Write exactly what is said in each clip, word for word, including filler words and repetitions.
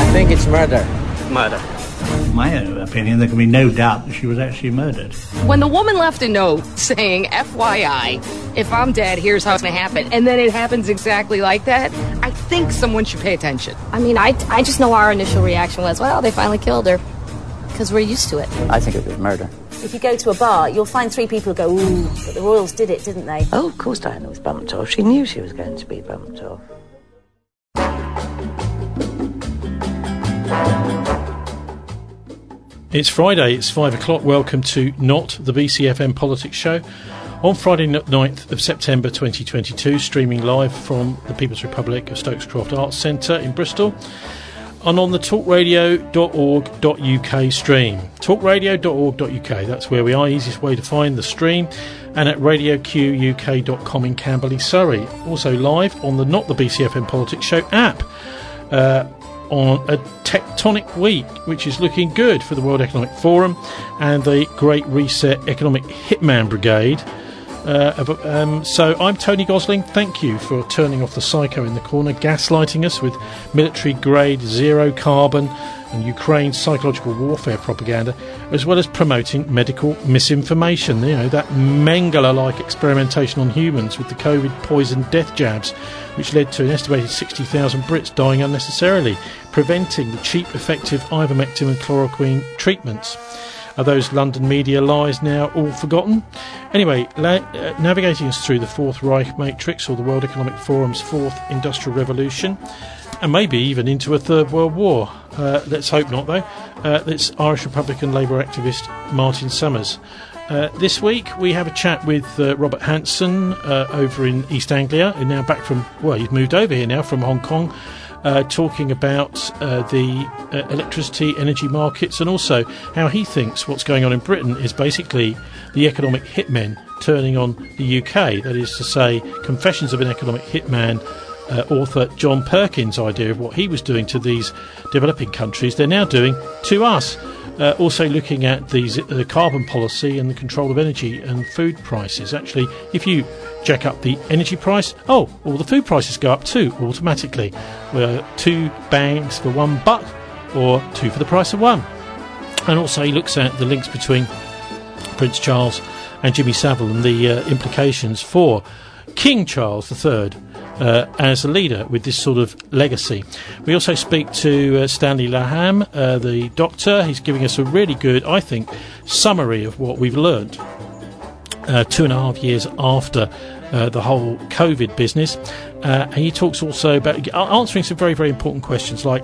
think it's murder. Murder. In my opinion, there can be no doubt that she was actually murdered. When the woman left a note saying, F Y I, if I'm dead, here's how it's going to happen, and then it happens exactly like that, I think someone should pay attention. I mean, I, I just know our initial reaction was, well, they finally killed her, because we're used to it. I think it was murder. If you go to a bar, you'll find three people who go, ooh, but the Royals did it, didn't they? Oh, of course Diana was bumped off. She knew she was going to be bumped off. It's Friday, it's five o'clock. Welcome to Not the B C F M Politics Show. On Friday ninth of September twenty twenty-two, streaming live from the People's Republic of Stokes Croft Arts Centre in Bristol, and on the talk radio dot org dot U K stream. talk radio dot org dot U K, that's where we are, easiest way to find the stream, and at radio q u k dot com in Camberley, Surrey. Also live on the Not the B C F M Politics Show app. Uh, on a tectonic week, which is looking good for the World Economic Forum and the Great Reset Economic Hitman Brigade. Uh, um, so I'm Tony Gosling. Thank you for turning off the psycho in the corner, gaslighting us with military-grade, zero-carbon and Ukraine psychological warfare propaganda, as well as promoting medical misinformation. You know, that Mengele-like experimentation on humans with the COVID poison death jabs, which led to an estimated sixty thousand Brits dying unnecessarily, preventing the cheap, effective ivermectin and chloroquine treatments. Are those London media lies now all forgotten? Anyway, la- uh, navigating us through the Fourth Reich Matrix, or the World Economic Forum's Fourth Industrial Revolution, and maybe even into a Third World War. Uh, let's hope not, though. Uh, it's Irish Republican Labour activist Martin Summers. Uh, this week we have a chat with uh, Robert Hanson uh, over in East Anglia, and now back from, well, he's moved over here now from Hong Kong, uh, talking about uh, the uh, electricity energy markets, and also how he thinks what's going on in Britain is basically the economic hitmen turning on the U K. That is to say, Confessions of an Economic Hitman uh, author John Perkins' idea of what he was doing to these developing countries, they're now doing to us. Uh, also looking at these, the carbon policy and the control of energy and food prices. Actually, if you jack up the energy price, oh, all the food prices go up too, automatically. Uh, two bangs for one buck, or two for the price of one. And also he looks at the links between Prince Charles and Jimmy Savile and the uh, implications for King Charles the Third uh, as a leader with this sort of legacy. We also speak to uh, Stanley Laham, uh, the doctor. He's giving us a really good, I think, summary of what we've learned uh, two and a half years after uh, the whole COVID business. Uh, and he talks also about answering some very, very important questions like,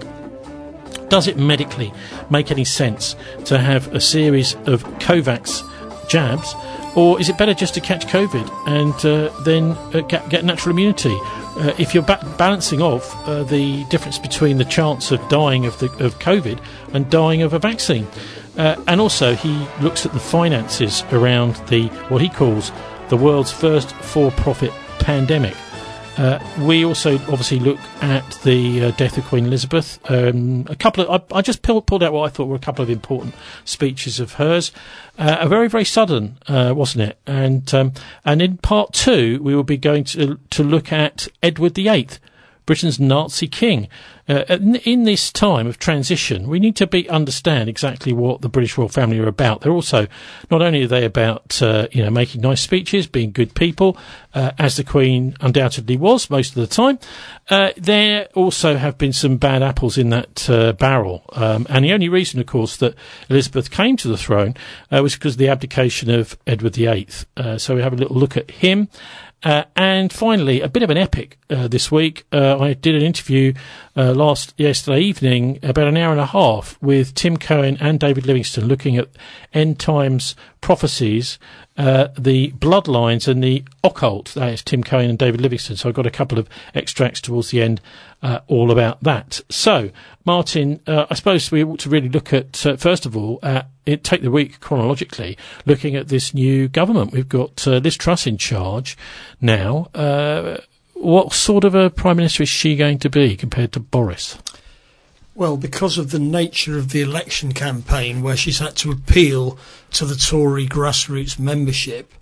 does it medically make any sense to have a series of Covax jabs, or is it better just to catch COVID and uh, then uh, get, get natural immunity? Uh, if you're ba- balancing off uh, the difference between the chance of dying of the of COVID and dying of a vaccine. Uh, and also he looks at the finances around the what he calls the world's first for-profit pandemic. Uh, we also obviously look at the uh, death of Queen Elizabeth. Um, a couple of I, I just pulled, pulled out what I thought were a couple of important speeches of hers. Uh, a very, very sudden, uh, wasn't it? And um, and in part two, we will be going to to look at Edward the Eighth, Britain's Nazi king. Uh, in, in this time of transition, we need to be understand exactly what the British royal family are about. They're also, not only are they about, uh, you know, making nice speeches, being good people, uh, as the Queen undoubtedly was most of the time, uh, there also have been some bad apples in that uh, barrel. Um, and the only reason, of course, that Elizabeth came to the throne uh, was because of the abdication of Edward the Eighth. Uh, so we have a little look at him. Uh, and finally, a bit of an epic uh, this week. Uh, I did an interview uh, last yesterday evening, about an hour and a half, with Tim Cohen and David Livingstone, looking at end times prophecies, uh, the bloodlines and the occult. That is Tim Cohen and David Livingstone. So I got a couple of extracts towards the end, uh, all about that. So, Martin, uh, I suppose we ought to really look at, uh, first of all, at it, take the week chronologically, looking at this new government. We've got uh, Liz Truss in charge now. Uh, what sort of a Prime Minister is she going to be compared to Boris? Well, because of the nature of the election campaign, where she's had to appeal to the Tory grassroots membership,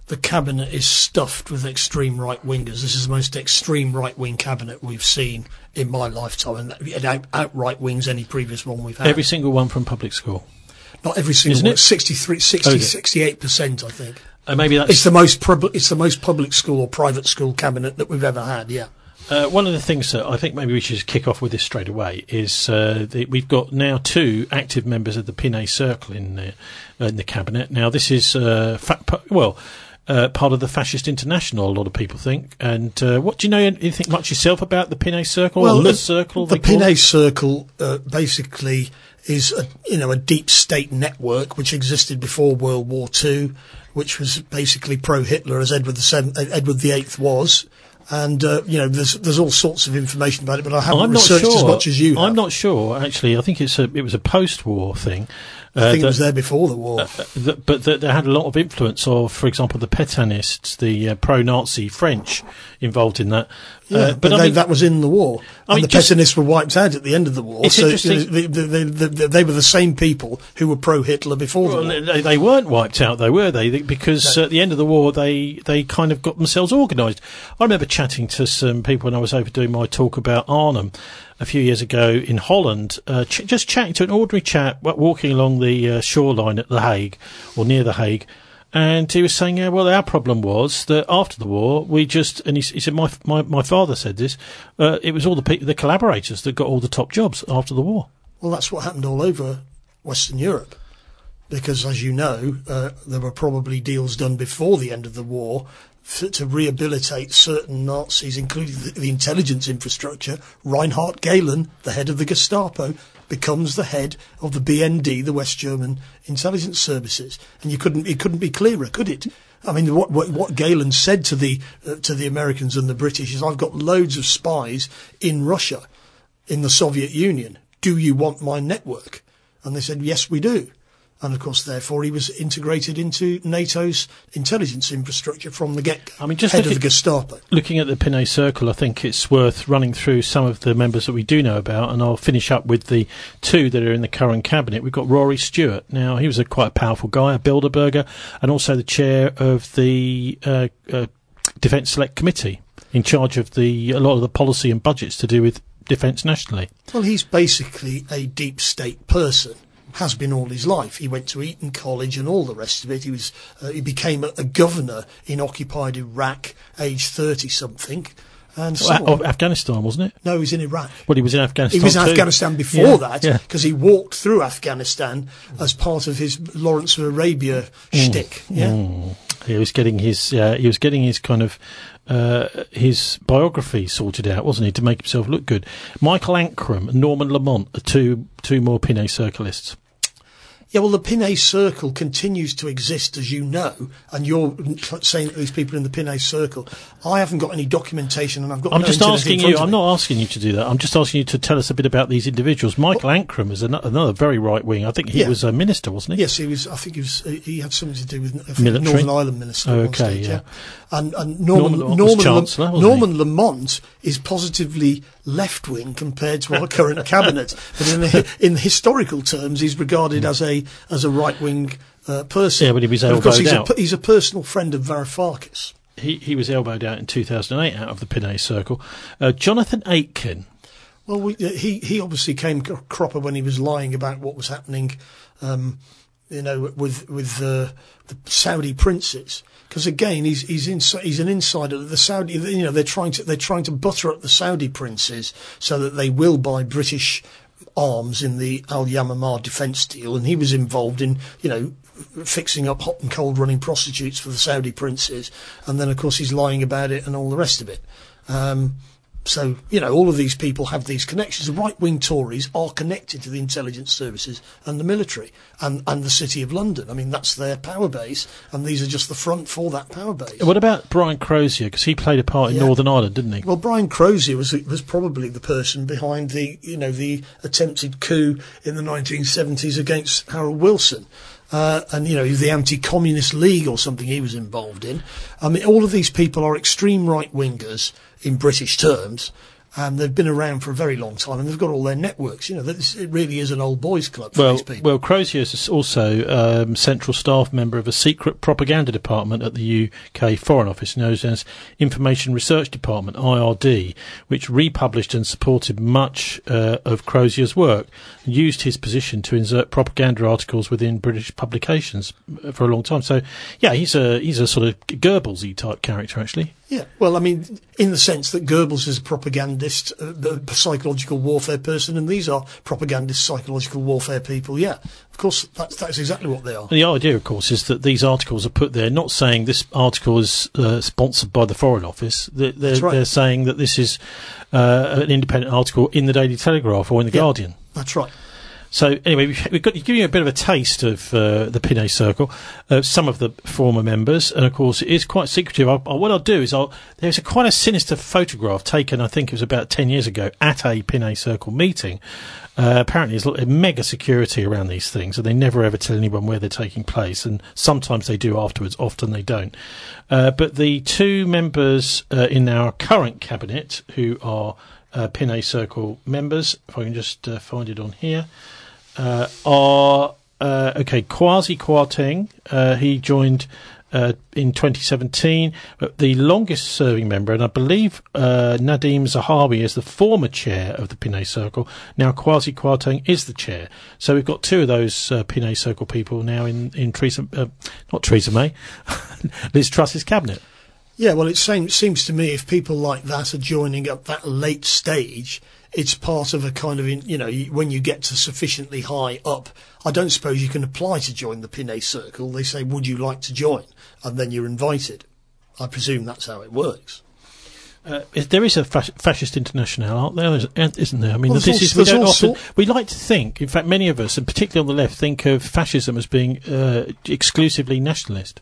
the cabinet is stuffed with extreme right-wingers. This is the most extreme right-wing cabinet we've seen in my lifetime, and it out, out right-wings any previous one we've had. Every single one from public school. Not every single Isn't one. it? sixty-three, sixty, Oh, sixty-eight percent, I think. Uh, maybe that's It's the most pub- It's the most public school or private school cabinet that we've ever had. Yeah. Uh, one of the things that I think maybe we should just kick off with this straight away is uh, the, we've got now two active members of the Pinay Circle in the, uh, in the cabinet. Now, this is uh, fa- pu- well uh, part of the Fascist International. A lot of people think. And uh, what do you know? Anything much yourself about the Pinay Circle? Well, or Le uh, Circle? The they call Pinay it? Circle uh, basically is a, you know a deep state network which existed before World War Two, which was basically pro-Hitler as Edward the Seventh, Edward the Eighth was. And, uh, you know, there's there's all sorts of information about it, but I haven't I'm not researched sure. as much as you have. I'm not sure, actually. I think it's a, it was a post-war thing. I think uh, it was that- there before the war. Uh, that, but that they had a lot of influence of, for example, the Pétainists, the uh, pro-Nazi French involved in that. Yeah, uh, but but I they, mean, that was in the war. I and mean, the just- Pétainists were wiped out at the end of the war. It's So interesting- you know, they, they, they, they, they were the same people who were pro-Hitler before well, the war. they, they weren't wiped out, though, were they? Because No. uh, at the end of the war, they, they kind of got themselves organised. I remember chatting to some people when I was over doing my talk about Arnhem a few years ago in Holland, uh, ch- just chatting to an ordinary chap wa- walking along the uh, shoreline at The Hague, or near The Hague. And he was saying, yeah, well, our problem was that after the war, we just, and he, he said, my, my my father said this, uh, it was all the pe- the collaborators that got all the top jobs after the war. Well, that's what happened all over Western Europe. Because, as you know, uh, there were probably deals done before the end of the war f- to rehabilitate certain Nazis, including the, the intelligence infrastructure. Reinhard Gehlen, the head of the Gestapo, becomes the head of the B N D, the West German intelligence services, and you couldn't it couldn't be clearer, could it? I mean, what what, what Gehlen said to the uh, to the Americans and the British is, "I've got loads of spies in Russia, in the Soviet Union. Do you want my network?" And they said, "Yes, we do." And, of course, therefore, he was integrated into NATO's intelligence infrastructure from the get-go, I mean, just head look of the at- Gestapo. Looking at the Pinay Circle, I think it's worth running through some of the members that we do know about, and I'll finish up with the two that are in the current cabinet. We've got Rory Stewart. Now, he was a quite powerful guy, a Bilderberger, and also the chair of the uh, uh, Defence Select Committee, in charge of the a lot of the policy and budgets to do with defence nationally. Well, he's basically a deep state person. Has been all his life. He went to Eton College and all the rest of it. He was uh, he became a, a governor in occupied Iraq, age thirty something, and so Well, on. of Afghanistan, wasn't it? No, he was in Iraq. Well, he was in Afghanistan. He was in too. Afghanistan before Yeah, that yeah. because he walked through Afghanistan as part of his Lawrence of Arabia shtick. Yeah. Mm. He was getting his uh, he was getting his kind of uh, his biography sorted out, wasn't he, to make himself look good. Michael Ancram and Norman Lamont are two two more Pinay Circleists. Yeah, well, the Pinay Circle continues to exist, as you know, and you're saying that these people in the Pinay Circle. I haven't got any documentation, and I've got. I'm no just internet asking in front you. of I'm me. not asking you to do that. I'm just asking you to tell us a bit about these individuals. Michael Ancram is an- another very right wing. I think he Yeah. was a minister, wasn't he? Yes, he was. I think he was. He had something to do with I think, Military? Northern Ireland minister. at one Okay, stage, yeah. And, and Norman Norman Norman, was Lam- Chancellor, wasn't he? Norman Lamont is positively left wing compared to our current cabinet, but in, the, in historical terms, he's regarded as a as a right wing uh, person. Yeah, but he was And of course, elbowed he's out. a, he's a personal friend of Varoufakis. He he was elbowed out in two thousand eight out of the Pinay Circle. Uh, Jonathan Aitken. Well, we, uh, he he obviously came cr- cropper when he was lying about what was happening, um, you know, with with uh, the Saudi princes. Because again, he's he's insi- he's an insider. The Saudi, you know, they're trying to they're trying to butter up the Saudi princes so that they will buy British arms in the Al Yamamah defence deal, and he was involved in, you know, fixing up hot and cold running prostitutes for the Saudi princes, and then of course he's lying about it and all the rest of it. Um, So, you know, all of these people have these connections. The right-wing Tories are connected to the intelligence services and the military and, and the City of London. I mean, that's their power base, and these are just the front for that power base. What about Brian Crozier? Because he played a part in Yeah. Northern Ireland, didn't he? Well, Brian Crozier was was probably the person behind the, you know, the attempted coup in the nineteen seventies against Harold Wilson. Uh, and, you know, the Anti-Communist League or something he was involved in. I mean, all of these people are extreme right-wingers in British terms, and they've been around for a very long time, and they've got all their networks. You know, this, it really is an old boys' club for well, these people. Well, Crozier is also um, central staff member of a secret propaganda department at the U K Foreign Office, known as Information Research Department, I R D, which republished and supported much uh, of Crozier's work, and used his position to insert propaganda articles within British publications for a long time. So, yeah, he's a he's a sort of Goebbels-y type character, actually. Yeah, well, I mean, in the sense that Goebbels is a propagandist, uh, the psychological warfare person, and these are propagandist, psychological warfare people. Yeah, of course, that's that's exactly what they are. The idea, of course, is that these articles are put there not saying this article is uh, sponsored by the Foreign Office. They're, they're, right. they're saying that this is uh, an independent article in the Daily Telegraph or in the yeah, Guardian. That's right. So anyway, we've, we've got to give you a bit of a taste of uh, the Pinay Circle, uh, some of the former members, and of course it is quite secretive. I, I, what I'll do is I'll there's a quite a sinister photograph taken, I think it was about ten years ago, at a Pinay Circle meeting. Uh, apparently there's a mega security around these things, and they never ever tell anyone where they're taking place, and sometimes they do afterwards, often they don't. Uh, but the two members uh, in our current cabinet who are uh, Pinay Circle members, if I can just uh, find it on here, Uh, are uh, okay. Kwasi Kwarteng, uh, he joined uh, in twenty seventeen, but the longest-serving member, and I believe uh, Nadim Zahawi is the former chair of the Pinay Circle. Now Kwasi Kwarteng is the chair, so we've got two of those uh, Pinay Circle people now in in Theresa, uh, not Theresa May, Liz Truss's cabinet. Yeah, well, it seems, seems to me if people like that are joining at that late stage, it's part of a kind of, you know, when you get to sufficiently high up, I don't suppose you can apply to join the Pinay Circle. They say, would you like to join? And then you're invited. I presume that's how it works. Uh, there is a fas- fascist international out there, isn't there? I mean, well, this all, is we don't often, sort- we like to think. In fact, many of us, and particularly on the left, think of fascism as being uh, exclusively nationalist.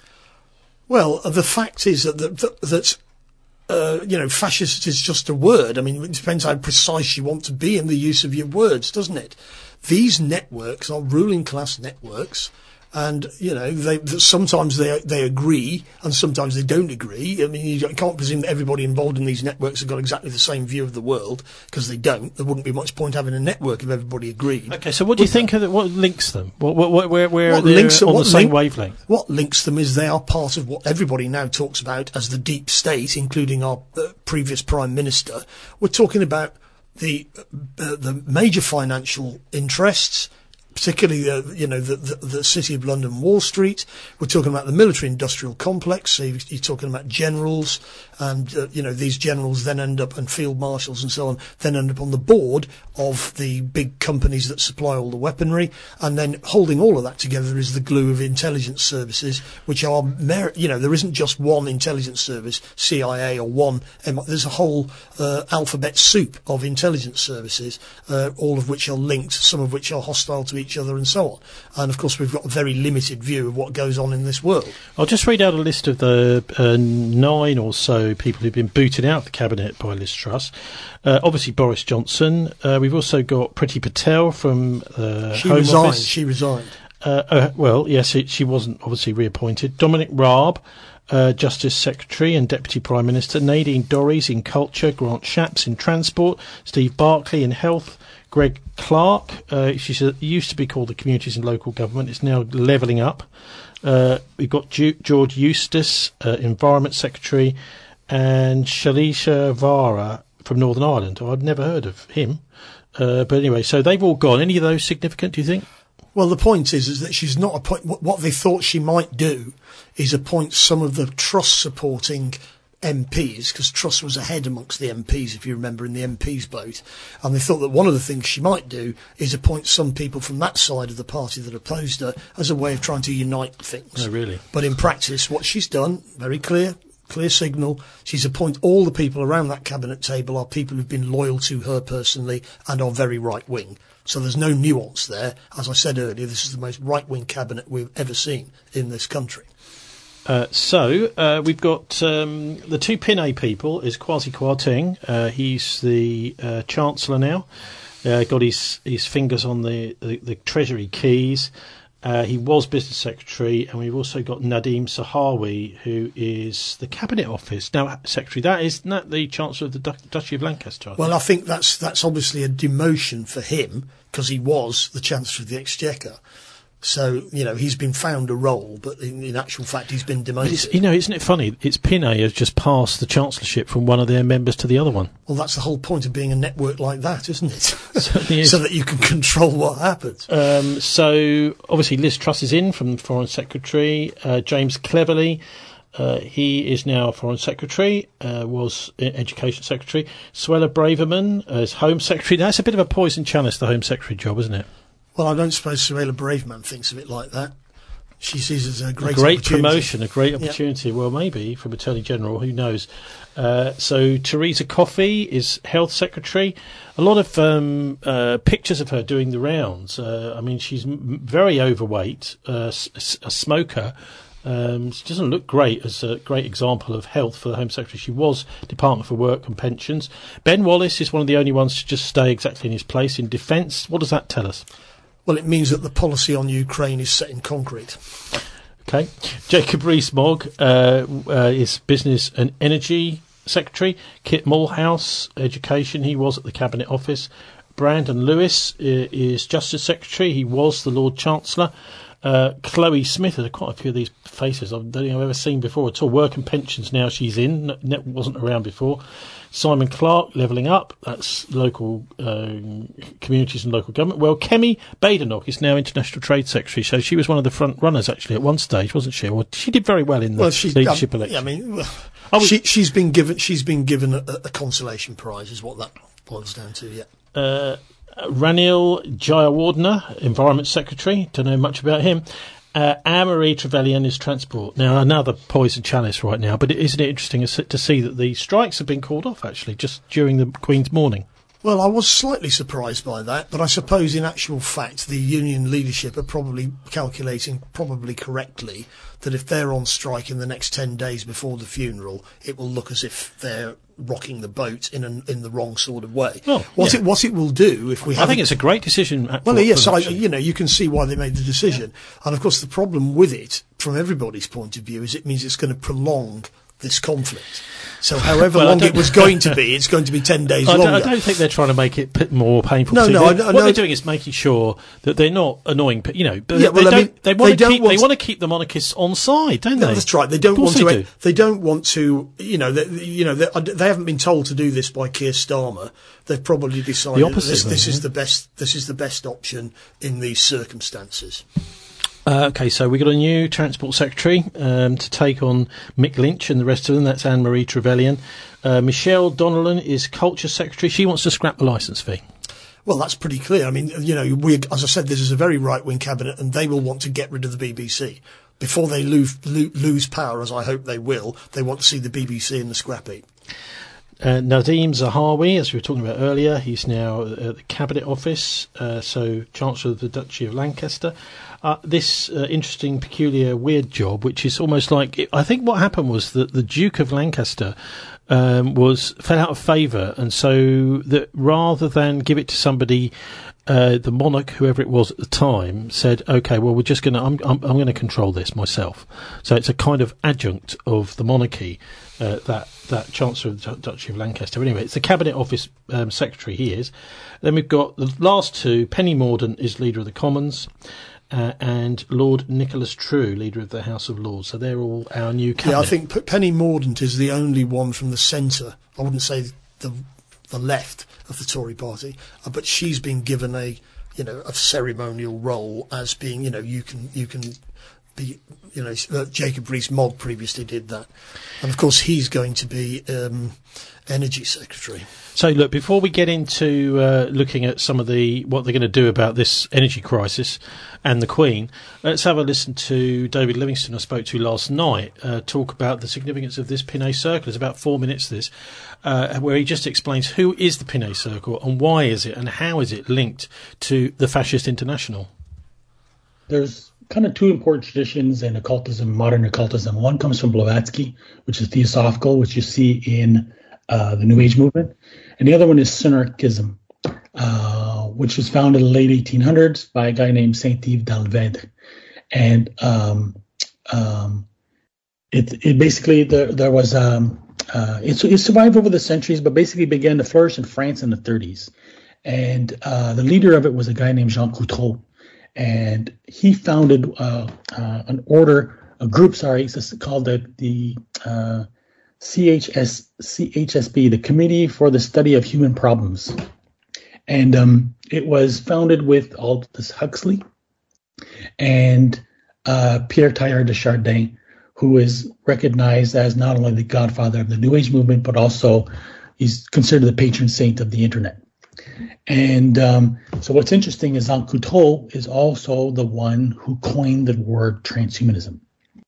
Well, the fact is that that, that uh, you know, fascist is just a word. I mean, it depends how precise you want to be in the use of your words, doesn't it? These networks are ruling class networks. And, you know, they, sometimes they they agree and sometimes they don't agree. I mean, you can't presume that everybody involved in these networks have got exactly the same view of the world, because they don't. There wouldn't be much point having a network if everybody agreed. Okay, so what do you think of the, what links them? What, what, what, where where what are they links, on what the same link, wavelength? What links them is they are part of what everybody now talks about as the deep state, including our uh, previous Prime Minister. We're talking about the uh, the major financial interests, particularly, uh, you know, the, the, the City of London, Wall Street. We're talking about the military-industrial complex. So you're, you're talking about generals, and, uh, you know, these generals then end up, and field marshals and so on, then end up on the board of the big companies that supply all the weaponry. And then holding all of that together is the glue of intelligence services, which are, mer- you know, there isn't just one intelligence service, C I A, or one, M- there's a whole uh, alphabet soup of intelligence services, uh, all of which are linked, some of which are hostile to each each other and so on. And of course we've got a very limited view of what goes on in this world. I'll just read out a list of the uh, nine or so people who've been booted out of the cabinet by Liz Truss. Uh, obviously Boris Johnson. Uh, we've also got Priti Patel from uh, she Home resigned. Office. She resigned. Uh, uh, well, yes, it, she wasn't obviously reappointed. Dominic Raab, uh, Justice Secretary and Deputy Prime Minister. Nadine Dorries in Culture. Grant Shapps in Transport. Steve Barclay in Health. Greg Clark, uh, she used to be called the Communities and Local Government. It's now Levelling Up. Uh, we've got Ju- George Eustace, uh, Environment Secretary, and Shalisha Vara from Northern Ireland. I'd never heard of him. Uh, but anyway, so they've all gone. Any of those significant, do you think? Well, the point is, is that she's not appoint. What they thought she might do is appoint some of the Truss-supporting M Ps, because Truss was ahead amongst the M Ps, if you remember, in the M Ps vote. And they thought that one of the things she might do is appoint some people from that side of the party that opposed her as a way of trying to unite things. Oh, really? But in practice, what she's done, very clear, clear signal, she's appointed all the people around that cabinet table are people who've been loyal to her personally and are very right-wing. So there's no nuance there. As I said earlier, this is the most right-wing cabinet we've ever seen in this country. Uh, so uh, we've got um, the two Pinay people is Kwasi Kwarteng. Uh, he's the uh, Chancellor now. Uh, got his his fingers on the, the, the Treasury keys. Uh, he was business secretary, and we've also got Nadim Sahawi, who is the cabinet office now secretary. That is not the Chancellor of the Du- Duchy of Lancaster. I Well, think. I think that's that's obviously a demotion for him because he was the Chancellor of the Exchequer. So, you know, he's been found a role, but in, in actual fact, he's been But demoted. it's, you know, isn't it funny? It's Pinay has just passed the chancellorship from one of their members to the other one. Well, that's the whole point of being a network like that, isn't it? Certainly is. So that you can control what happens. Um, so obviously Liz Truss is in from Foreign Secretary. Uh, James Cleverly, uh, he is now Foreign Secretary, uh, was Education Secretary. Suella Braverman as Home Secretary. That's a bit of a poison chalice, the Home Secretary job, isn't it? Well, I don't suppose Suella Braverman thinks of it like that. She sees it as a great, a great opportunity. promotion, a great Yeah. opportunity. Well, maybe from Attorney General, who knows? Uh, so Theresa Coffey is Health Secretary. A lot of um, uh, pictures of her doing the rounds. Uh, I mean, she's m- very overweight, uh, s- a smoker. Um, she doesn't look great as a great example of health for the Home Secretary. She was Department for Work and Pensions. Ben Wallace is one of the only ones to just stay exactly in his place in Defence. What does that tell us? Well, it means that the policy on Ukraine is set in concrete. Okay. Jacob Rees-Mogg uh, uh, is Business and Energy Secretary. Kit Mulhouse, Education. He was at the Cabinet Office. Brandon Lewis uh, is Justice Secretary. He was the Lord Chancellor. Uh, Chloe Smith, there are quite a few of these faces I don't think I've ever seen before at all. Work and Pensions, now she's in. N- wasn't around before. Simon Clarke, Levelling Up, that's local um, communities and local government. Well, Kemi Badenoch is now International Trade Secretary, so she was one of the front runners actually at one stage, wasn't she? Well, she did very well in the Well, she, leadership um, election. yeah, I mean, well, I was- she, she's been given she's been given a, a consolation prize, is what that boils down to. Yeah. Uh, Ranil Jayawardena, Environment Secretary. Don't know much about him. Uh, Anne-Marie Trevelyan is Transport. Now, another poison chalice right now, but isn't it interesting to see that the strikes have been called off, actually, just during the Queen's mourning? Well, I was slightly surprised by that, but I suppose in actual fact the union leadership are probably calculating, probably correctly, that if they're on strike in the next ten days before the funeral, it will look as if they're rocking the boat in an, in the wrong sort of way. Well, what yeah. it what it will do if we I have think it's a great decision. well, for- yes, for I, actually- you know, you can see why they made the decision, and of course the problem with it, from everybody's point of view, is it means it's going to prolong this conflict. So however Well, I long it don't- was going to be, it's going to be ten days I don't, longer. I don't think they're trying to make it p- more painful. No, to no, them. I know- I What know- they're doing is making sure that they're not annoying. pe- You know, but Yeah, they, well, I don't, mean, they want they to don't keep. want They to- want to keep the monarchists on side, don't No, they? that's right. They don't Of course want to. they do. They don't want to. You know. They, you know. They, they haven't been told to do this by Keir Starmer. They've probably decided The opposite, that this, this though, is yeah. the best. This is the best option in these circumstances. Uh, okay, so we got a new Transport Secretary um, to take on Mick Lynch and the rest of them. That's Anne-Marie Trevelyan. Uh, Michelle Donnellan is Culture Secretary. She wants to scrap the licence fee. Well, that's pretty clear. I mean, you know, we, as I said, this is a very right-wing cabinet, and they will want to get rid of the B B C before they lose, lo- lose power, as I hope they will. They want to see the B B C in the scrap heap. Uh, Nadim Zahawi, as we were talking about earlier, he's now at the Cabinet Office, uh, so Chancellor of the Duchy of Lancaster. Uh, this uh, interesting, peculiar, weird job, which is almost like... I think what happened was that the Duke of Lancaster um, was fell out of favour, and so that rather than give it to somebody... Uh, the monarch, whoever it was at the time, said, "Okay, well, we're just going to. I'm, I'm, I'm going to control this myself." So it's a kind of adjunct of the monarchy. Uh, that that Chancellor of the Duchy of Lancaster. Anyway, it's the Cabinet Office um, Secretary. He is. Then we've got the last two. Penny Mordaunt is Leader of the Commons, uh, and Lord Nicholas True, Leader of the House of Lords. So they're all our new cabinet. Yeah, I think P- Penny Mordaunt is the only one from the centre. I wouldn't say the the left of the Tory party, uh, but she's been given a, you know, a ceremonial role as being, you know, you can you can be, you know, uh, Jacob Rees-Mogg previously did that, and of course he's going to be um, Energy Secretary. So, look, before we get into uh, looking at some of the what they're going to do about this energy crisis and the Queen, let's have a listen to David Livingston, I spoke to last night, uh, talk about the significance of this Pinay Circle. It's about four minutes, this, uh, where he just explains who is the Pinay Circle and why is it and how is it linked to the Fascist International. There's kind of two important traditions in occultism, modern occultism. One comes from Blavatsky, which is theosophical, which you see in uh, the New Age movement. And the other one is Synarchism, uh, which was founded in the late eighteen hundreds by a guy named Saint Yves d'Alvèdre. and um, um, it it basically there there was um, uh, it, it survived over the centuries, but basically began to flourish in France in the thirties, and uh, the leader of it was a guy named Jean Coutreau, and he founded uh, uh, an order, a group, sorry, it's called the the uh, C H S C H S B, the Committee for the Study of Human Problems. And um, it was founded with Aldous Huxley and uh, Pierre Teilhard de Chardin, who is recognized as not only the godfather of the New Age movement, but also he's considered the patron saint of the internet. And um, so what's interesting is Jean Coutreau is also the one who coined the word transhumanism.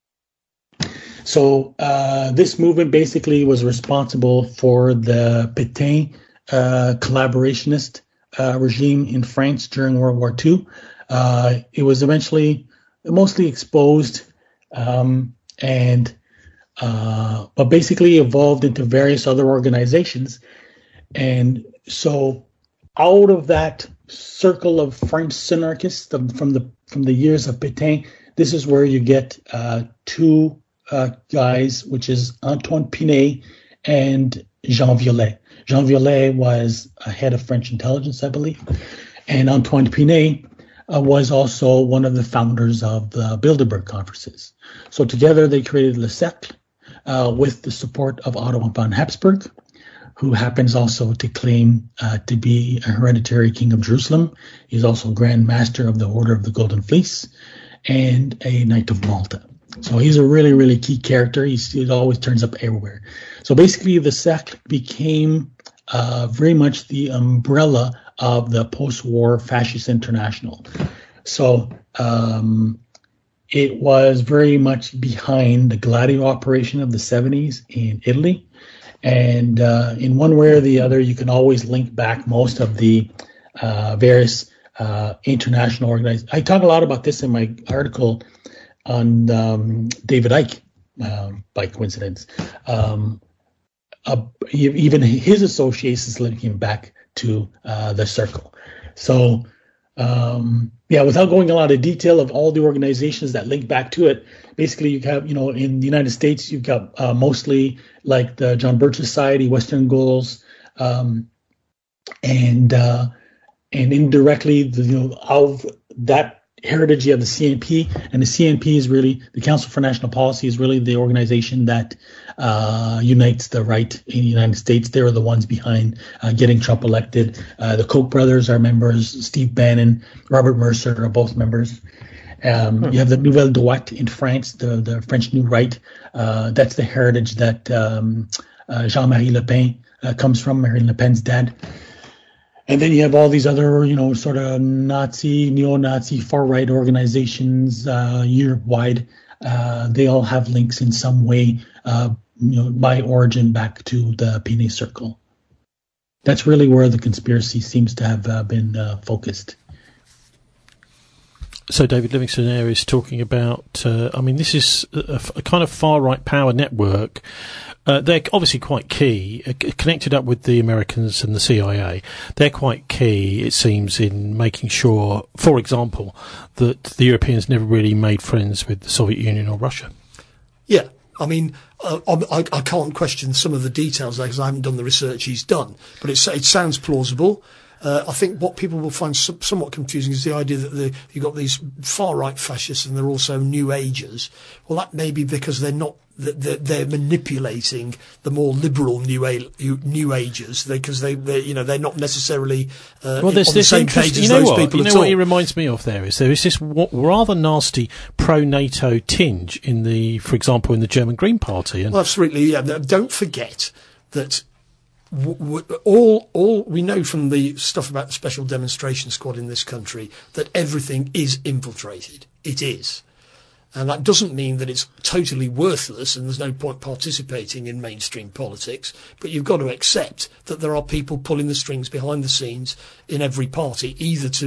So uh, this movement basically was responsible for the Pétain uh, collaborationist uh, regime in France during World War Two. Uh, it was eventually mostly exposed um, and uh, but basically evolved into various other organizations. And so out of that circle of French synarchists from the from the years of Pétain, this is where you get uh, two uh, guys, which is Antoine Pinay and Jean Violet. Jean Violet was a head of French intelligence, I believe, and Antoine Pinay uh, was also one of the founders of the Bilderberg conferences. So together they created Le Cercle uh, with the support of Otto von Habsburg, who happens also to claim uh, to be a hereditary king of Jerusalem. He's also Grand Master of the Order of the Golden Fleece and a Knight of Malta. So he's a really, really key character. He's, he always turns up everywhere. So basically, the Cercle became uh, very much the umbrella of the post-war fascist international. So um, it was very much behind the Gladio operation of the seventies in Italy. And uh, in one way or the other, you can always link back most of the uh, various uh, international organizations. I talk a lot about this in my article on um, David Icke, um, by coincidence. Um, uh, even his associations link him back to uh, the Circle. So, um, yeah, without going a lot of detail of all the organizations that link back to it, basically you have, you know, in the United States, you've got uh, mostly like the John Birch Society, Western Goals, um, and uh, and indirectly, the, you know, of that heritage of the C N P, and the C N P is really, the Council for National Policy is really the organization that uh, unites the right in the United States. They're the ones behind uh, getting Trump elected. Uh, the Koch brothers are members. Steve Bannon, Robert Mercer are both members. Um, hmm. You have the Nouvelle Droite in France, the, the French New Right. Uh, that's the heritage that um, uh, Jean-Marie Le Pen uh, comes from, Marine Le Pen's dad. And then you have all these other, you know, sort of Nazi, neo-Nazi, far-right organizations uh, Europe-wide. Uh, they all have links in some way, uh, you know, by origin back to the Pinay Circle. That's really where the conspiracy seems to have uh, been uh, focused. So David Livingston there is talking about, uh, I mean, this is a, a kind of far-right power network. Uh, they're obviously quite key, uh, connected up with the Americans and the C I A. They're quite key, it seems, in making sure, for example, that the Europeans never really made friends with the Soviet Union or Russia. Yeah. I mean, uh, I, I can't question some of the details there because I haven't done the research he's done, but it's, it sounds plausible. Uh, I think what people will find some, somewhat confusing is the idea that the, you've got these far-right fascists and they're also New Agers. Well, that may be because they're not, they're, they're manipulating the more liberal New a, New Agers because they, they, you know, they're not necessarily uh, well, there's on the this same page as you know those what? people You know at what all. he reminds me of there is there is this w- rather nasty pro-NATO tinge in the, for example, in the German Green Party. And well, absolutely, yeah. Don't forget that W- w- all, all we know from the stuff about the Special Demonstration Squad in this country that everything is infiltrated. It is. And that doesn't mean that it's totally worthless and there's no point participating in mainstream politics, but you've got to accept that there are people pulling the strings behind the scenes in every party, either to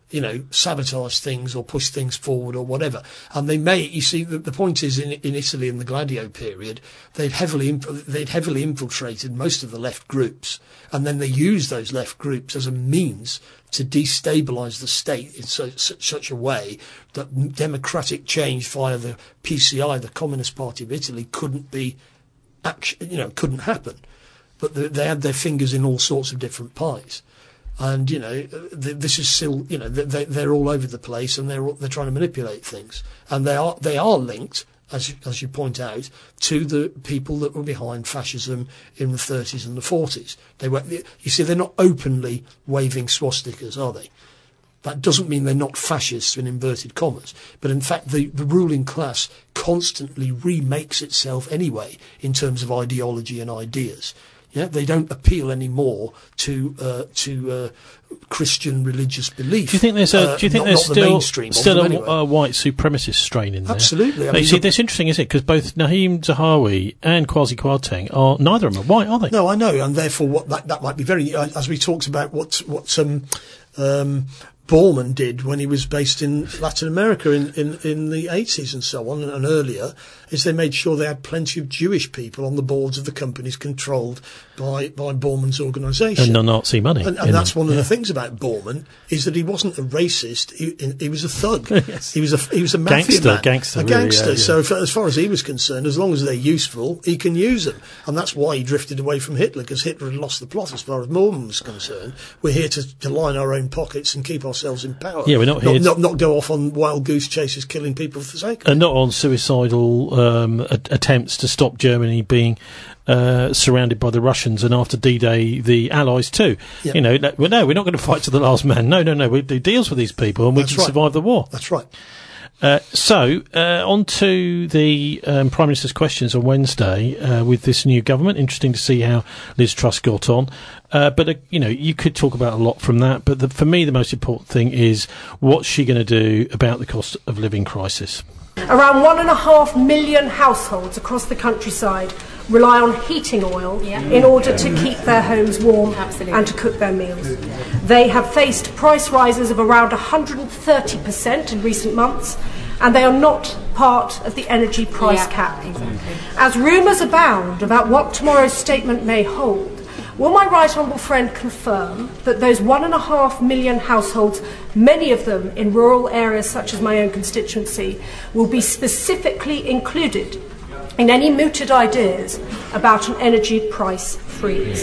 you know, sabotage things or push things forward or whatever. And they may, you see, the, the point is in, in Italy in the Gladio period, they'd heavily, they'd heavily infiltrated most of the left groups. And then they used those left groups as a means to destabilise the state in so, such a way that democratic change via the P C I, the Communist Party of Italy, couldn't be, action, you know, couldn't happen. But the, they had their fingers in all sorts of different pies. And, you know, this is still, you know, they, they're all over the place, and they're they're trying to manipulate things. And they are they are linked, as you, as you point out, to the people that were behind fascism in the thirties and the forties. They were, you see, they're not openly waving swastikas, are they? That doesn't mean they're not fascists in inverted commas. But in fact, the, the ruling class constantly remakes itself anyway in terms of ideology and ideas. Yeah, they don't appeal anymore to uh, to uh, Christian religious belief. Do you think there's a? Uh, do you think not, there's not still the still a, anyway. a white supremacist strain in there? Absolutely. I I mean, mean, see, the, that's interesting, isn't it? Because both Naheem Zahawi and Kwasi Kwarteng are neither of them are white, are they? No, I know, and therefore, what that that might be very. As we talked about, what what um, um, Bormann did when he was based in Latin America in, in, in the eighties and so on, and, and earlier, is they made sure they had plenty of Jewish people on the boards of the companies controlled by, by Bormann's organisation. And non-Nazi money. And, and that's them. one of yeah. the things about Bormann, is that he wasn't a racist, he, he was a thug. Yes. He was a, he was a mafia Gangster, man. gangster, a really, gangster. yeah, yeah. So for, as far as he was concerned, as long as they're useful, he can use them. And that's why he drifted away from Hitler, because Hitler had lost the plot as far as Bormann was concerned. We're here to, to line our own pockets and keep ourselves in power. Yeah, we're not here Not, to- not, not go off on wild goose chases, killing people for the sake of it. And not on suicidal um, a- attempts to stop Germany being uh, surrounded by the Russians, and after D-Day, the Allies too. Yep. You know, no, well, no, we're not going to fight to the last man. No, no, no, we do deals with these people, and we That's can right. survive the war. That's right. Uh, so, uh, on to the um, Prime Minister's questions on Wednesday uh, with this new government. Interesting to see how Liz Truss got on. Uh, but, uh, you know, you could talk about a lot from that. But the, for me, the most important thing is what's she going to do about the cost of living crisis? Around one and a half million households across the countryside rely on heating oil Yeah. in order to keep their homes warm Absolutely. and to cook their meals. They have faced price rises of around one hundred thirty percent in recent months, and they are not part of the energy price Yeah, cap. exactly. As rumours abound about what tomorrow's statement may hold, will my right honourable friend confirm that those one and a half million households, many of them in rural areas such as my own constituency, will be specifically included in any mooted ideas about an energy price freeze?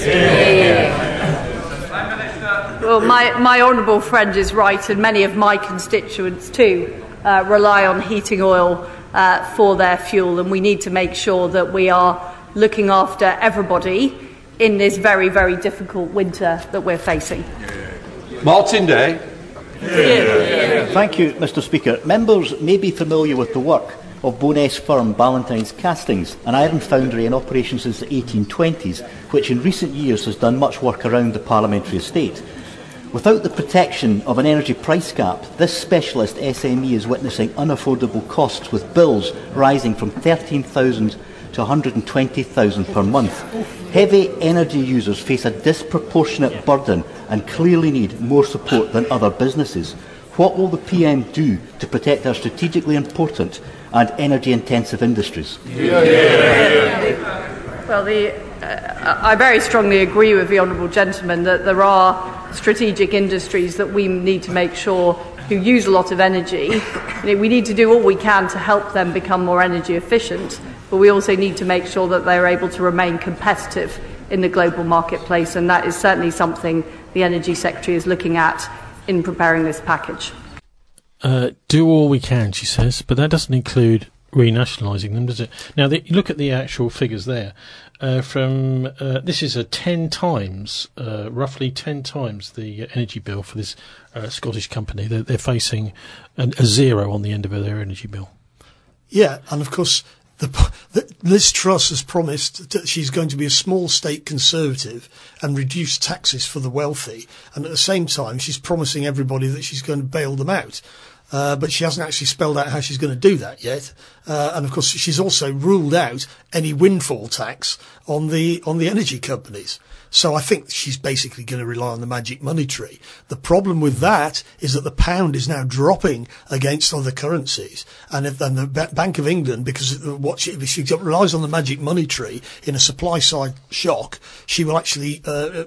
Well, my, my honourable friend is right, and many of my constituents too uh, rely on heating oil uh, for their fuel, and we need to make sure that we are looking after everybody in this very, very difficult winter that we're facing. Martin Day. Thank you, Mr Speaker. Members may be familiar with the work of Bowness firm Ballantyne's Castings, an iron foundry in operation since the eighteen twenties, which in recent years has done much work around the parliamentary estate. Without the protection of an energy price cap, this specialist S M E is witnessing unaffordable costs, with bills rising from thirteen thousand pounds to one hundred twenty thousand pounds per month. Heavy energy users face a disproportionate burden and clearly need more support than other businesses. What will the P M do to protect our strategically important and energy-intensive industries? Yeah. Well, the, uh, I very strongly agree with the honourable gentleman that there are strategic industries that we need to make sure who use a lot of energy. You know, we need to do all we can to help them become more energy efficient, but we also need to make sure that they're able to remain competitive in the global marketplace, and that is certainly something the Energy Secretary is looking at in preparing this package. Uh, do all we can, she says, but that doesn't include renationalising them, does it? Now, the, you look at the actual figures there. Uh, from uh, this is a ten times, uh, roughly ten times the energy bill for this uh, Scottish company. They're, they're facing an, a zero on the end of their energy bill. Yeah, and of course, the, the, Liz Truss has promised that she's going to be a small state conservative and reduce taxes for the wealthy, and at the same time, she's promising everybody that she's going to bail them out. Uh, but she hasn't actually spelled out how she's going to do that yet. Uh, and of course, she's also ruled out any windfall tax on the on the energy companies. So I think she's basically going to rely on the magic money tree. The problem with that is that the pound is now dropping against other currencies. And if and the B- Bank of England, because what she, if she relies on the magic money tree in a supply side shock, she will actually, uh, uh,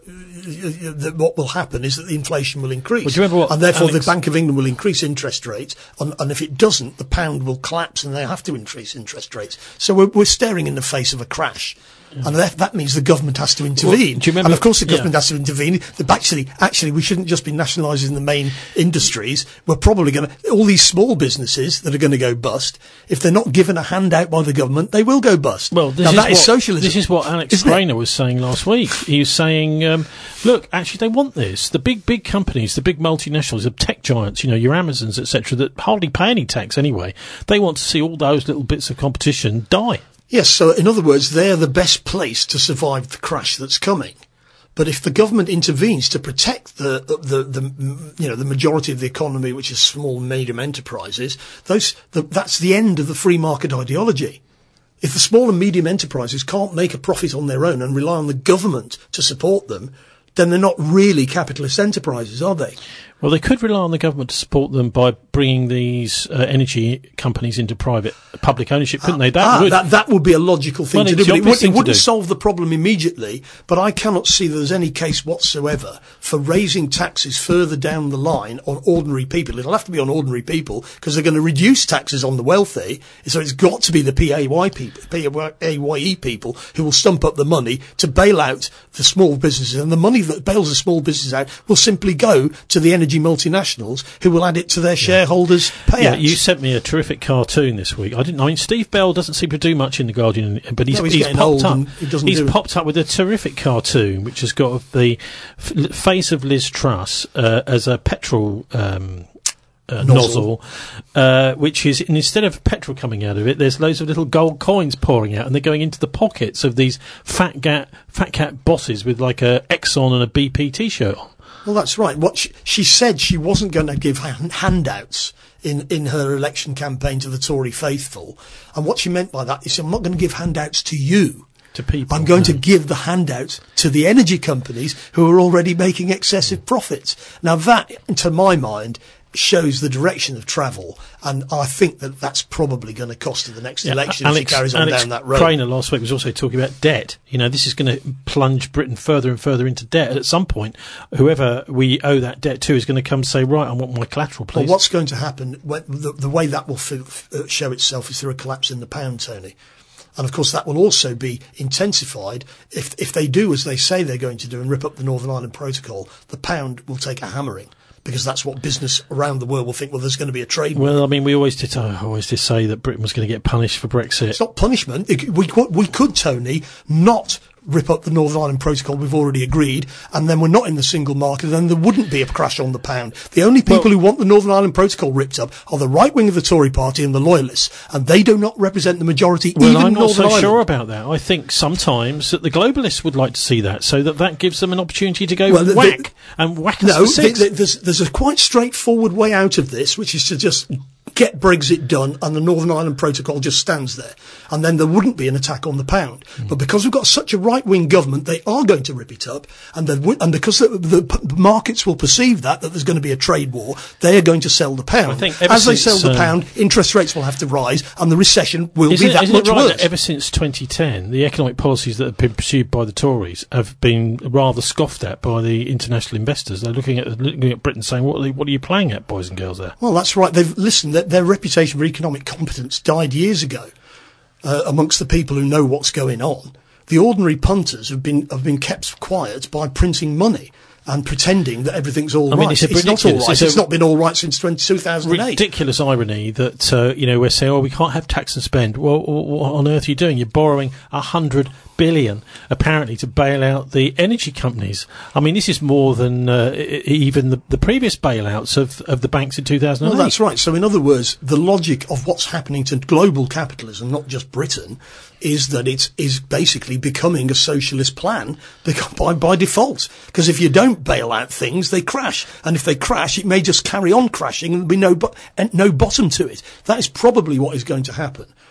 uh, what will happen is that the inflation will increase. Well, do you remember what and therefore Alex- the Bank of England will increase interest rates. And, and if it doesn't, the pound will collapse and they have to increase interest rates. So we're, we're staring in the face of a crash. And that, that means the government has to intervene. Well, do you remember, and of course the government yeah. has to intervene. The, actually, actually, we shouldn't just be nationalising the main industries. We're probably going to, all these small businesses that are going to go bust, if they're not given a handout by the government, they will go bust. Well, this now, is that what, is socialism. This is what Alex Isn't Grainer it? was saying last week. He was saying, um, look, actually they want this. The big, big companies, the big multinationals, the tech giants, you know, your Amazons, et cetera, that hardly pay any tax anyway, they want to see all those little bits of competition die. Yes, so in other words, they're the best place to survive the crash that's coming. But if the government intervenes to protect the, the, the, you know, the majority of the economy, which is small and medium enterprises, those, the, that's the end of the free market ideology. If the small and medium enterprises can't make a profit on their own and rely on the government to support them, then they're not really capitalist enterprises, are they? Well, they could rely on the government to support them by bringing these uh, energy companies into private, public ownership, couldn't ah, they? That ah, would that, that would be a logical thing well, to do. But But it, would, it wouldn't do. solve the problem immediately. But I cannot see that there's any case whatsoever for raising taxes further down the line on ordinary people. It'll have to be on ordinary people because they're going to reduce taxes on the wealthy. So it's got to be the P A Y people, P A Y E people who will stump up the money to bail out the small businesses. And the money that bails the small businesses out will simply go to the energy multinationals, who will add it to their shareholders' payouts. Yeah, you sent me a terrific cartoon this week. I didn't. I mean, Steve Bell doesn't seem to do much in the Guardian, but he's, no, he's, he's getting popped old up. and he doesn't He's do it. popped up with a terrific cartoon, which has got the f- face of Liz Truss uh, as a petrol. Um, Uh, nozzle, nozzle uh, which is, and instead of petrol coming out of it, there's loads of little gold coins pouring out, and they're going into the pockets of these fat cat, fat cat bosses with like a Exxon and a B P T-shirt on. Well, that's right. What she, she said she wasn't going to give hand, handouts in, in her election campaign to the Tory faithful. And what she meant by that is, I'm not going to give handouts to you. To people. I'm going no. to give the handouts to the energy companies who are already making excessive profits. Now that, to my mind, shows the direction of travel, and I think that that's probably going to cost her the next yeah, election Alex, if she carries on Alex down that road. Craner last week was also talking about debt. You know, this is going to plunge Britain further and further into debt. At some point, whoever we owe that debt to is going to come and say, right, I want my collateral, please. Well, what's going to happen, when, the, the way that will f- uh, show itself is through a collapse in the pound, Tony. And of course, that will also be intensified if if they do as they say they're going to do and rip up the Northern Ireland Protocol. The pound will take a hammering, because that's what business around the world will think. Well, there's going to be a trade war. Well, I mean, we always did. I always did say that Britain was going to get punished for Brexit. It's not punishment. It, we could, we could, Tony, not rip up the Northern Ireland Protocol we've already agreed, and then we're not in the single market, and then there wouldn't be a crash on the pound. The only people well, who want the Northern Ireland Protocol ripped up are the right wing of the Tory party and the Loyalists, and they do not represent the majority, well, even I'm in not Northern so Ireland. sure about that. I think sometimes that the globalists would like to see that, so that that gives them an opportunity to go well, the, whack the, and whack us no, for six. The, the, there's, there's a quite straightforward way out of this, which is to just get Brexit done, and the Northern Ireland Protocol just stands there. And then there wouldn't be an attack on the pound. Mm. But because we've got such a right-wing government, they are going to rip it up. And, and because the, the p- markets will perceive that, that there's going to be a trade war, they are going to sell the pound. I think As they since, sell the uh, pound, interest rates will have to rise, and the recession will isn't be that it, much it right worse. That ever since twenty ten, the economic policies that have been pursued by the Tories have been rather scoffed at by the international investors. They're looking at looking at Britain saying, what are, they, what are you playing at, boys and girls, there? Well, that's right. They've listened, their, their reputation for economic competence died years ago. Uh, amongst the people who know what's going on, the ordinary punters have been have been kept quiet by printing money and pretending that everything's all I mean, right. It's, it's not all right. It's, it's not been all right since two thousand eight. Ridiculous irony that uh, you know we're saying, oh, we can't have tax and spend. Well, what on earth are you doing? You're borrowing a hundred billion apparently to bail out the energy companies. I mean, this is more than uh, even the, the previous bailouts of, of the banks in two thousand eight. Well, that's right. So in other words, the logic of what's happening to global capitalism, not just Britain, is that it is basically becoming a socialist plan by, by default. Because if you don't bail out things, they crash. And if they crash, it may just carry on crashing and there'll be no, bo- no bottom to it. That is probably what is going to happen.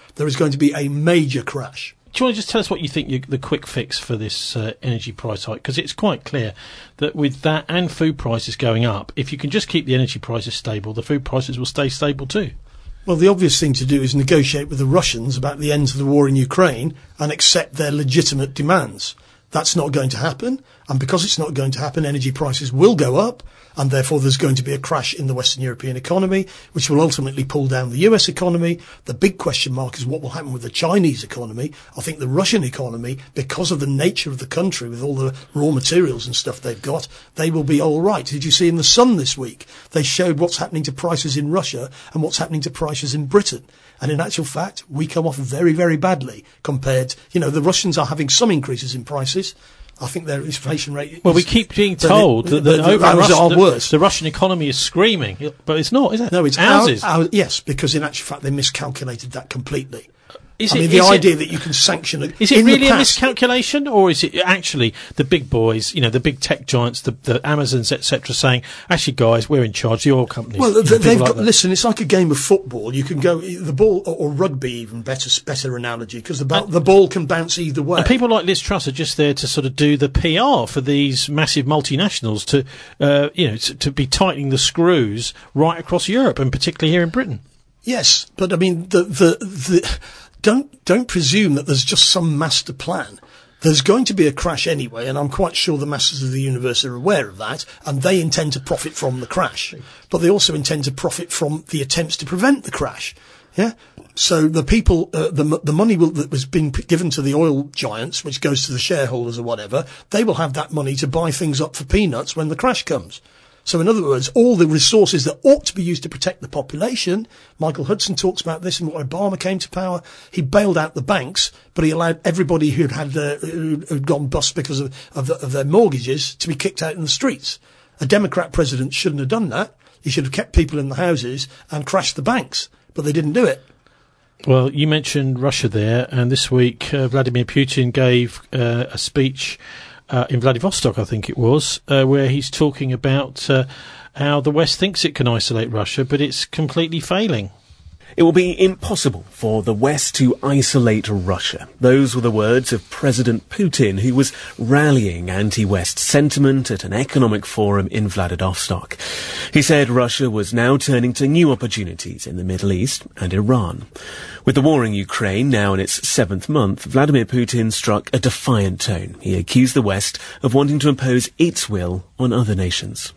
there is going to be a major crash. Do you want to just tell us what you think you, the quick fix for this uh, energy price hike? Because it's quite clear that with that and food prices going up, if you can just keep the energy prices stable, the food prices will stay stable too. Well, the obvious thing to do is negotiate with the Russians about the end to the war in Ukraine and accept their legitimate demands. That's not going to happen, and because it's not going to happen, energy prices will go up, and therefore there's going to be a crash in the Western European economy, which will ultimately pull down the U S economy. The big question mark is what will happen with the Chinese economy. I think the Russian economy, because of the nature of the country, with all the raw materials and stuff they've got, they will be all right. Did you see in The Sun this week? They showed what's happening to prices in Russia and what's happening to prices in Britain. And in actual fact, we come off very, very badly compared, you know, the Russians are having some increases in prices. I think their inflation rate... Well, we keep being told it, that, that, that over ours Russia, are the, worse. The Russian economy is screaming, but it's not, is it? No, it's ours. Our, is. our, yes, because in actual fact they miscalculated that completely. Is I it, mean, the is idea it, that you can sanction... A, is it in really the past, a miscalculation, or is it actually the big boys, you know, the big tech giants, the, the Amazons, et cetera, saying, actually, guys, we're in charge, the oil companies... Well, you know, they've like got... that. Listen, it's like a game of football. You can go... The ball... Or, or rugby, even better better analogy, because the, ba- the ball can bounce either way. And people like Liz Truss are just there to sort of do the P R for these massive multinationals to, uh, you know, to, to be tightening the screws right across Europe, and particularly here in Britain. Yes, but I mean, the... the, the Don't don't presume that there's just some master plan. There's going to be a crash anyway, and I'm quite sure the masters of the universe are aware of that, and they intend to profit from the crash. But they also intend to profit from the attempts to prevent the crash. Yeah. So the people, uh, the the money will, that was being given to the oil giants, which goes to the shareholders or whatever, they will have that money to buy things up for peanuts when the crash comes. So in other words, all the resources that ought to be used to protect the population, Michael Hudson talks about this, and when Obama came to power, he bailed out the banks, but he allowed everybody who'd had uh, who'd gone bust because of of, the, of their mortgages to be kicked out in the streets. A Democrat president shouldn't have done that. He should have kept people in the houses and crashed the banks, but they didn't do it. Well, you mentioned Russia there, and this week uh, Vladimir Putin gave uh, a speech Uh, in Vladivostok, I think it was, uh, where he's talking about uh, how the West thinks it can isolate Russia, but it's completely failing. It will be impossible for the West to isolate Russia. Those were the words of President Putin, who was rallying anti-West sentiment at an economic forum in Vladivostok. He said Russia was now turning to new opportunities in the Middle East and Iran. With the war in Ukraine now in its seventh month, Vladimir Putin struck a defiant tone. He accused the West of wanting to impose its will on other nations.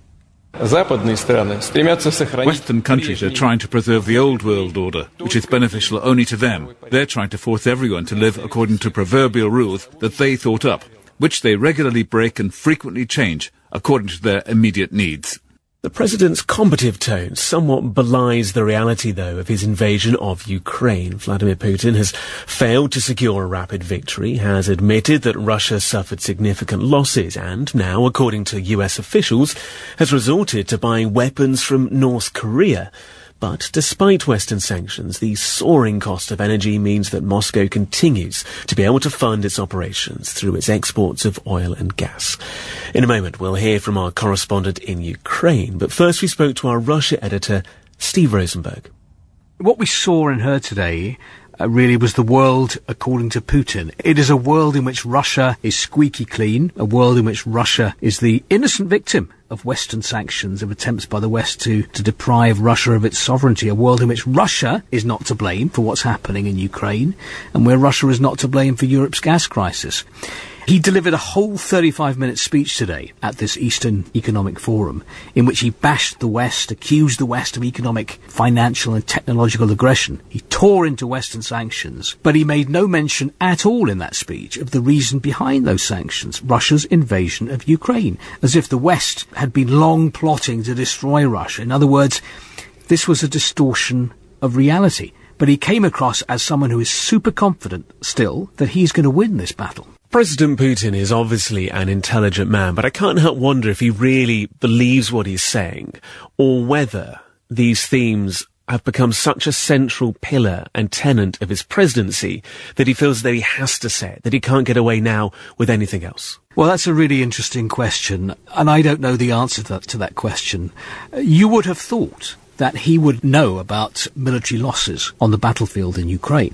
Western countries are trying to preserve the old world order, which is beneficial only to them. They're trying to force everyone to live according to proverbial rules that they thought up, which they regularly break and frequently change according to their immediate needs. The president's combative tone somewhat belies the reality, though, of his invasion of Ukraine. Vladimir Putin has failed to secure a rapid victory, has admitted that Russia suffered significant losses, and now, according to U S officials, has resorted to buying weapons from North Korea. But despite Western sanctions, the soaring cost of energy means that Moscow continues to be able to fund its operations through its exports of oil and gas. In a moment, we'll hear from our correspondent in Ukraine, but first we spoke to our Russia editor, Steve Rosenberg. What we saw and heard today uh, really was the world according to Putin. It is a world in which Russia is squeaky clean, a world in which Russia is the innocent victim of Western sanctions, of attempts by the West to, to deprive Russia of its sovereignty, a world in which Russia is not to blame for what's happening in Ukraine, and where Russia is not to blame for Europe's gas crisis. He delivered a whole thirty-five minute speech today at this Eastern Economic Forum, in which he bashed the West, accused the West of economic, financial and technological aggression. He tore into Western sanctions, but he made no mention at all in that speech of the reason behind those sanctions, Russia's invasion of Ukraine, as if the West had been long plotting to destroy Russia. In other words, this was a distortion of reality. But he came across as someone who is super confident still that he's going to win this battle. President Putin is obviously an intelligent man, but I can't help wonder if he really believes what he's saying, or whether these themes have become such a central pillar and tenet of his presidency that he feels that he has to say it, that he can't get away now with anything else. Well, that's a really interesting question, and I don't know the answer to that, to that question. You would have thought that he would know about military losses on the battlefield in Ukraine.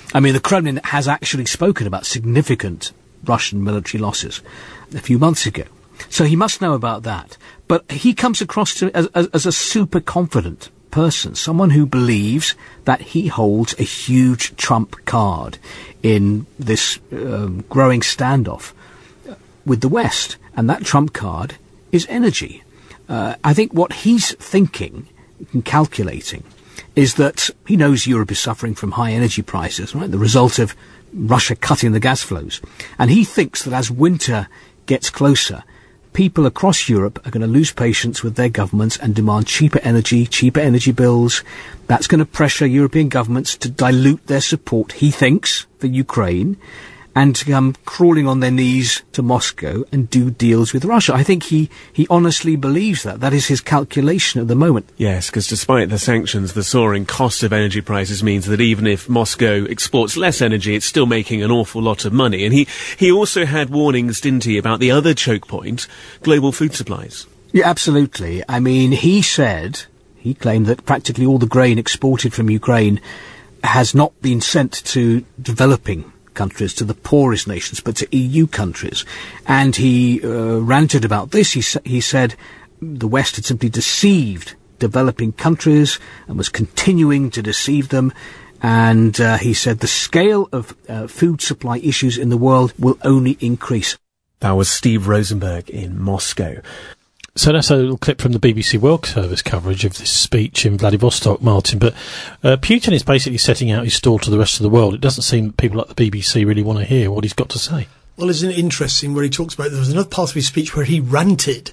I mean, the Kremlin has actually spoken about significant Russian military losses a few months ago. So he must know about that. But he comes across to as, as, as a super confident person, someone who believes that he holds a huge trump card in this um, growing standoff with the West. And that trump card is energy. Uh, I think what he's thinking and calculating is that he knows Europe is suffering from high energy prices, right? The result of Russia cutting the gas flows. And he thinks that as winter gets closer, people across Europe are going to lose patience with their governments and demand cheaper energy, cheaper energy bills. That's going to pressure European governments to dilute their support, he thinks, for Ukraine, and to come crawling on their knees to Moscow and do deals with Russia. I think he, he honestly believes that. That is his calculation at the moment. Yes, because despite the sanctions, the soaring cost of energy prices means that even if Moscow exports less energy, it's still making an awful lot of money. And he, he also had warnings, didn't he, about the other choke point, global food supplies. Yeah, absolutely. I mean, he said, he claimed that practically all the grain exported from Ukraine has not been sent to developing countries, to the poorest nations, but to E U countries. And he uh, ranted about this. He, sa- he said the West had simply deceived developing countries and was continuing to deceive them. And uh, he said the scale of uh, food supply issues in the world will only increase. That was Steve Rosenberg in Moscow. So that's a little clip from the B B C World Service coverage of this speech in Vladivostok, Martin. But uh, Putin is basically setting out his stall to the rest of the world. It doesn't seem that people like the B B C really want to hear what he's got to say. Well, isn't it interesting where he talks about, there was another part of his speech where he ranted.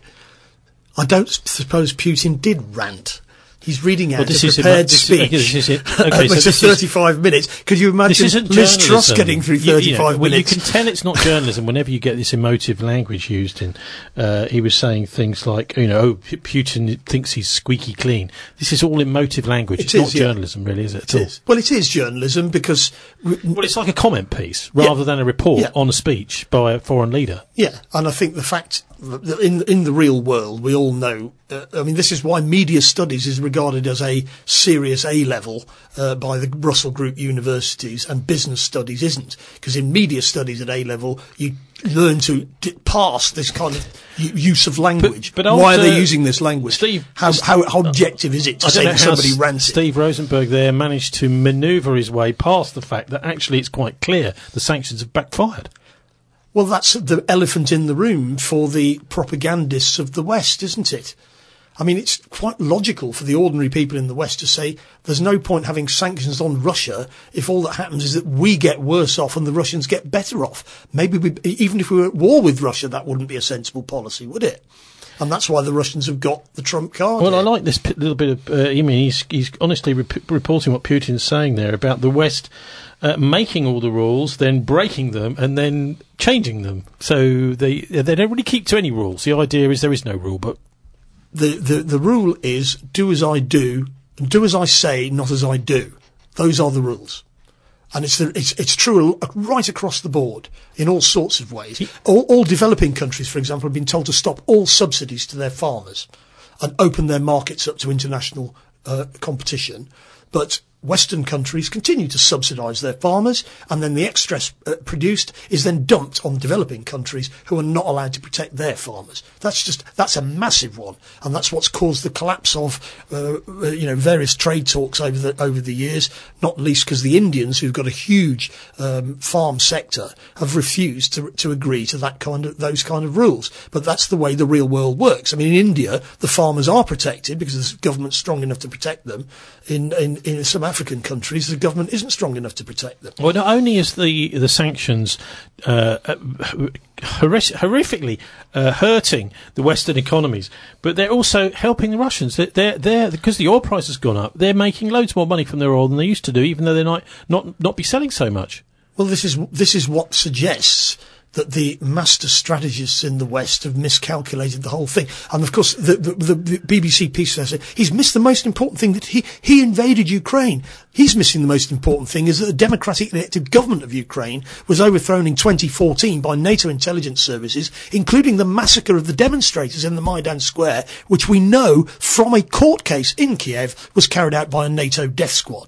I don't suppose Putin did rant. He's reading out well, a prepared it, speech. This is it. Okay, so this thirty-five is, minutes. Could you imagine Liz Truss getting through thirty-five you, you know, well, minutes? You can tell it's not journalism whenever you get this emotive language used in. Uh, he was saying things like, you know, oh, Putin thinks he's squeaky clean. This is all emotive language. It it's is, not yeah. journalism, really, is it? It is. Well, it is journalism because... W- well, it's like a comment piece rather yeah. than a report yeah. on a speech by a foreign leader. Yeah, and I think the fact that in, in the real world, we all know... Uh, I mean, this is why media studies is regarded as a serious A-level uh, by the Russell Group universities, and business studies isn't. Because in media studies at A-level, you learn to d- pass this kind of u- use of language. But, but why are they using this language? Steve, how, how, how objective is it to say that somebody rants Steve it? Rosenberg there managed to manoeuvre his way past the fact that actually it's quite clear the sanctions have backfired. Well, that's the elephant in the room for the propagandists of the West, isn't it? I mean, it's quite logical for the ordinary people in the West to say there's no point having sanctions on Russia if all that happens is that we get worse off and the Russians get better off. Maybe we, even if we were at war with Russia, that wouldn't be a sensible policy, would it? And that's why the Russians have got the trump card. Well, here. I like this p- little bit of, uh, I mean, he's, he's honestly rep- reporting what Putin's saying there about the West uh, making all the rules, then breaking them, and then changing them. So they they don't really keep to any rules. The idea is there is no rule book. The, the, the rule is do as I do, do as I say, not as I do. Those are the rules. And it's, the, it's, it's true right across the board in all sorts of ways. All, all developing countries, for example, have been told to stop all subsidies to their farmers and open their markets up to international uh, competition. But Western countries continue to subsidise their farmers, and then the excess uh, produced is then dumped on developing countries who are not allowed to protect their farmers. That's just that's a massive one, and that's what's caused the collapse of uh, you know various trade talks over the over the years. Not least because the Indians, who've got a huge um, farm sector, have refused to to agree to that kind of those kind of rules. But that's the way the real world works. I mean, in India, the farmers are protected because the government's strong enough to protect them. In in, in some African countries, the government isn't strong enough to protect them. Well, not only is the the sanctions uh, horrific, horrifically uh, hurting the Western economies, but they're also helping the Russians. They're, they're, they're because the oil price has gone up. They're making loads more money from their oil than they used to do, even though they might not not be selling so much. Well, this is this is what suggests that the master strategists in the West have miscalculated the whole thing. And of course, the, the, the B B C piece says he's missed the most important thing, that he, he invaded Ukraine. He's missing the most important thing is that the democratic elected government of Ukraine was overthrown in twenty fourteen by NATO intelligence services, including the massacre of the demonstrators in the Maidan Square, which we know from a court case in Kiev was carried out by a NATO death squad.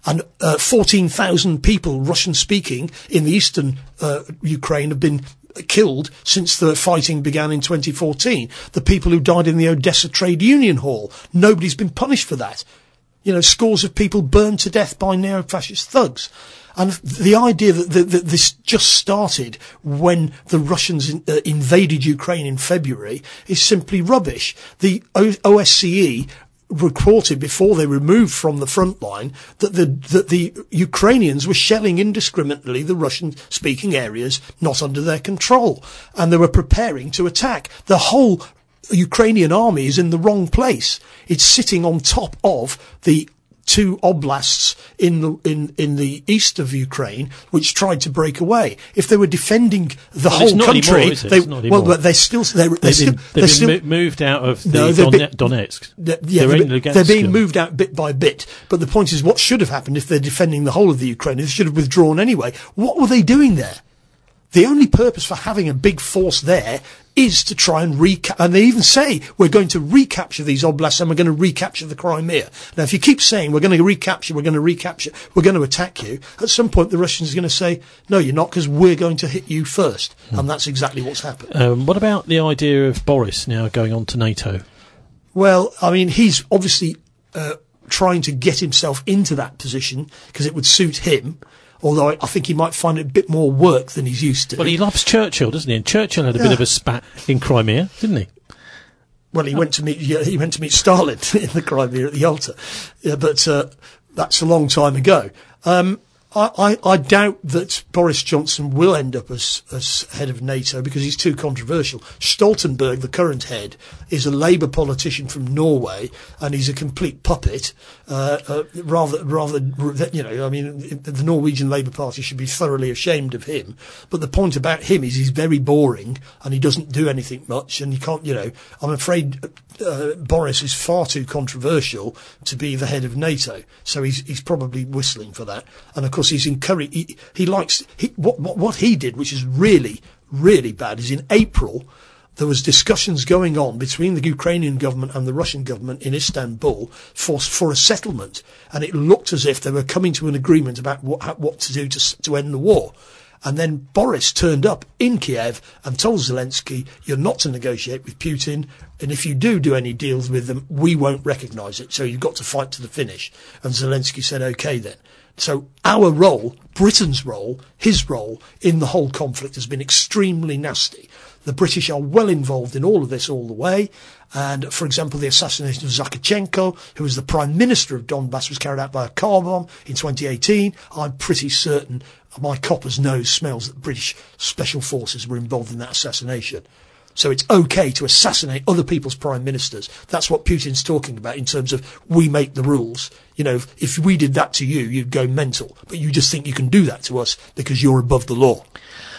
And uh, fourteen thousand people, Russian-speaking, in the eastern uh, Ukraine have been killed since the fighting began in twenty fourteen. The people who died in the Odessa Trade Union Hall, nobody's been punished for that. You know, scores of people burned to death by neo-fascist thugs. And the idea that, that, that this just started when the Russians in, uh, invaded Ukraine in February is simply rubbish. The o- O S C E reported before they were moved from the front line that the that the Ukrainians were shelling indiscriminately the Russian-speaking areas not under their control, and they were preparing to attack. The whole Ukrainian army is in the wrong place. It's sitting on top of the two oblasts in the in in the east of Ukraine, which tried to break away. If they were defending the well, whole it's not country, anymore, is it? they it's not anymore. well, but they're still they're, they're they've still been, they're they've still been moved out of the no, Don- been, Donetsk. They're, they're yeah, they're, in been, Lugansk. they're being moved out bit by bit. But the point is, what should have happened if they're defending the whole of the Ukraine? They should have withdrawn anyway. What were they doing there? The only purpose for having a big force there is to try and recapture, and they even say, we're going to recapture these oblasts and we're going to recapture the Crimea. Now, if you keep saying, we're going to recapture, we're going to recapture, we're going to attack you, at some point the Russians are going to say, no, you're not, because we're going to hit you first. Hmm. And that's exactly what's happened. Um, what about the idea of Boris now going on to NATO? Well, I mean, he's obviously uh, trying to get himself into that position, because it would suit him. Although I think he might find it a bit more work than he's used to. Well, he loves Churchill, doesn't he? And Churchill had a yeah. bit of a spat in Crimea, didn't he? Well, he oh. went to meet yeah, he went to meet Stalin in the Crimea at the Yalta, yeah, but uh, that's a long time ago. Um, I, I, I doubt that Boris Johnson will end up as, as head of NATO because he's too controversial. Stoltenberg, the current head, is a Labour politician from Norway, and he's a complete puppet. Uh, uh, rather, rather, you know, I mean, the Norwegian Labour Party should be thoroughly ashamed of him. But the point about him is he's very boring, and he doesn't do anything much, and you can't, you know, I'm afraid uh, Boris is far too controversial to be the head of NATO. So he's he's probably whistling for that. And of course, he's encouraged. He, he likes he, what, what what he did, which is really really bad, is in April there was discussions going on between the Ukrainian government and the Russian government in Istanbul for for a settlement, and it looked as if they were coming to an agreement about what what to do to to end the war. And then Boris turned up in Kiev and told Zelensky, you're not to negotiate with Putin, and if you do do any deals with them, we won't recognise it, so you've got to fight to the finish. And Zelensky said, OK then. So our role, Britain's role, his role in the whole conflict has been extremely nasty. The British are well involved in all of this all the way. And, for example, the assassination of Zakharchenko, who was the Prime Minister of Donbass, was carried out by a car bomb in twenty eighteen. I'm pretty certain my copper's nose smells that British special forces were involved in that assassination. So it's okay to assassinate other people's prime ministers. That's what Putin's talking about in terms of we make the rules. You know, if, if we did that to you, you'd go mental. But you just think you can do that to us because you're above the law.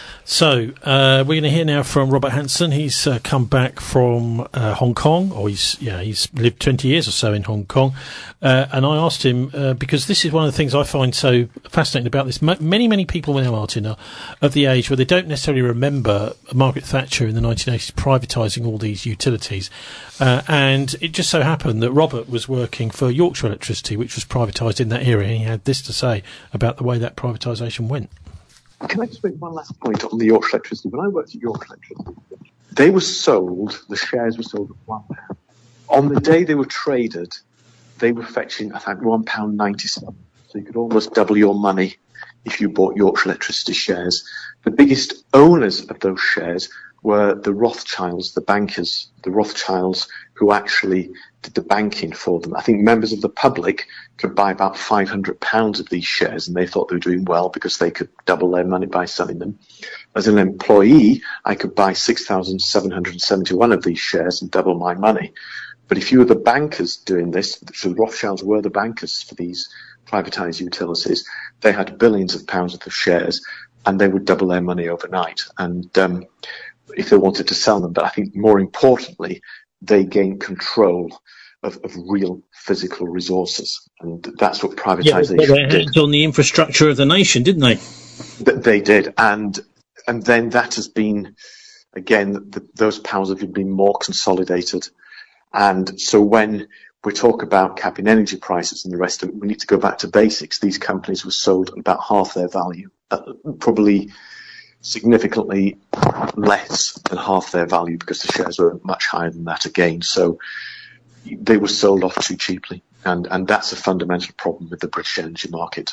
So uh, we're going to hear now from Robert Hanson. He's uh, come back from uh, Hong Kong, or he's yeah he's lived twenty years or so in Hong Kong. Uh, and I asked him uh, because this is one of the things I find so fascinating about this. M- many many people now, Martin, are of the age where they don't necessarily remember Margaret Thatcher in the nineteen eighties privatising all these utilities. Uh, and it just so happened that Robert was working for Yorkshire Electricity, which was privatised in that era, and he had this to say about the way that privatisation went. Can I just make one last point on the Yorkshire Electricity? When I worked at Yorkshire Electricity, they were sold, the shares were sold at one pound. On the day they were traded, they were fetching, I think, one pound ninety-seven. So you could almost double your money if you bought Yorkshire Electricity shares. The biggest owners of those shares were the Rothschilds, the bankers, the Rothschilds who actually did the banking for them. I think members of the public could buy about five hundred pounds of these shares, and they thought they were doing well because they could double their money by selling them. As an employee, I could buy six thousand seven hundred seventy-one of these shares and double my money. But if you were the bankers doing this, so the Rothschilds were the bankers for these privatised utilities, they had billions of pounds worth of shares, and they would double their money overnight. And um, if they wanted to sell them, but I think more importantly, they gained control of, of real physical resources, and that's what privatisation yeah, they had did. On the infrastructure of the nation, didn't they? Th- they did, and and then that has been, again, the, those powers have been more consolidated, and so when we talk about capping energy prices and the rest of it, we need to go back to basics. These companies were sold at about half their value, uh, probably significantly less than half their value because the shares were much higher than that again. So they were sold off too cheaply, and, and that's a fundamental problem with the British energy market.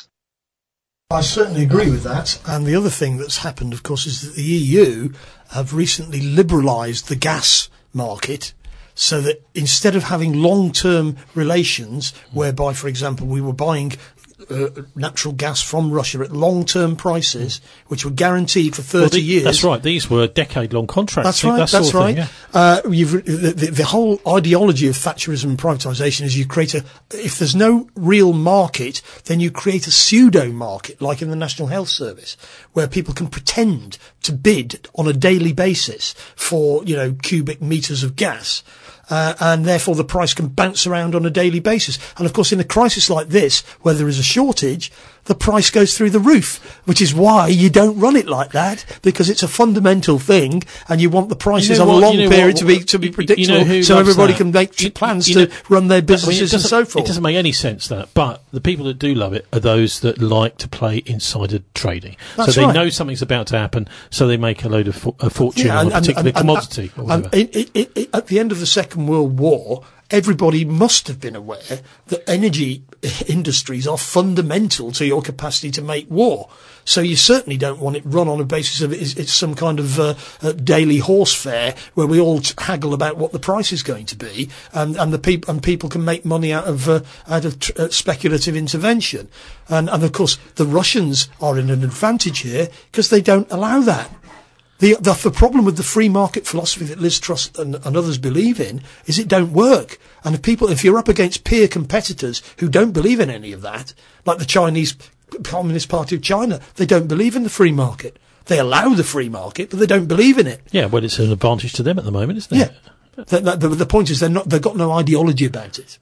I certainly agree with that. And the other thing that's happened, of course, is that the E U have recently liberalised the gas market, so that instead of having long-term relations, whereby, for example, we were buying uh, natural gas from Russia at long-term prices, which were guaranteed for thirty well, the, years. That's right. These were decade-long contracts. That's right. That That's sort of right. thing, yeah. uh, you've, the, the, the whole ideology of Thatcherism and privatisation is you create a. If there's no real market, then you create a pseudo market, like in the National Health Service, where people can pretend to bid on a daily basis for, you know, cubic meters of gas. Uh, and therefore the price can bounce around on a daily basis. And of course, in a crisis like this, where there is a shortage, the price goes through the roof, which is why you don't run it like that, because it's a fundamental thing, and you want the prices you know of what, a long you know period what, to be to be predictable, you know so everybody that? can make you, plans you know, to run their businesses I mean, and so forth. It doesn't make any sense, that. But the people that do love it are those that like to play insider trading. That's so they right. know something's about to happen, so they make a load of fo- a fortune Yeah, on and- a particular and- and- commodity. or and whatever. it, it, it, at the end of the Second World War, everybody must have been aware that energy industries are fundamental to your capacity to make war. So you certainly don't want it run on a basis of it's, it's some kind of uh, uh, daily horse fair where we all t- haggle about what the price is going to be, and and the people and people can make money out of uh, out of tr- uh, speculative intervention. And and of course the Russians are in an advantage here because they don't allow that. The, the the problem with the free market philosophy that Liz Truss and, and others believe in is it don't work. And if people, if you're up against peer competitors who don't believe in any of that, like the Chinese Communist Party of China, they don't believe in the free market. They allow the free market, but they don't believe in it. Yeah, well, it's an advantage to them at the moment, isn't it? Yeah. The, the, the point is they're not, they've got no ideology about it.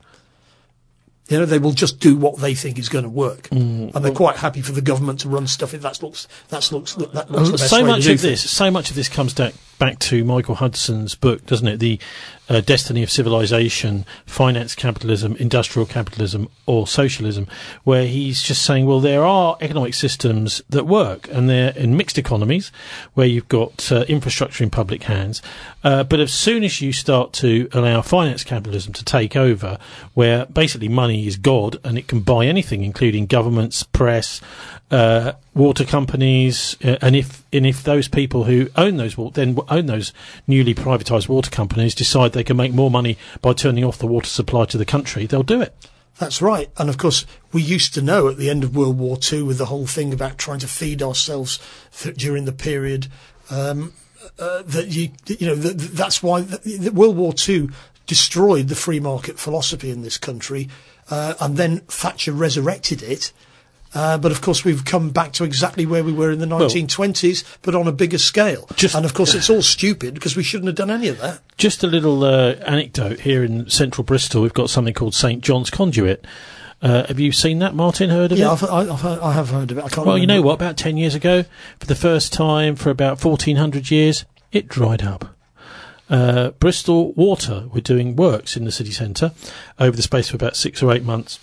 You know, they will just do what they think is going to work, Mm. and they're quite happy for the government to run stuff if that looks that looks that looks the best so way much to do of this, things. so much of this comes back back to Michael Hudson's book, doesn't it? The uh, Destiny of Civilization: Finance Capitalism, Industrial Capitalism, or Socialism, where he's just saying, well, there are economic systems that work, and they're in mixed economies, where you've got uh, infrastructure in public hands. Uh, but as soon as you start to allow finance capitalism to take over, where basically money is God and it can buy anything, including governments, press, uh, water companies, uh, and if and if those people who own those wa- then own those newly privatised water companies decide they can make more money by turning off the water supply to the country, they'll do it. That's right. And of course, we used to know at the end of World War Two, with the whole thing about trying to feed ourselves th- during the period, um, uh, that you, you know, th- th- that's why th- th- World War Two destroyed the free market philosophy in this country, uh, and then Thatcher resurrected it. Uh, but of course, we've come back to exactly where we were in the nineteen twenties, well, but on a bigger scale. Just, and of course, it's all stupid because we shouldn't have done any of that. Just a little uh, anecdote here in central Bristol. We've got something called Saint John's Conduit. Uh, have you seen that, Martin? Heard of yeah, it? Yeah, I've, I've, heard- I have heard of it. I can't well, remember. you know what? About ten years ago, for the first time for about fourteen hundred years, it dried up. Uh, Bristol Water were doing works in the city centre over the space of about six or eight months.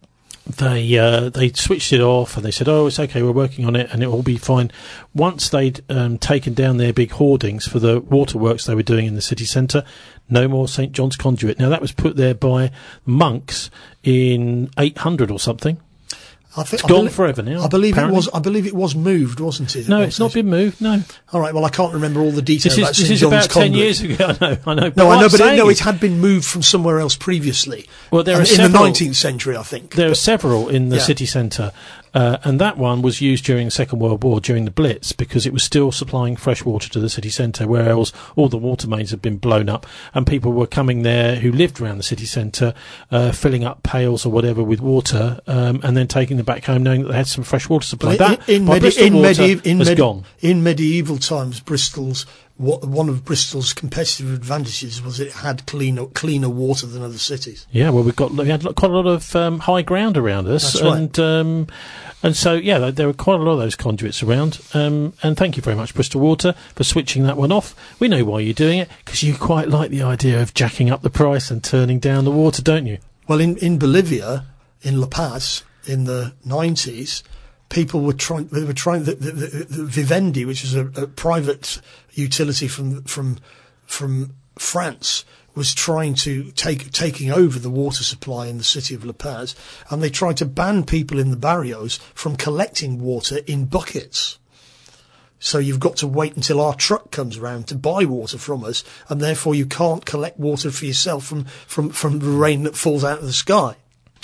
They uh, they switched it off and they said, oh, it's okay, we're working on it and it'll all be fine. Once they'd um, taken down their big hoardings for the waterworks they were doing in the city centre, no more Saint John's Conduit. Now, that was put there by monks in eight hundred or something. I think, It's gone I belie- forever now. I believe apparently. it was. I believe it was moved, wasn't it? No, it's not been moved. No. All right. Well, I can't remember all the details. This is about this Saint is John's about ten Conduit. years ago. I know. I know. No, what I know, I'm but it, saying no, is- it had been moved from somewhere else previously. Well, there Um, are in several, the nineteenth century, I think. There are several in the Yeah. city centre, uh, and that one was used during the Second World War, during the Blitz, because it was still supplying fresh water to the city centre, whereas all the water mains had been blown up, and people were coming there who lived around the city centre, uh, filling up pails or whatever with water, um, and then taking them back home knowing that they had some fresh water supply. Well, That, in, in, by medi- Bristol in, Water, mediev- in, has medi- gone. in medieval times, Bristol's wa- one of Bristol's competitive advantages was it had cleaner cleaner water than other cities. Yeah, well, we've got we had lo- quite a lot of um, high ground around us, That's right. and um, and so yeah, there, there were quite a lot of those conduits around. Um, and thank you very much, Bristol Water, for switching that one off. We know why you're doing it, because you quite like the idea of jacking up the price and turning down the water, don't you? Well, in, in Bolivia, in La Paz, in the nineties, people were trying, they were trying, the, the, the, the Vivendi, which is a, a private utility from, from, from France, was trying to take, taking over the water supply in the city of La Paz, and they tried to ban people in the barrios from collecting water in buckets. So you've got to wait until our truck comes around to buy water from us, and therefore you can't collect water for yourself from, from, from the rain that falls out of the sky.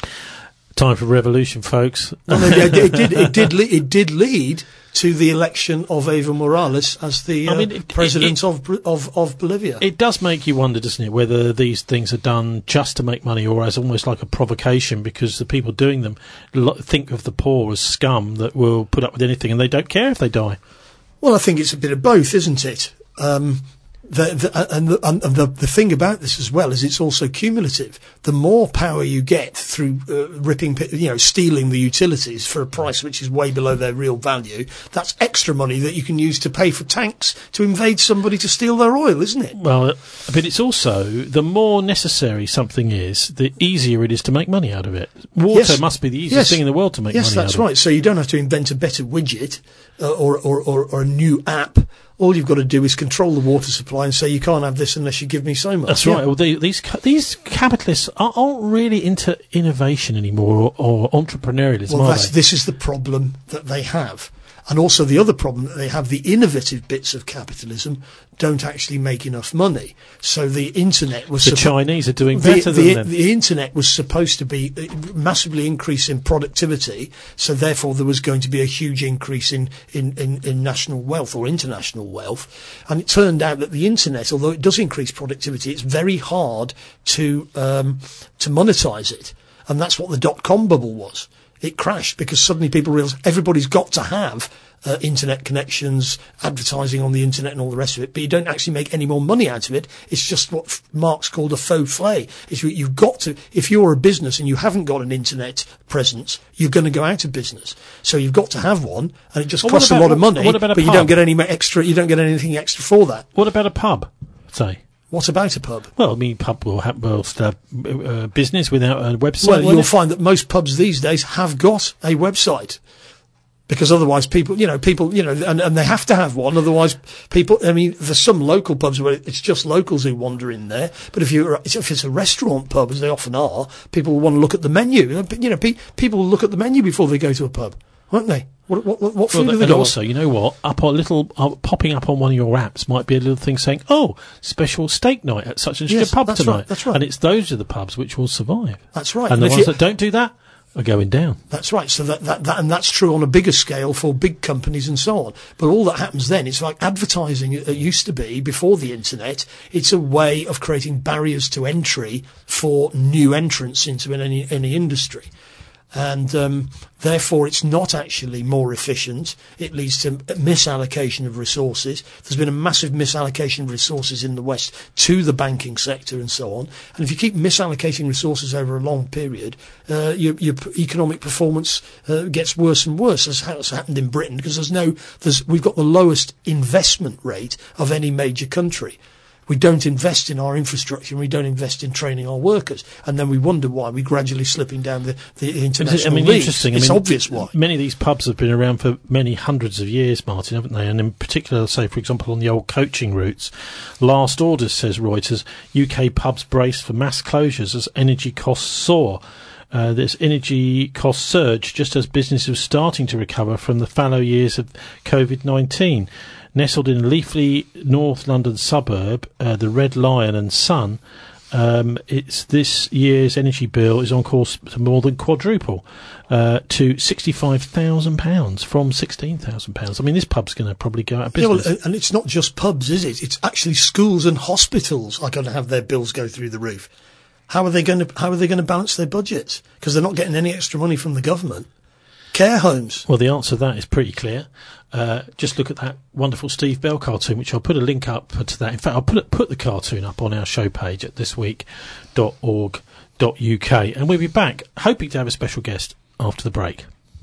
Time for revolution, folks. Well, it, it did. It did. Le- it did lead to the election of Evo Morales as the uh, I mean, it, president it, it, of, of of Bolivia. It does make you wonder, doesn't it, whether these things are done just to make money or as almost like a provocation, because the people doing them lo- think of the poor as scum that will put up with anything, and they don't care if they die. Well, I think it's a bit of both, isn't it? Um, The, the, and the, and the, the thing about this as well is it's also cumulative. The more power you get through uh, ripping, you know, stealing the utilities for a price which is way below their real value, that's extra money that you can use to pay for tanks to invade somebody to steal their oil, isn't it? Well, but it's also, the more necessary something is, the easier it is to make money out of it. Water yes. must be the easiest yes. thing in the world to make yes, money out of. Yes, that's right. So you don't have to invent a better widget uh, or, or, or, or a new app. All you've got to do is control the water supply and say you can't have this unless you give me so much. That's yeah. right. Well, they, these these capitalists aren't really into innovation anymore or, or entrepreneurialism, well, are that's, they? This is the problem that they have. And also the other problem that they have, the innovative bits of capitalism don't actually make enough money. So the internet was... The suppo- Chinese are doing better the, than the, them. The internet was supposed to be massively increase in productivity, so therefore there was going to be a huge increase in, in, in, in national wealth or international wealth. And it turned out that the internet, although it does increase productivity, it's very hard to um, to monetize it. And that's what the dot-com bubble was. It crashed because suddenly people realised everybody's got to have uh, internet connections, advertising on the internet and all the rest of it, but you don't actually make any more money out of it. It's just what f- Marx called a faux flay. It's, you've got to, if you're a business and you haven't got an internet presence, you're going to go out of business. So you've got to have one, and it just well, costs about, a lot of money, what about a but pub? you don't get any extra, you don't get anything extra for that. What about a pub, say? What about a pub? Well, I mean, pub will have will have uh, business without a website. Well, you'll it? find that most pubs these days have got a website. Because otherwise people, you know, people, you know, and, and they have to have one. Otherwise people, I mean, there's some local pubs where it's just locals who wander in there. But if you're, if it's a restaurant pub, as they often are, people will want to look at the menu. You know, pe- people will look at the menu before they go to a pub, won't they? What, what, what food well, do they and got? Also, you know what? Up a little, uh, popping up on one of your apps might be a little thing saying, "Oh, special steak night at such and such yes, a pub that's tonight." Right, that's right. And it's those are the pubs which will survive. That's right. And, and the ones you, that don't do that are going down. That's right. So that, that, that, and that's true on a bigger scale for big companies and so on. But all that happens then, it's like advertising it used to be before the internet. It's a way of creating barriers to entry for new entrants into any, any industry. And um, therefore, it's not actually more efficient. It leads to misallocation of resources. There's been a massive misallocation of resources in the West to the banking sector and so on. And if you keep misallocating resources over a long period, uh, your, your economic performance uh, gets worse and worse, as has happened in Britain, because there's no, there's, we've got the lowest investment rate of any major country. We don't invest in our infrastructure and we don't invest in training our workers. And then we wonder why we're gradually slipping down the, the international I mean, league. interesting. It's I mean, obvious why. Many of these pubs have been around for many hundreds of years, Martin, haven't they? And in particular, say, for example, on the old coaching routes, last orders, says Reuters, U K pubs brace for mass closures as energy costs soar. Uh, this energy cost surge just as business was starting to recover from the fallow years of COVID nineteen. Nestled in a leafy North London suburb, uh, the Red Lion and Sun, um, it's this year's energy bill is on course to more than quadruple uh, to sixty-five thousand pounds from sixteen thousand pounds. I mean, this pub's going to probably go out of business. Yeah, well, and it's not just pubs, is it? It's actually schools and hospitals are going to have their bills go through the roof. How are they going to How are they going to balance their budgets? Because they're not getting any extra money from the government. Care homes. Well, the answer to that is pretty clear. Uh, just look at that wonderful Steve Bell cartoon, which I'll put a link up to that. In fact, I'll put put the cartoon up on our show page at this week dot org dot U K. And we'll be back, hoping to have a special guest after the break.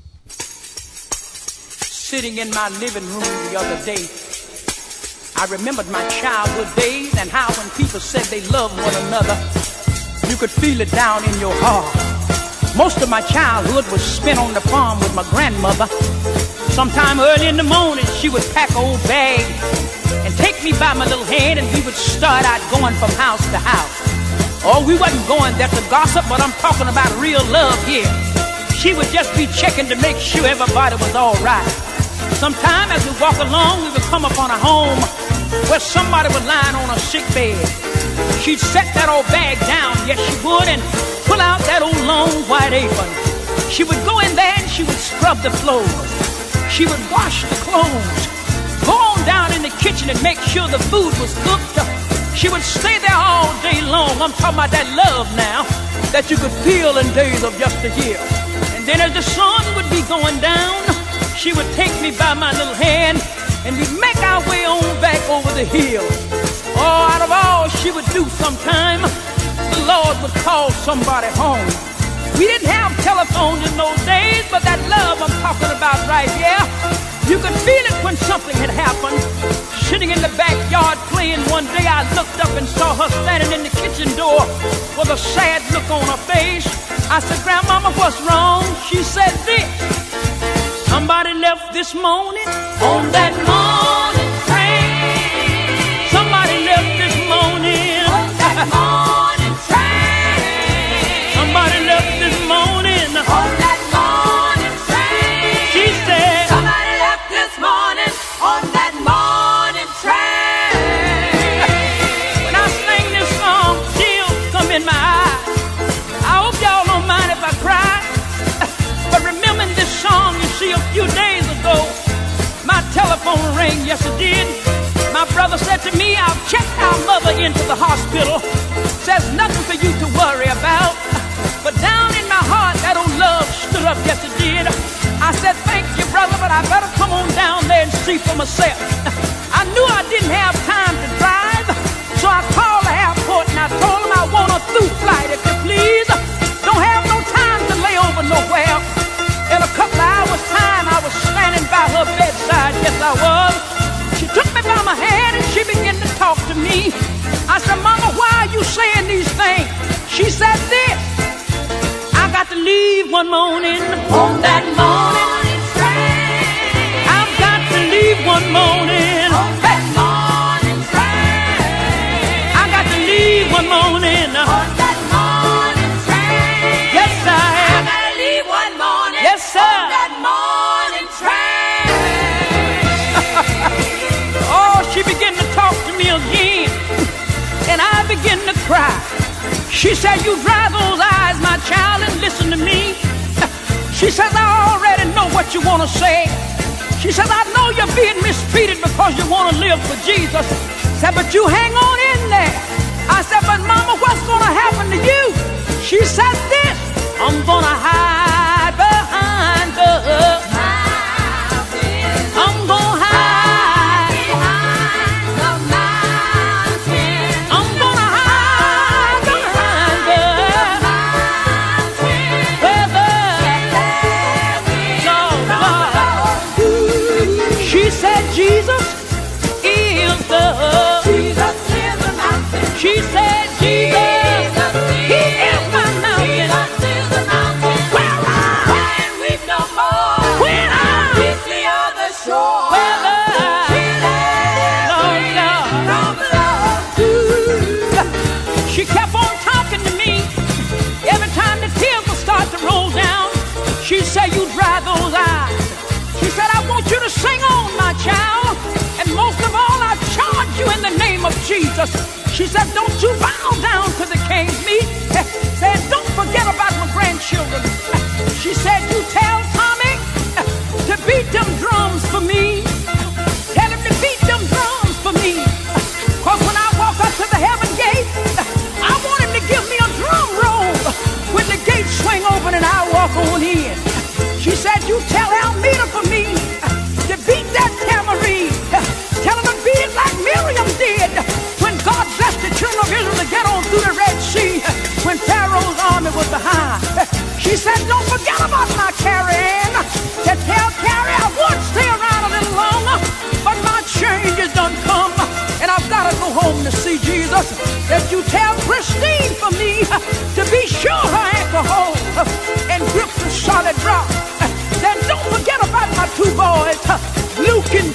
Sitting in my living room the other day, I remembered my childhood days and how when people said they loved one another, You could feel it down in your heart. Most of my childhood was spent on the farm with my grandmother. Sometime early in the morning, she would pack an old bag and take me by my little hand, and we would start out going from house to house. Oh, we wasn't going there to gossip, but I'm talking about real love here. She would just be checking to make sure everybody was all right. Sometime as we walk along, we would come upon a home where somebody was lying on a sick bed. She'd set that old bag down, yes she would, and pull out that old long white apron. She would go in there and she would scrub the floors. She would wash the clothes. Go on down in the kitchen and make sure the food was cooked. She would stay there all day long. I'm talking about that love now that you could feel in days of yesteryear. And then as the sun would be going down, she would take me by my little hand and we'd make our way on back over the hill. Oh, out of all she would do sometime, the Lord would call somebody home. We didn't have telephones in those days, but that love I'm talking about right here, you could feel it when something had happened. Sitting in the backyard playing one day, I looked up and saw her standing in the kitchen door with a sad look on her face. I said, Grandmama, what's wrong? She said this: somebody left this morning on that morning train. Somebody left this morning on that morning train. Somebody left this morning on that morning train. She said, somebody left this morning on that morning train. When I sing this song, tears come in my eyes. I hope y'all don't mind if I cry. But remembering this song, you see, a few days ago, my telephone rang, yes it did. My brother said to me, I've checked our mother into the hospital. Says nothing for you to worry about. But down in my heart, that old love stood up, yes it did. I said, thank you, brother, but I better come on down there and see for myself. I knew I didn't have time to drive, so I called the airport and I told them I want a through flight, if you please. Don't have no time to lay over nowhere. In a couple of hours' time, I was standing by her bedside, yes I was. She took me by my hand and she began to talk to me. I said, Mama, why are you saying these things? She said this: I got to leave one morning on that morning train. I've got to leave one morning on that morning train. I got to leave one morning on that morning train. Yes, I have. I got to leave one morning. Yes, sir. On that morning train. Oh, she began to talk to me again, and I began to cry. She said, you dry those eyes, my child, and listen to me. She says, I already know what you want to say. She says, I know you're being mistreated because you want to live for Jesus. Said, but you hang on in there. I said, but Mama, what's going to happen to you? She said this: I'm going to hide behind the mountain. I'm going to hide behind the mountain. I'm going to hide behind the mountain. Where the Lord. She said Jesus is the Jesus is the mountain. She said Jesus, He is my mountain. Jesus is the mountain. Where I can weep no more. When I reach the other shore. Where the Lord, Lord. She kept on talking to me. Every time the tears would start to roll down, she said, you dry those eyes. She said, I want you to sing on, my child. And most of all, I charge you in the name of Jesus. She said, don't you bow down to the king's meat. Said, don't forget about my grandchildren. She said, you tell Tommy to beat them drums for me. Tell him to beat them drums for me. Cause when I walk up to the heaven gate, I want him to give me a drum roll. When the gates swing open and I walk on in. She said, you tell Almeida for me to beat that tambourine. Tell him to beat it like Miriam did when God blessed the children of Israel to get on through the Red Sea when Pharaoh's army was behind. She said, don't forget about my Carrie Ann. To tell Carrie I would stay around a little longer, but my change is done come, and I've got to go home to see Jesus. That you tell Christine for me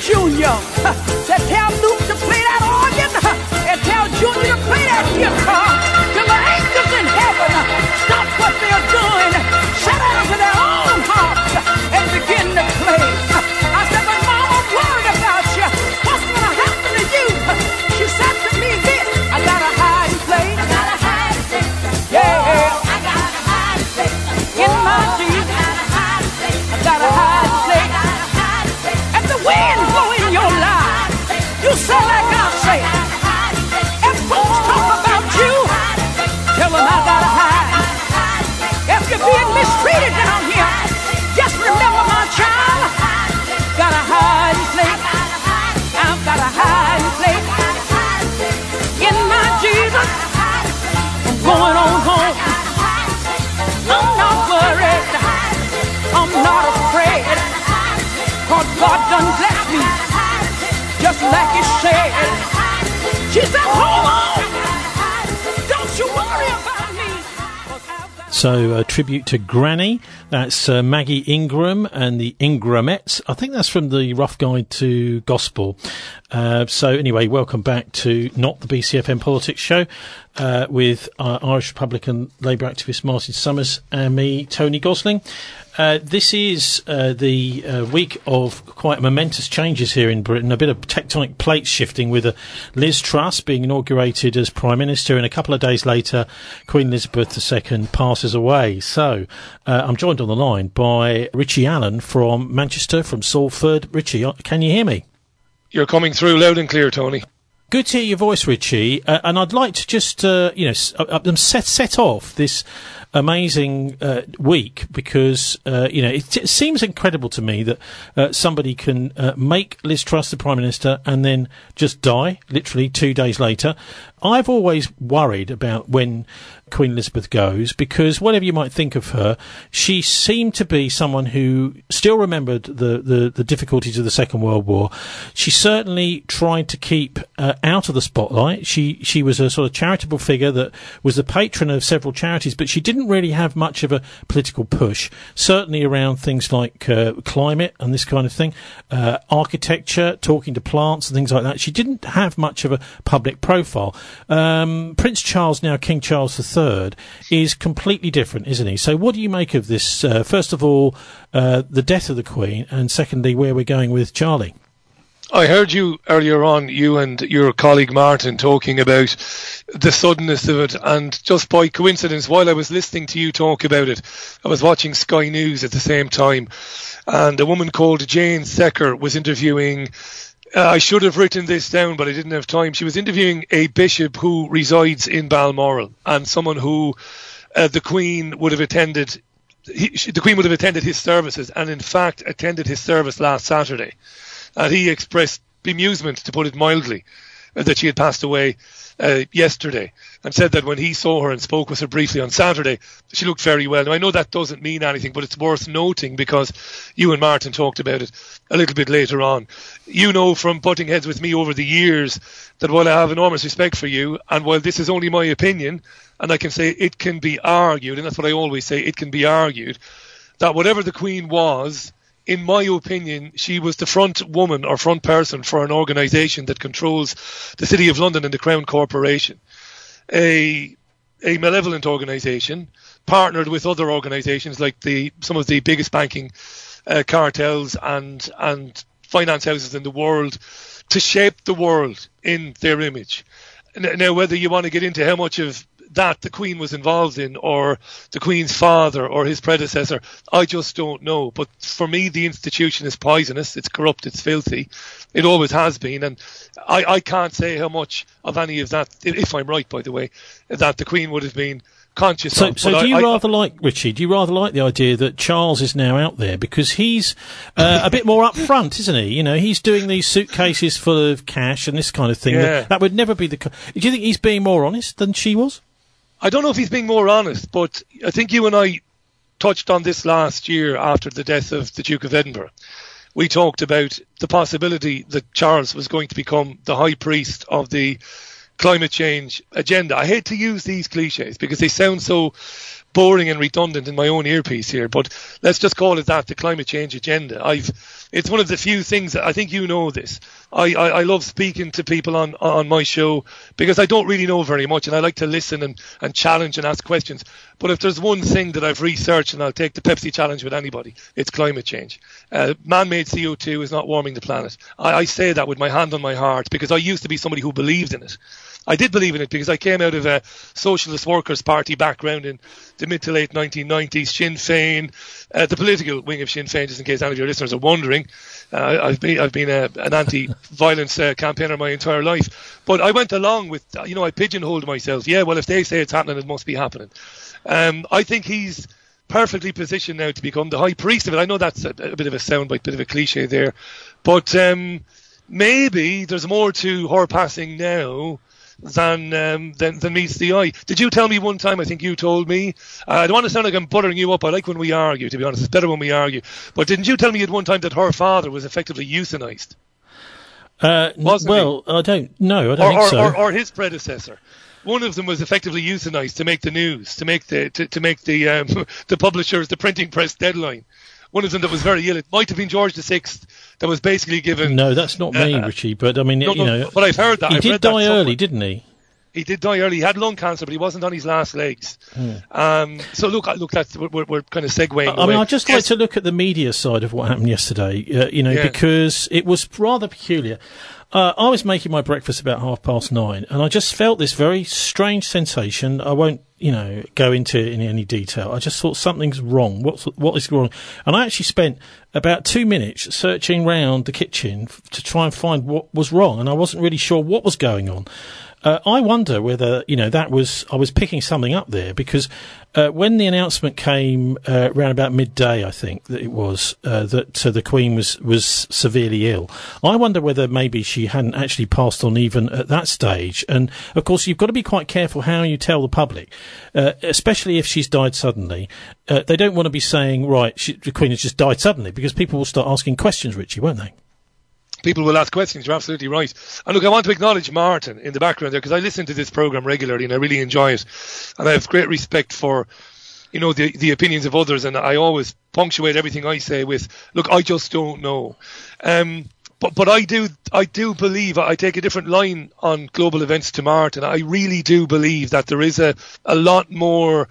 Junior. Said, tell Luke to play that organ and tell Junior to play that guitar. Till the angels in heaven stop what they're doing, sit down to their own harps and begin to play. I said, but Mama, I'm worried about you. What's going to happen to you? She said to me this, I got to hide and play. I got to hide and play. Yeah. I got to hide and play. In my Jesus. I got to hide and play. And the wind blow in your life. You say like I say. And folks talk about you. Tell them I got to hide. If you're being mistreated down here, just remember my child. Got to hide and play. I've got to hide and play. In my Jesus, I'm going on home. I'm not worried. I'm not afraid. Cause God done blessed me. Just like He said. She said, hold on. Don't you worry about me. So, a tribute to Granny. That's uh, Maggie Ingram and the Ingramettes. I think that's from the Rough Guide to Gospel. Uh, so, anyway, welcome back to Not the B C F M Politics Show uh, with uh, Irish Republican Labour activist Martin Summers and me, Tony Gosling. Uh, this is uh, the uh, week of quite momentous changes here in Britain, a bit of tectonic plates shifting with uh, Liz Truss being inaugurated as Prime Minister, and a couple of days later Queen Elizabeth the Second passes away. So uh, I'm joined on the line by Richie Allen from Manchester, from Salford. Richie, can you hear me? You're coming through loud and clear, Tony. Good to hear your voice, Richie. Uh, and I'd like to just, uh, you know, s- uh, set set off this amazing uh, week because, uh, you know, it, it seems incredible to me that uh, somebody can uh, make Liz Truss the Prime Minister and then just die, literally two days later. I've always worried about when Queen Elizabeth goes, because whatever you might think of her, she seemed to be someone who still remembered the, the, the difficulties of the Second World War. She certainly tried to keep uh, out of the spotlight. She she was a sort of charitable figure that was the patron of several charities, but she didn't really have much of a political push, certainly around things like uh, climate and this kind of thing, uh, architecture, talking to plants and things like that. She didn't have much of a public profile. Um, Prince Charles, now King Charles the Third, is completely different, isn't he? So what do you make of this, uh, first of all, uh, the death of the Queen, and secondly, where we're going with Charlie? I heard you earlier on, you and your colleague Martin, talking about the suddenness of it, and just by coincidence, while I was listening to you talk about it, I was watching Sky News at the same time, and a woman called Jane Secker was interviewing, uh, I should have written this down, but I didn't have time. She was interviewing a bishop who resides in Balmoral, and someone who uh, the Queen would have attended, he, she, the Queen would have attended his services, and in fact attended his service last Saturday. And he expressed bemusement, to put it mildly, that she had passed away uh, yesterday, and said that when he saw her and spoke with her briefly on Saturday, she looked very well. Now, I know that doesn't mean anything, but it's worth noting because you and Martin talked about it a little bit later on. You know from butting heads with me over the years that while I have enormous respect for you, and while this is only my opinion, and I can say it can be argued, and that's what I always say, it can be argued, that whatever the Queen was, in my opinion, she was the front woman or front person for an organisation that controls the City of London and the Crown Corporation. A a malevolent organisation partnered with other organisations like the some of the biggest banking uh, cartels and and finance houses in the world to shape the world in their image. Now, whether you want to get into how much of that the Queen was involved in, or the Queen's father or his predecessor, I just don't know. But for me, the institution is poisonous, it's corrupt, it's filthy. It always has been, and I, I can't say how much of any of that, if I'm right, by the way, that the Queen would have been conscious so, of. So but do you I, rather I, like, Richie, do you rather like the idea that Charles is now out there because he's uh, a bit more upfront, isn't he? You know, he's doing these suitcases full of cash and this kind of thing. Yeah. That, that would never be the... Do you think he's being more honest than she was? I don't know if he's being more honest, but I think you and I touched on this last year after the death of the Duke of Edinburgh. We talked about the possibility that Charles was going to become the high priest of the climate change agenda. I hate to use these cliches because they sound so boring and redundant in my own earpiece here, but let's just call it that, the climate change agenda. I've, it's one of the few things that I think you know this. I, I, I love speaking to people on, on my show because I don't really know very much and I like to listen and, and challenge and ask questions. But if there's one thing that I've researched, and I'll take the Pepsi challenge with anybody, it's climate change. Uh, man-made C O two is not warming the planet. I, I say that with my hand on my heart because I used to be somebody who believed in it. I did believe in it because I came out of a Socialist Workers' Party background in the mid to late nineteen nineties, Sinn Féin, uh, the political wing of Sinn Féin, just in case any of your listeners are wondering. Uh, I've been I've been a, an anti-violence uh, campaigner my entire life. But I went along with, you know, I pigeonholed myself. Yeah, well, if they say it's happening, it must be happening. Um, I think he's perfectly positioned now to become the high priest of it. I know that's a, a bit of a soundbite, bit of a cliche there. But um, maybe there's more to her passing now than, um, than than meets the eye. Did you tell me one time, I think you told me, uh, I don't want to sound like I'm buttering you up, I like when we argue, to be honest, it's better when we argue, but didn't you tell me at one time that her father was effectively euthanized? Uh, well, he? I don't know, I don't or, think or, so. Or, or his predecessor. One of them was effectively euthanized to make the news, to make the to, to make the um, the publishers, the printing press deadline. One of them that was very ill. It might have been George the Sixth that was basically given. No, that's not me, uh, Richie. But I mean, no, you no, know, but I've heard that. He I've did read die that early, didn't he? He did die early. He had lung cancer, but he wasn't on his last legs. Hmm. Um, so look, look, that's we're, we're kind of segueing. I, I mean, I'd just yes. like to look at the media side of what happened yesterday. Uh, you know, yeah. because it was rather peculiar. Uh, I was making my breakfast about half past nine, and I just felt this very strange sensation. I won't, you know, go into it in any detail. I just thought something's wrong. What's what is wrong? And I actually spent about two minutes searching round the kitchen f- to try and find what was wrong, and I wasn't really sure what was going on. Uh, I wonder whether, you know, that was, I was picking something up there because, uh, when the announcement came, uh, around about midday, I think that it was, uh, that uh, the Queen was, was severely ill. I wonder whether maybe she hadn't actually passed on even at that stage. And of course, you've got to be quite careful how you tell the public, uh, especially if she's died suddenly. Uh, they don't want to be saying, right, she, the Queen has just died suddenly because people will start asking questions, Richie, won't they? People will ask questions, you're absolutely right. And look, I want to acknowledge Martin in the background there because I listen to this programme regularly and I really enjoy it. And I have great respect for, you know, the the opinions of others, and I always punctuate everything I say with, look, I just don't know. Um, but but I do I do believe, I take a different line on global events to Martin. I really do believe that there is a, a lot more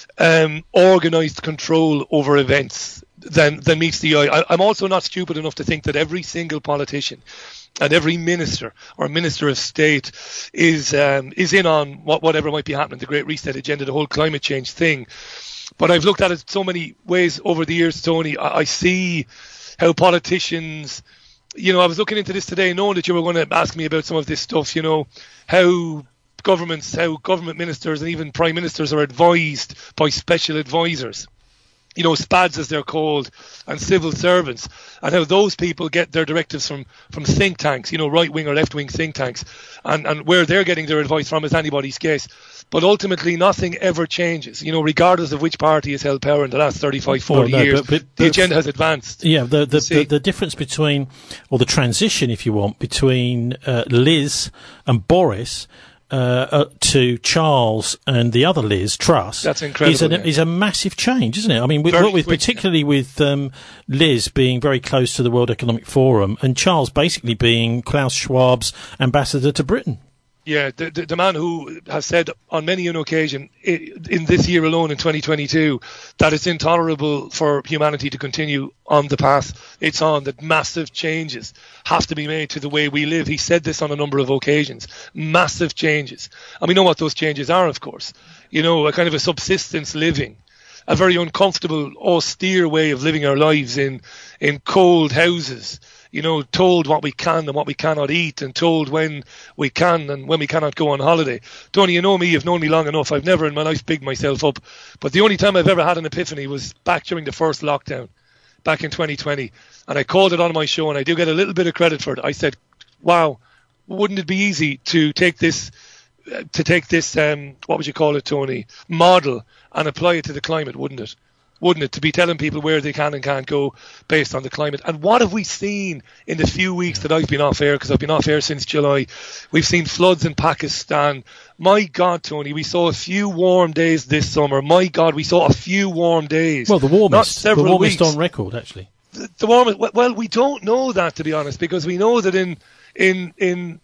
um, organised control over events than than meets the eye. I, I'm also not stupid enough to think that every single politician and every minister or minister of state is um, is in on what, whatever might be happening, the Great Reset agenda, the whole climate change thing. But I've looked at it so many ways over the years, Tony. I, I see how politicians, you know, I was looking into this today knowing that you were going to ask me about some of this stuff, you know, how governments, how government ministers and even prime ministers are advised by special advisors, you know, SPADs as they're called, and civil servants, and how those people get their directives from, from think tanks, you know, right-wing or left-wing think tanks, and, and where they're getting their advice from is anybody's guess. But ultimately, nothing ever changes, you know, regardless of which party has held power in the last thirty-five, forty well, no, years, but, but, the agenda has advanced. Yeah, the the, the the difference between, or the transition, if you want, between uh, Liz and Boris Uh, uh, to Charles and the other Liz, Truss, that's incredible. Is a, yeah. is a massive change, isn't it? I mean, with, with quick, particularly yeah. with um, Liz being very close to the World Economic Forum and Charles basically being Klaus Schwab's ambassador to Britain. Yeah, the, the, the man who has said on many an occasion in this year alone, in twenty twenty-two, that it's intolerable for humanity to continue on the path it's on, that massive changes have to be made to the way we live. He said this on a number of occasions. Massive changes. And we know what those changes are, of course. You know, a kind of a subsistence living, a very uncomfortable, austere way of living our lives in, in cold houses, you know, told what we can and what we cannot eat, and told when we can and when we cannot go on holiday. Tony, you know me, you've known me long enough. I've never in my life bigged myself up. But the only time I've ever had an epiphany was back during the first lockdown, back in twenty twenty. And I called it on my show, and I do get a little bit of credit for it. I said, wow, wouldn't it be easy to take this, uh, to take this, um, what would you call it, Tony, model and apply it to the climate, wouldn't it? wouldn't it, to be telling people where they can and can't go based on the climate. And what have we seen in the few weeks that I've been off air, because I've been off air since July? We've seen floods in Pakistan. My God, Tony, we saw a few warm days this summer. My God, we saw a few warm days. Well, the warmest, Not several the warmest weeks. on record, actually. The, the warmest. Well, we don't know that, to be honest, because we know that in in in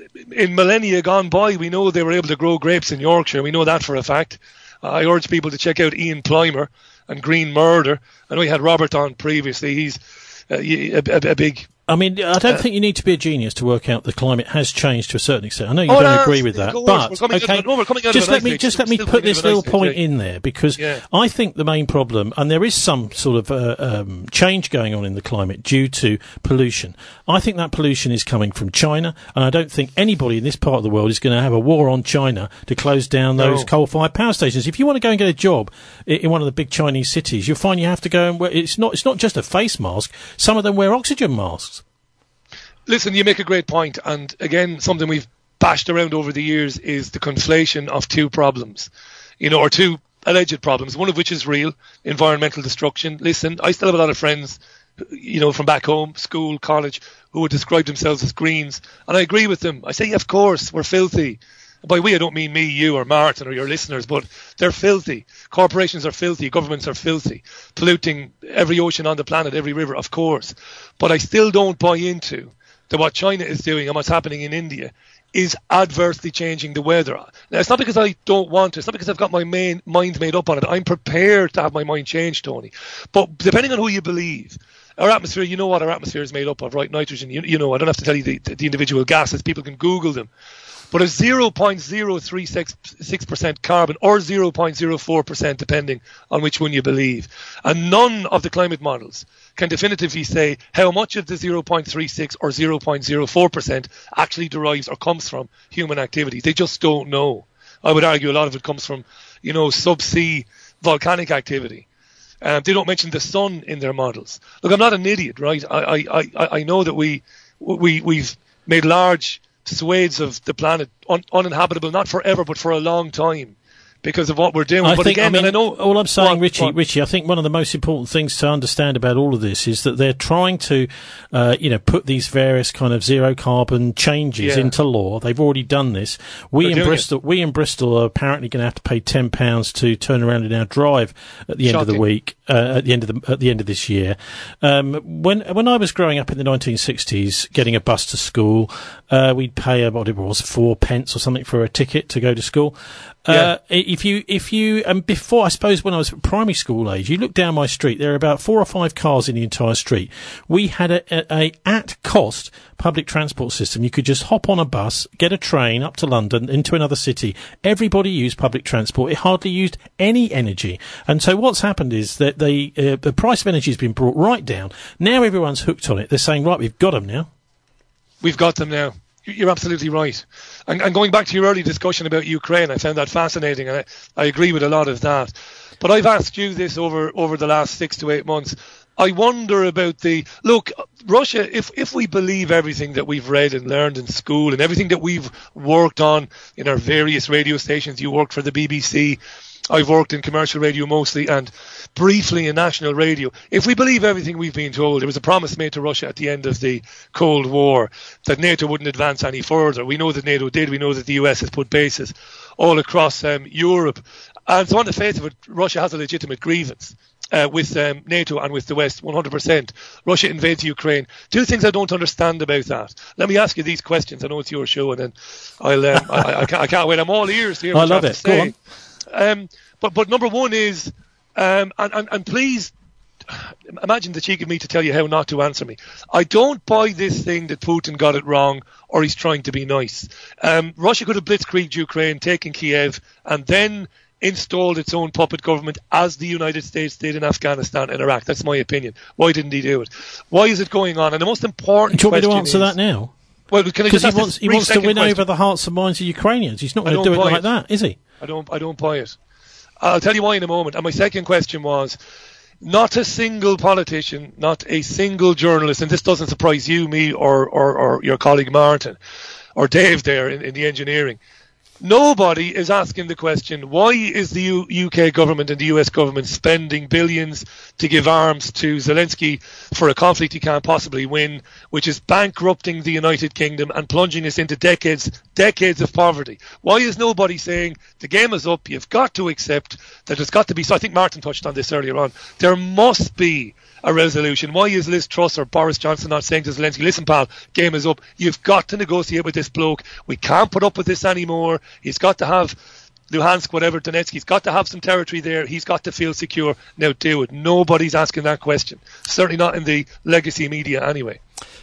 in millennia gone by, we know they were able to grow grapes in Yorkshire. We know that for a fact. I urge people to check out Ian Plimer and Green Murder. I know we had Robert on previously. He's uh, a, a, a big... I mean, I don't uh, think you need to be a genius to work out the climate has changed to a certain extent. I know you Oh, don't no, agree with that, of course. but We're coming out okay, of it- no, we're coming out of just an let ice me age. just let me Still put coming this out of an little ice point age, in there, because Yeah. I think the main problem, and there is some sort of uh, um, change going on in the climate due to pollution. I think that pollution is coming from China, and I don't think anybody in this part of the world is going to have a war on China to close down those No. coal-fired power stations. If you want to go and get a job i- in one of the big Chinese cities, you'll find you have to go and wear, it's not it's not just a face mask. Some of them wear oxygen masks. Listen, you make a great point, and again, something we've bashed around over the years is the conflation of two problems, you know, or two alleged problems, one of which is real, environmental destruction. Listen, I still have a lot of friends, you know, from back home, school, college, who would describe themselves as Greens, and I agree with them. I say, yeah, of course, we're filthy. By we, I don't mean me, you, or Martin, or your listeners, but they're filthy. Corporations are filthy. Governments are filthy. Polluting every ocean on the planet, every river, of course. But I still don't buy into that what China is doing and what's happening in India is adversely changing the weather. Now, it's not because I don't want to. It's not because I've got my main mind made up on it. I'm prepared to have my mind changed, Tony. But depending on who you believe, our atmosphere, you know what our atmosphere is made up of, right? Nitrogen, you, you know, I don't have to tell you the, the individual gases. People can Google them. But a zero point zero three six percent carbon or zero point zero four percent, depending on which one you believe. And none of the climate models can definitively say how much of the zero point three six or zero point zero four percent actually derives or comes from human activity. They just don't know. I would argue a lot of it comes from, you know, subsea volcanic activity. Um, they don't mention the sun in their models. Look, I'm not an idiot, right? I, I, I, I know that we, we, we've made large swathes of the planet un- uninhabitable, not forever, but for a long time, because of what we're doing. I but think, again, I mean, and I know all I'm saying, what, Richie, what, Richie, I think one of the most important things to understand about all of this is that they're trying to, uh, you know, put these various kind of zero carbon changes Yeah. into law. They've already done this. We They're in doing Bristol, we in Bristol are apparently going to have to pay ten pounds to turn around in our drive at the end of the Shocking. week, uh, at the end of the at the end of this year. Um, when when I was growing up in the nineteen sixties, getting a bus to school, uh, we'd pay uh, what it was four pence or something for a ticket to go to school. Uh, if you, if you, and before, I suppose when I was primary school age, you look down my street, there are about four or five cars in the entire street. We had a, a, a at cost public transport system. You could just hop on a bus, get a train up to London, into another city. Everybody used public transport. It hardly used any energy. And so what's happened is that they, uh, the price of energy has been brought right down. Now everyone's hooked on it. They're saying, right, we've got them now. We've got them now. You're absolutely right. And, and going back to your early discussion about Ukraine, I found that fascinating, and I, I agree with a lot of that. But I've asked you this over, over the last six to eight months. I wonder about the... Look, Russia, if, if we believe everything that we've read and learned in school and everything that we've worked on in our various radio stations, you worked for the B B C, I've worked in commercial radio mostly and briefly in national radio. If we believe everything we've been told, there was a promise made to Russia at the end of the Cold War that NATO wouldn't advance any further. We know that NATO did. We know that the U S has put bases all across um, Europe. And so on the face of it, Russia has a legitimate grievance uh, with um, NATO and with the West, one hundred percent. Russia invades Ukraine. Two things I don't understand about that. Let me ask you these questions. I know it's your show, and then I'll, um, I, I, I, can't, I can't wait. I'm all ears to hear what I you love have it. to Go say. on. Um, but but number one is, um, and, and, and please imagine the cheek of me to tell you how not to answer me. I don't buy this thing that Putin got it wrong or he's trying to be nice. Um, Russia could have blitzkrieged Ukraine, taken Kiev, and then installed its own puppet government as the United States did in Afghanistan and Iraq. That's my opinion. Why didn't he do it? Why is it going on? And the most important Do you want me question to answer is, that now? Well, can I Because just he ask wants, this he brief wants to second win question? over the hearts and minds of Ukrainians. He's not I going to don't do it buy like it. that, is he? I don't I don't buy it. I'll tell you why in a moment. And my second question was, not a single politician, not a single journalist, and this doesn't surprise you, me, or, or, or your colleague Martin, or Dave there in, in the engineering, Nobody is asking the question, why is the U- UK government and the U S government spending billions to give arms to Zelensky for a conflict he can't possibly win, which is bankrupting the United Kingdom and plunging us into decades, decades of poverty? Why is nobody saying the game is up, you've got to accept that there's got to be, so I think Martin touched on this earlier on, there must be a resolution. Why is Liz Truss or Boris Johnson not saying to Zelensky, listen pal, game is up, you've got to negotiate with this bloke, we can't put up with this anymore, he's got to have Luhansk, whatever, Donetsk, he's got to have some territory there, he's got to feel secure, now do it. Nobody's asking that question, certainly not in the legacy media anyway.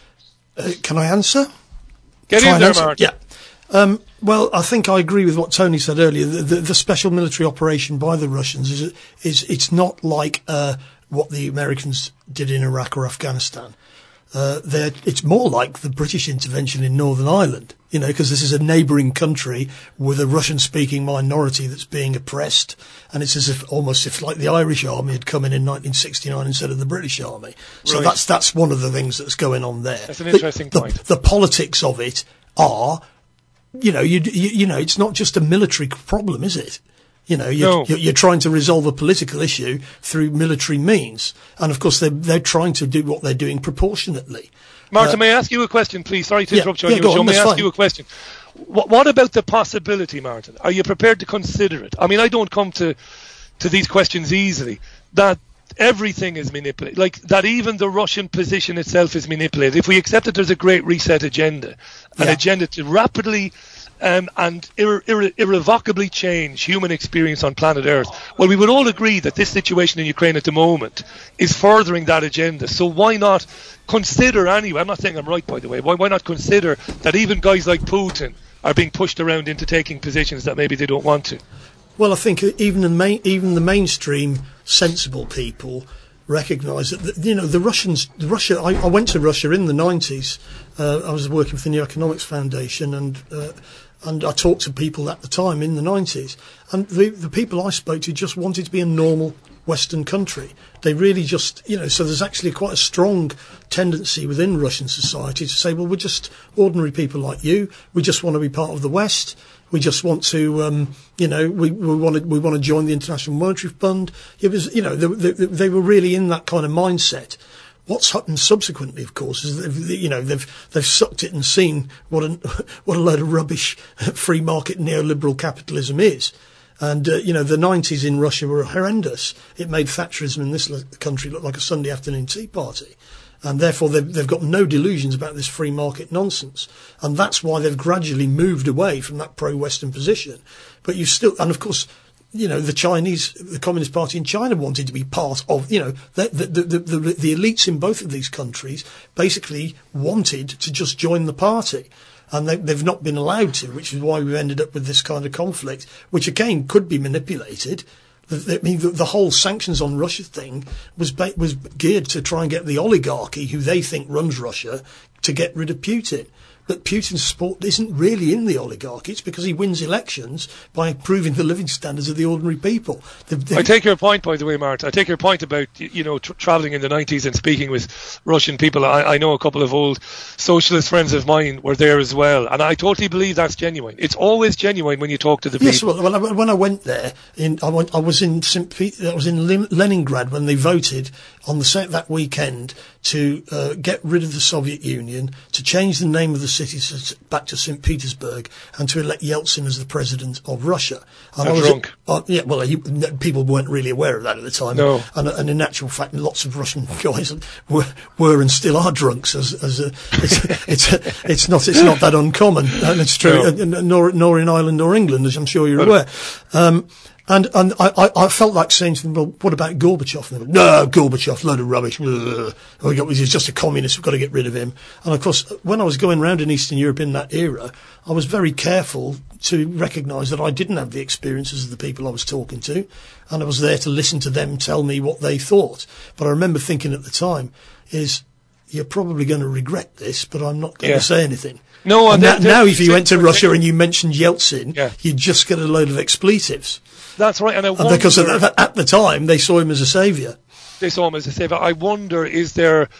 Uh, can I answer? Get Try in there, answer? Martin. Yeah. Um, well, I think I agree with what Tony said earlier. The, the, the special military operation by the Russians is, is it's not like uh, what the Americans did in Iraq or Afghanistan. Uh, it's more like the British intervention in Northern Ireland, you know, because this is a neighbouring country with a Russian-speaking minority that's being oppressed, and it's as if almost if like the Irish army had come in in nineteen sixty-nine instead of the British army. So Right. that's that's one of the things that's going on there. That's an interesting the, point. The, the politics of it are, you know, you, you you know, it's not just a military problem, is it? You know, you're, No. you're, you're trying to resolve a political issue through military means. And of course, they're, they're trying to do what they're doing proportionately. Martin, Uh, may I ask you a question, please? Sorry to yeah, interrupt you yeah, on go your show. on, May I that's ask fine. you a question? What, what about the possibility, Martin? Are you prepared to consider it? I mean, I don't come to, to these questions easily. That everything is manipulated. Like, that even the Russian position itself is manipulated. If we accept that there's a great reset agenda, an Yeah. agenda to rapidly Um, and irre- irre- irrevocably change human experience on planet Earth. Well, we would all agree that this situation in Ukraine at the moment is furthering that agenda. So why not consider anyway, I'm not saying I'm right, by the way, why, why not consider that even guys like Putin are being pushed around into taking positions that maybe they don't want to? Well, I think even the main, even the mainstream sensible people recognise that, the, you know, the Russians, the Russia. I, I went to Russia in the nineties. Uh, I was working with the New Economics Foundation, and uh, and I talked to people at the time in the nineties, and the the people I spoke to just wanted to be a normal Western country. They really just, you know, so there's actually quite a strong tendency within Russian society to say, well, we're just ordinary people like you. We just want to be part of the West. We just want to, um, you know, we, we want to we want to join the International Monetary Fund. It was, you know, they, they, they were really in that kind of mindset. What's happened subsequently, of course, is they've, you know, they've they've sucked it and seen what a what a load of rubbish free market neoliberal capitalism is. And, uh, you know, the nineties in Russia were horrendous. It made Thatcherism in this country look like a Sunday afternoon tea party. And therefore they've, they've got no delusions about this free market nonsense. And that's why they've gradually moved away from that pro-Western position. But you still, and of course, you know, the Chinese, the Communist Party in China wanted to be part of, you know, the, the, the, the, the elites in both of these countries basically wanted to just join the party. And they, they've not been allowed to, which is why we've ended up with this kind of conflict, which again could be manipulated. The, I mean, the, the whole sanctions on Russia thing was ba- was geared to try and get the oligarchy, who they think runs Russia, to get rid of Putin. But Putin's support isn't really in the oligarchy. It's because he wins elections by improving the living standards of the ordinary people. The, the I take your point, by the way, Mart. I take your point about, you know, tra- travelling in the nineties and speaking with Russian people. I, I know a couple of old socialist friends of mine were there as well, and I totally believe that's genuine. It's always genuine when you talk to the yes, people. Yes, well, when I, when I went there, in, I, went, I was in Saint Pe- I was in Len- Leningrad when they voted on the set that weekend to uh, get rid of the Soviet Union, to change the name of the city to, back to Saint Petersburg, and to elect Yeltsin as the president of Russia. And A I was drunk. Uh, yeah, well, he, people weren't really aware of that at the time. No. And, and in actual fact, lots of Russian guys were, were and still are drunks. As, as a, it's, it's, it's not it's not that uncommon, and it's true. No. Uh, nor nor in Ireland nor England, as I'm sure you're But- aware. Um, And and I, I, I felt like saying to them, well, what about Gorbachev? And they went, no, Gorbachev, load of rubbish. Ugh. Oh, he's just a communist. We've got to get rid of him. And of course, when I was going around in Eastern Europe in that era, I was very careful to recognise that I didn't have the experiences of the people I was talking to, and I was there to listen to them tell me what they thought. But I remember thinking at the time, is you're probably going to regret this, but I'm not going Yeah. to say anything. No, and and that, they're- now if you they're- went to they're- Russia and you mentioned Yeltsin, Yeah. you'd just get a load of expletives. That's right, and I And wonder, because at, at the time they saw him as a saviour. they saw him as a savior. I wonder, is there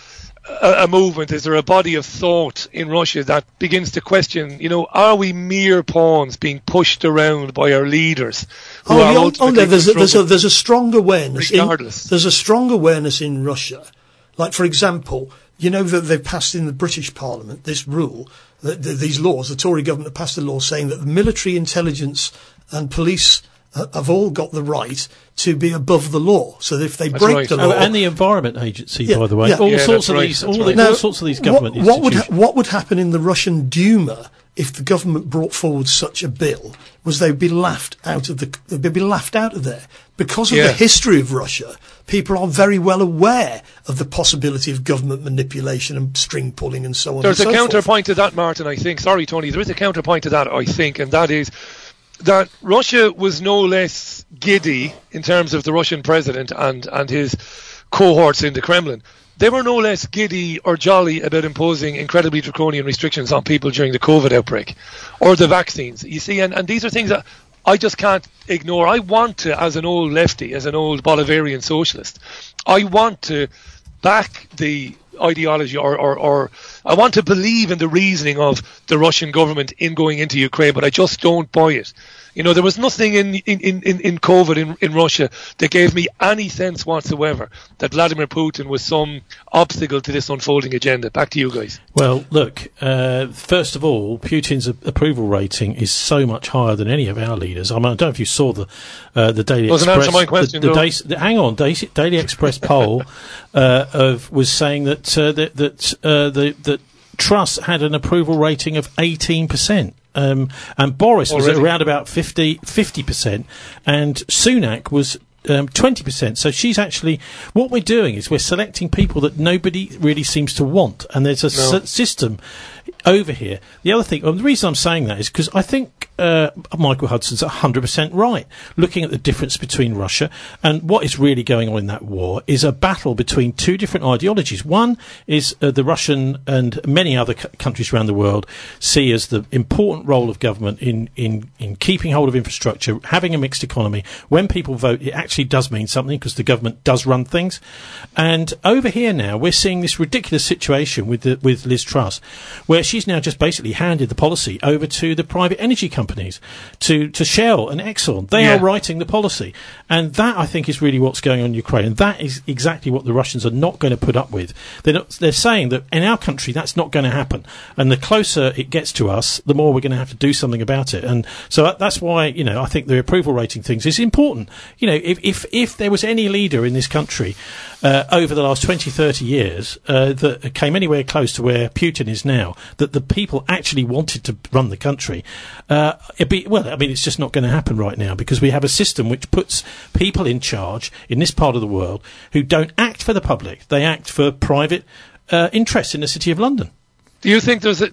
a, a movement? Is there a body of thought in Russia that begins to question, you know, are we mere pawns being pushed around by our leaders? Who Oh, are yeah, oh, ultimately no, there's a, there's a controlling- there's a strong awareness. In, Regardless. there's a strong awareness in Russia. Like, for example, you know that they've passed in the British Parliament this rule, that, that these laws. The Tory government have passed a law saying that the military, intelligence, and police uh, have all got the right to be above the law. So that if they That's break right. the law, Oh, and the Environment Agency, Yeah, by the way, yeah. all Yeah, sorts that's of right, these, that's all, right. the, all Now, sorts of these what- government what, would ha- institutions. what would happen in the Russian Duma if the government brought forward such a bill was they'd be laughed out of the they'd be laughed out of there because of Yeah. the history of Russia. People are very well aware of the possibility of government manipulation and string pulling and so on. There's a and so forth. counterpoint to that, Martin, I think. Sorry, Tony. There is a counterpoint to that, I think, and that is that Russia was no less giddy in terms of the Russian president and, and his cohorts in the Kremlin. They were no less giddy or jolly about imposing incredibly draconian restrictions on people during the COVID outbreak or the vaccines. You see, and, and these are things that I just can't ignore. I want to, as an old lefty, as an old Bolivarian socialist, I want to back the ideology or, or, or I want to believe in the reasoning of the Russian government in going into Ukraine, but I just don't buy it. You know, there was nothing in in, in, in COVID in, in Russia that gave me any sense whatsoever that Vladimir Putin was some obstacle to this unfolding agenda. Back to you guys. Well, look, uh, first of all, Putin's a- approval rating is so much higher than any of our leaders. I mean, I don't know if you saw the uh, the Daily Doesn't Express. answer my question, the, the though. Daily- the- hang on, Daily, Daily Express poll uh, of was saying that uh, that that uh, the that Truss had an approval rating of eighteen percent. Um, and Boris was at Already? around about fifty percent, and Sunak was um, twenty percent. So she's actually, what we're doing is we're selecting people that nobody really seems to want, and there's a No. s- system over here. The other thing, well, the reason I'm saying that is because I think uh, Michael Hudson's one hundred percent right. Looking at the difference between Russia and what is really going on in that war is a battle between two different ideologies. One is uh, the Russian and many other c- countries around the world see as the important role of government in, in, in keeping hold of infrastructure, having a mixed economy. When people vote, it actually does mean something because the government does run things. And over here now, we're seeing this ridiculous situation with the, with Liz Truss, where she's now just basically handed the policy over to the private energy companies, to, to Shell and Exxon. They Yeah. are writing the policy. And that, I think, is really what's going on in Ukraine. And that is exactly what the Russians are not going to put up with. They're, not, they're saying that in our country, that's not going to happen. And the closer it gets to us, the more we're going to have to do something about it. And so that, that's why, you know, I think the approval rating things is important. You know, if, if, if there was any leader in this country uh, over the last twenty, thirty years uh, that came anywhere close to where Putin is now, that the people actually wanted to run the country, uh, it'd be, well, I mean, it's just not going to happen right now because we have a system which puts people in charge in this part of the world who don't act for the public. They act for private uh, interests in the City of London. Do you think there's a,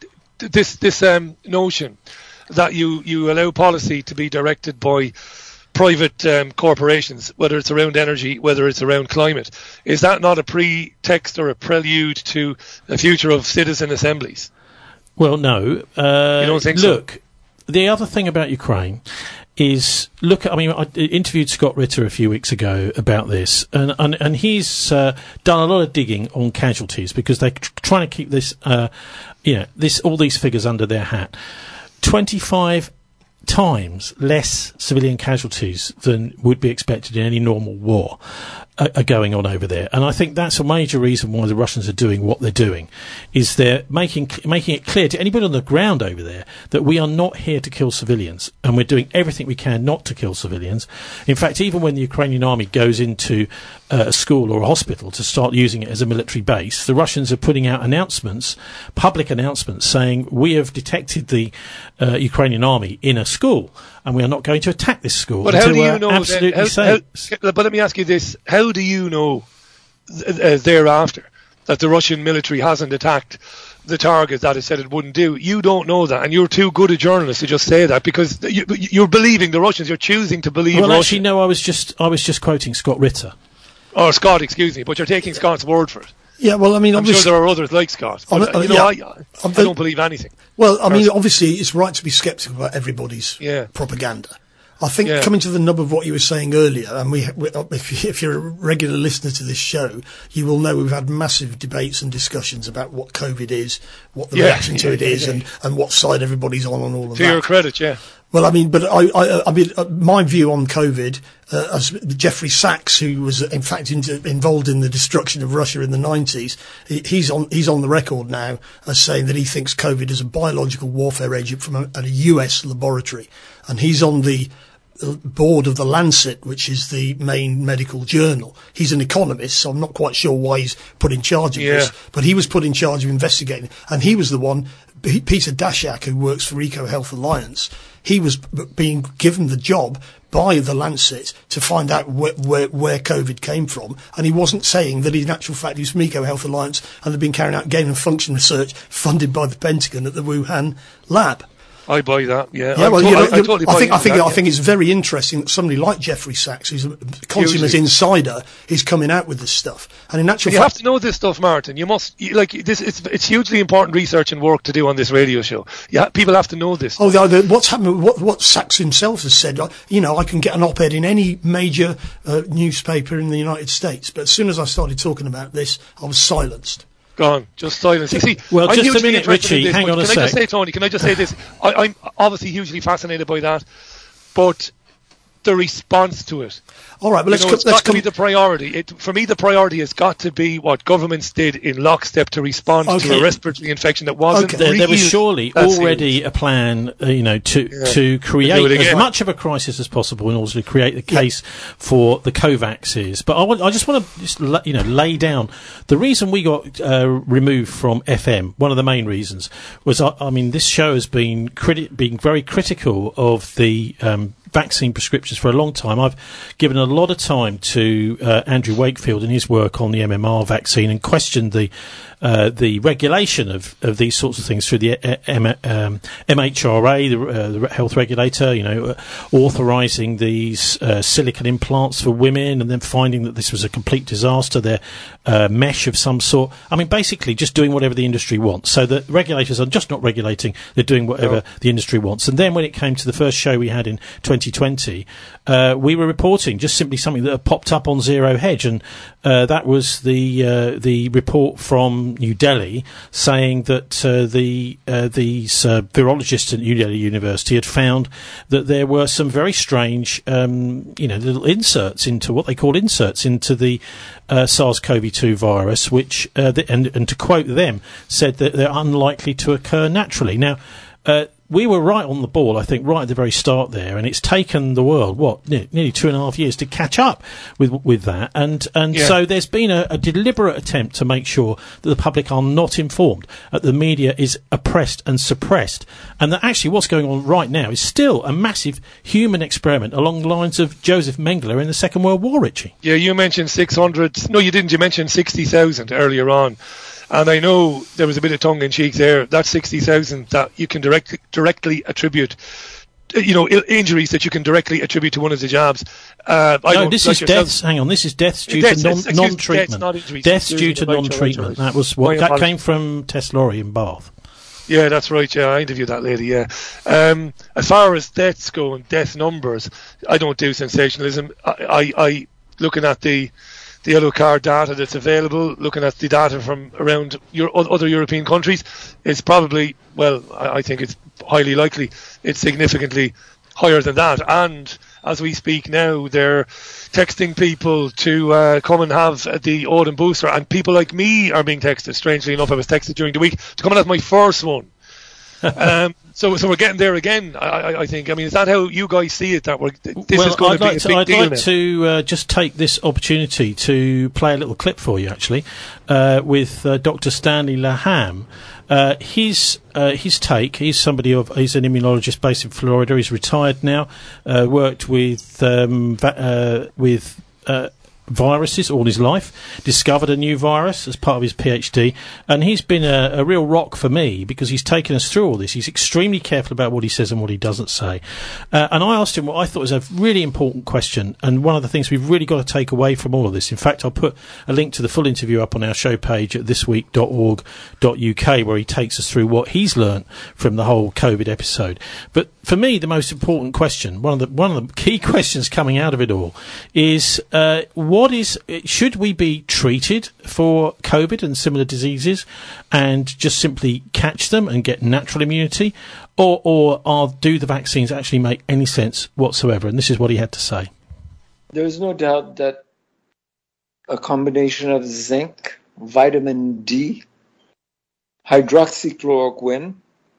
this this um, notion that you, you allow policy to be directed by private um, corporations, whether it's around energy, whether it's around climate, is that not a pretext or a prelude to the future of citizen assemblies? Well, no. Uh, You don't think so? look, the other thing about Ukraine is, look, I mean, I interviewed Scott Ritter a few weeks ago about this, and and, and he's uh, done a lot of digging on casualties because they're tr- trying to keep this, uh, you know, this all these figures under their hat. twenty-five times less civilian casualties than would be expected in any normal war are, are going on over there. And I think that's a major reason why the Russians are doing what they're doing, is they're making making it clear to anybody on the ground over there that we are not here to kill civilians, and we're doing everything we can not to kill civilians. In fact, even when the Ukrainian army goes into uh, a school or a hospital to start using it as a military base, the Russians are putting out announcements, public announcements, saying we have detected the uh, Ukrainian army in a school, and we are not going to attack this school But how until do you we're know? Then, absolutely how, safe. how, but let me ask you this: how do you know th- uh, thereafter that the Russian military hasn't attacked the target that it said it wouldn't do? You don't know that, and you're too good a journalist to just say that because you, you're believing the Russians. You're choosing to believe. Well, Russia. actually, no. I was just I was just quoting Scott Ritter. Or Scott, excuse me, but you're taking Scott's word for it. Yeah, well, I mean, I'm obviously, sure there are others like Scott. But, Uh, you know, yeah. I, I don't believe anything. Well, I mean, Personally. obviously, it's right to be sceptical about everybody's Yeah. propaganda. I think Yeah. coming to the nub of what you were saying earlier, and we, we if, if you're a regular listener to this show, you will know we've had massive debates and discussions about what COVID is, what the Yeah, reaction to yeah, it yeah, is, yeah. and, and what side everybody's on and all of To that. your credit, yeah. Well, I mean, but I, I, I mean, uh, my view on COVID, uh, as Jeffrey Sachs, who was in fact in, involved in the destruction of Russia in the nineties, he, he's on he's on the record now as saying that he thinks COVID is a biological warfare agent from a, a U S laboratory, and he's on the board of the Lancet, which is the main medical journal. He's an economist, so I'm not quite sure why he's put in charge of Yeah. this, but he was put in charge of investigating, and he was the one. P- Peter Daszak, who works for Eco Health Alliance, he was b- being given the job by the Lancet to find out wh- where, where COVID came from, and he wasn't saying that in actual fact he was from Eco Health Alliance and had been carrying out gain of function research funded by the Pentagon at the Wuhan lab. I buy that. Yeah, Yeah, I'm well, to- you know, I, I totally buy I think I think that, I yeah. think it's very interesting that somebody like Jeffrey Sachs, who's a consummate Hugely. insider, is coming out with this stuff. And in actual You have fact, to know this stuff, Martin. You must you, like this. It's it's hugely important research and work to do on this radio show. Yeah, people have to know this. oh, the, the, what's happened? What what Sachs himself has said, uh, you know, I can get an op-ed in any major uh, newspaper in the United States, but as soon as I started talking about this, I was silenced. Gone, just silence. You see, Well, I'm just a hugely minute, interested in Richie, this, hang but on a Can I just sec. say, Tony? Can I just say this? I, I'm obviously hugely fascinated by that, but the response to it. All right, well, You let's know, co- it's let's got to come. be the priority. It, for me, the priority has got to be what governments did in lockstep to respond to Okay. a respiratory infection that wasn't. There, there was real surely that already serious. a plan, uh, you know, to Yeah. to create Do it as again. much of a crisis as possible in order to create the case for the Covaxes. But I, want, I just want to just la- you know lay down the reason we got uh, removed from F M. One of the main reasons was, I, I mean, this show has been criti- being very critical of the Um, vaccine prescriptions for a long time. I've given a lot of time to uh, Andrew Wakefield and his work on the M M R vaccine and questioned the uh, the regulation of, of these sorts of things through the uh, M- um, M H R A, the, uh, the health regulator, you know, uh, authorising these uh, silicone implants for women and then finding that this was a complete disaster, their uh, mesh of some sort. I mean, basically just doing whatever the industry wants. So the regulators are just not regulating, they're doing whatever No. the industry wants. And then when it came to the first show we had in twenty twenty, uh, we were reporting just simply something that had popped up on Zero Hedge, and uh, that was the uh, the report from New Delhi saying that uh, the uh, these uh, virologists at New Delhi University had found that there were some very strange, um, you know, little inserts into what they call inserts into the uh, SARS-C o V two virus, which uh, the, and, and to quote them, said that they're unlikely to occur naturally. Now. Uh, we were right on the ball, I think, right at the very start there, and it's taken the world, what, ne- nearly two and a half years to catch up with with that, and and Yeah. so there's been a, a deliberate attempt to make sure that the public are not informed, that the media is oppressed and suppressed, and that actually what's going on right now is still a massive human experiment along the lines of Joseph Mengele in the Second World War, Richie. Yeah, you mentioned six hundred. No, you didn't. You mentioned sixty thousand earlier on. And I know there was a bit of tongue-in-cheek there. That's sixty thousand that you can direct, directly attribute, uh, you know, I- injuries that you can directly attribute to one of the jabs. Uh, I No, don't- this like is yourself- deaths. Hang on, this is deaths due Deaths, to non, excuse me, non-treatment. deaths, not injuries. Deaths Excuse due me, to right, right, non-treatment. right. That was My what that apologies. came from Tess Laurie in Bath. Yeah, that's right. Yeah, I interviewed that lady. Yeah. Um, as far as deaths go and death numbers, I don't do sensationalism. I, I, I looking at the the yellow card data that's available, looking at the data from around your other European countries, it's probably, well, I, I think it's highly likely it's significantly higher than that. And as we speak now, they're texting people to uh, come and have the autumn booster, and people like me are being texted. Strangely enough, I was texted during the week to come and have my first one. um, so, so we're getting there again. I, I, I think. I mean, is that how you guys see it? That we're this well, is going I'd to be like a to, big I'd deal like now. to uh, just take this opportunity to play a little clip for you, actually, uh, with uh, Doctor Stanley Laham. Uh, his uh, his take. He's somebody of. He's an immunologist based in Florida. He's retired now. Uh, worked with um, va- uh, with. Uh, viruses all his life, discovered a new virus as part of his PhD, and he's been a, a real rock for me because he's taken us through all this. He's extremely careful about what he says and what he doesn't say. Uh, and I asked him what I thought was a really important question, and one of the things we've really got to take away from all of this. In fact, I'll put a link to the full interview up on our show page at this week dot org dot U K, where he takes us through what he's learnt from the whole COVID episode. But for me, the most important question, one of the one of the key questions coming out of it all, is uh, what is should we be treated for COVID and similar diseases, and just simply catch them and get natural immunity, or or are do the vaccines actually make any sense whatsoever? And this is what he had to say. There's no doubt that a combination of zinc, vitamin D, hydroxychloroquine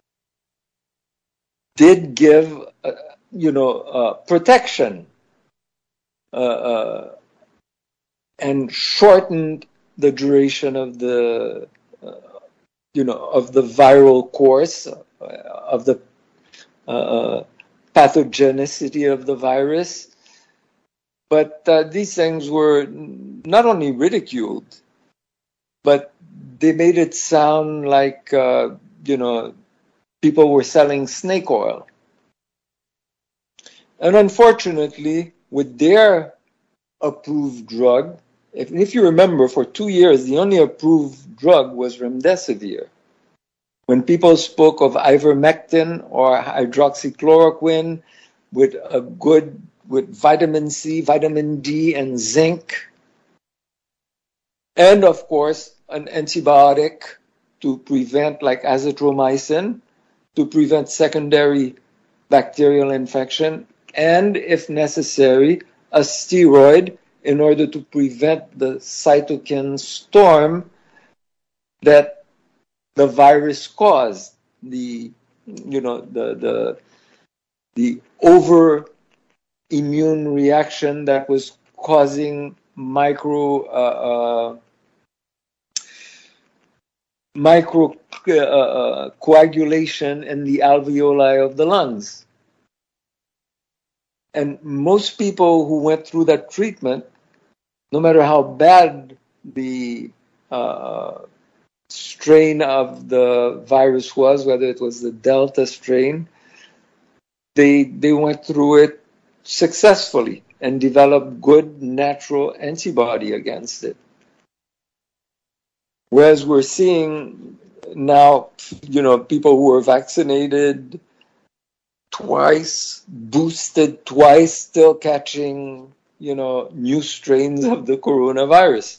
did give, uh, you know, uh, protection uh, uh, and shortened the duration of the, uh, you know, of the viral course, uh, of the uh, pathogenicity of the virus. But uh, these things were not only ridiculed, but they made it sound like, uh, you know, people were selling snake oil. And unfortunately, with their approved drug, if, if you remember, for two years, the only approved drug was remdesivir. When people spoke of ivermectin or hydroxychloroquine with a good, with vitamin C, vitamin D, and zinc, and of course, an antibiotic to prevent, like azithromycin, to prevent secondary bacterial infection, and if necessary, a steroid in order to prevent the cytokine storm that the virus caused, the, you know, the, the, the over immune reaction that was causing micro, uh, uh, micro uh, uh, coagulation in the alveoli of the lungs. And most people who went through that treatment, no matter how bad the uh, strain of the virus was, whether it was the Delta strain, they they went through it successfully and developed good natural antibody against it. Whereas we're seeing now, you know, people who are vaccinated twice, boosted twice, still catching, you know, new strains of the coronavirus.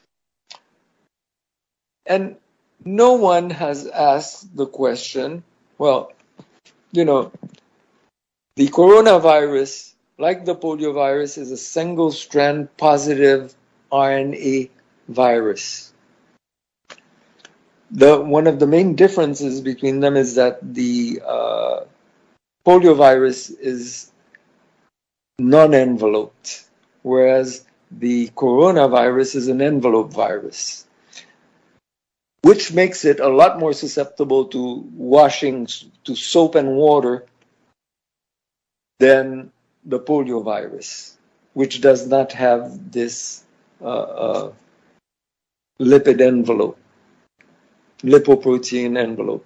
And no one has asked the question, well, you know, the coronavirus, like the poliovirus, is a single-strand positive R N A virus. The, one of the main differences between them is that the uh, poliovirus is non-enveloped, whereas the coronavirus is an envelope virus, which makes it a lot more susceptible to washing, to soap and water, than the poliovirus, which does not have this uh, uh, lipid envelope, lipoprotein envelope.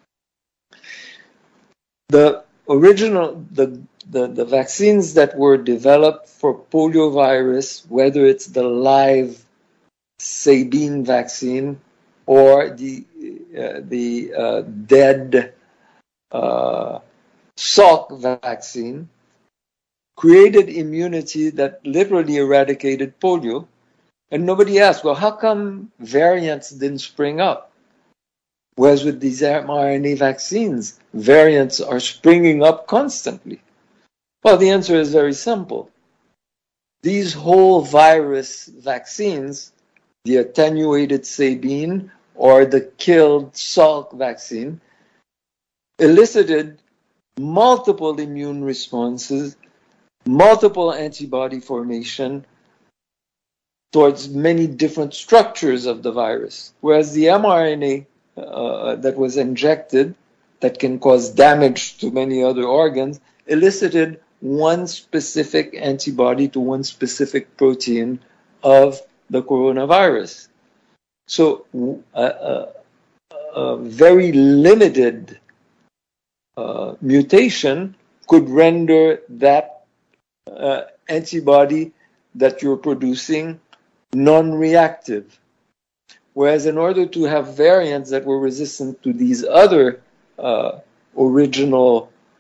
The original, the, the, the vaccines that were developed for poliovirus, whether it's the live Sabin vaccine or the, uh, the uh, dead uh, Salk vaccine, created immunity that literally eradicated polio. And nobody asked, well, how come variants didn't spring up? Whereas with these mRNA vaccines, variants are springing up constantly. Well, the answer is very simple. These whole virus vaccines, the attenuated Sabin or the killed Salk vaccine, elicited multiple immune responses, multiple antibody formation towards many different structures of the virus. Whereas the mRNA uh, that was injected, that can cause damage to many other organs, elicited one specific antibody to one specific protein of the coronavirus. So a, a, a very limited uh, mutation could render that uh, antibody that you're producing non-reactive. Whereas in order to have variants that were resistant to these other uh, original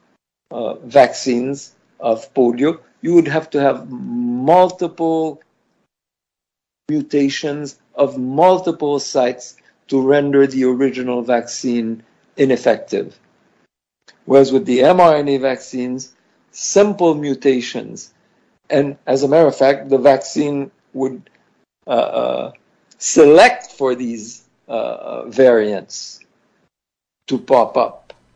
uh, vaccines of polio, you would have to have multiple mutations of multiple sites to render the original vaccine ineffective. Whereas with the mRNA vaccines, simple mutations, and as a matter of fact, the vaccine would uh, uh, select for these uh, variants to pop up.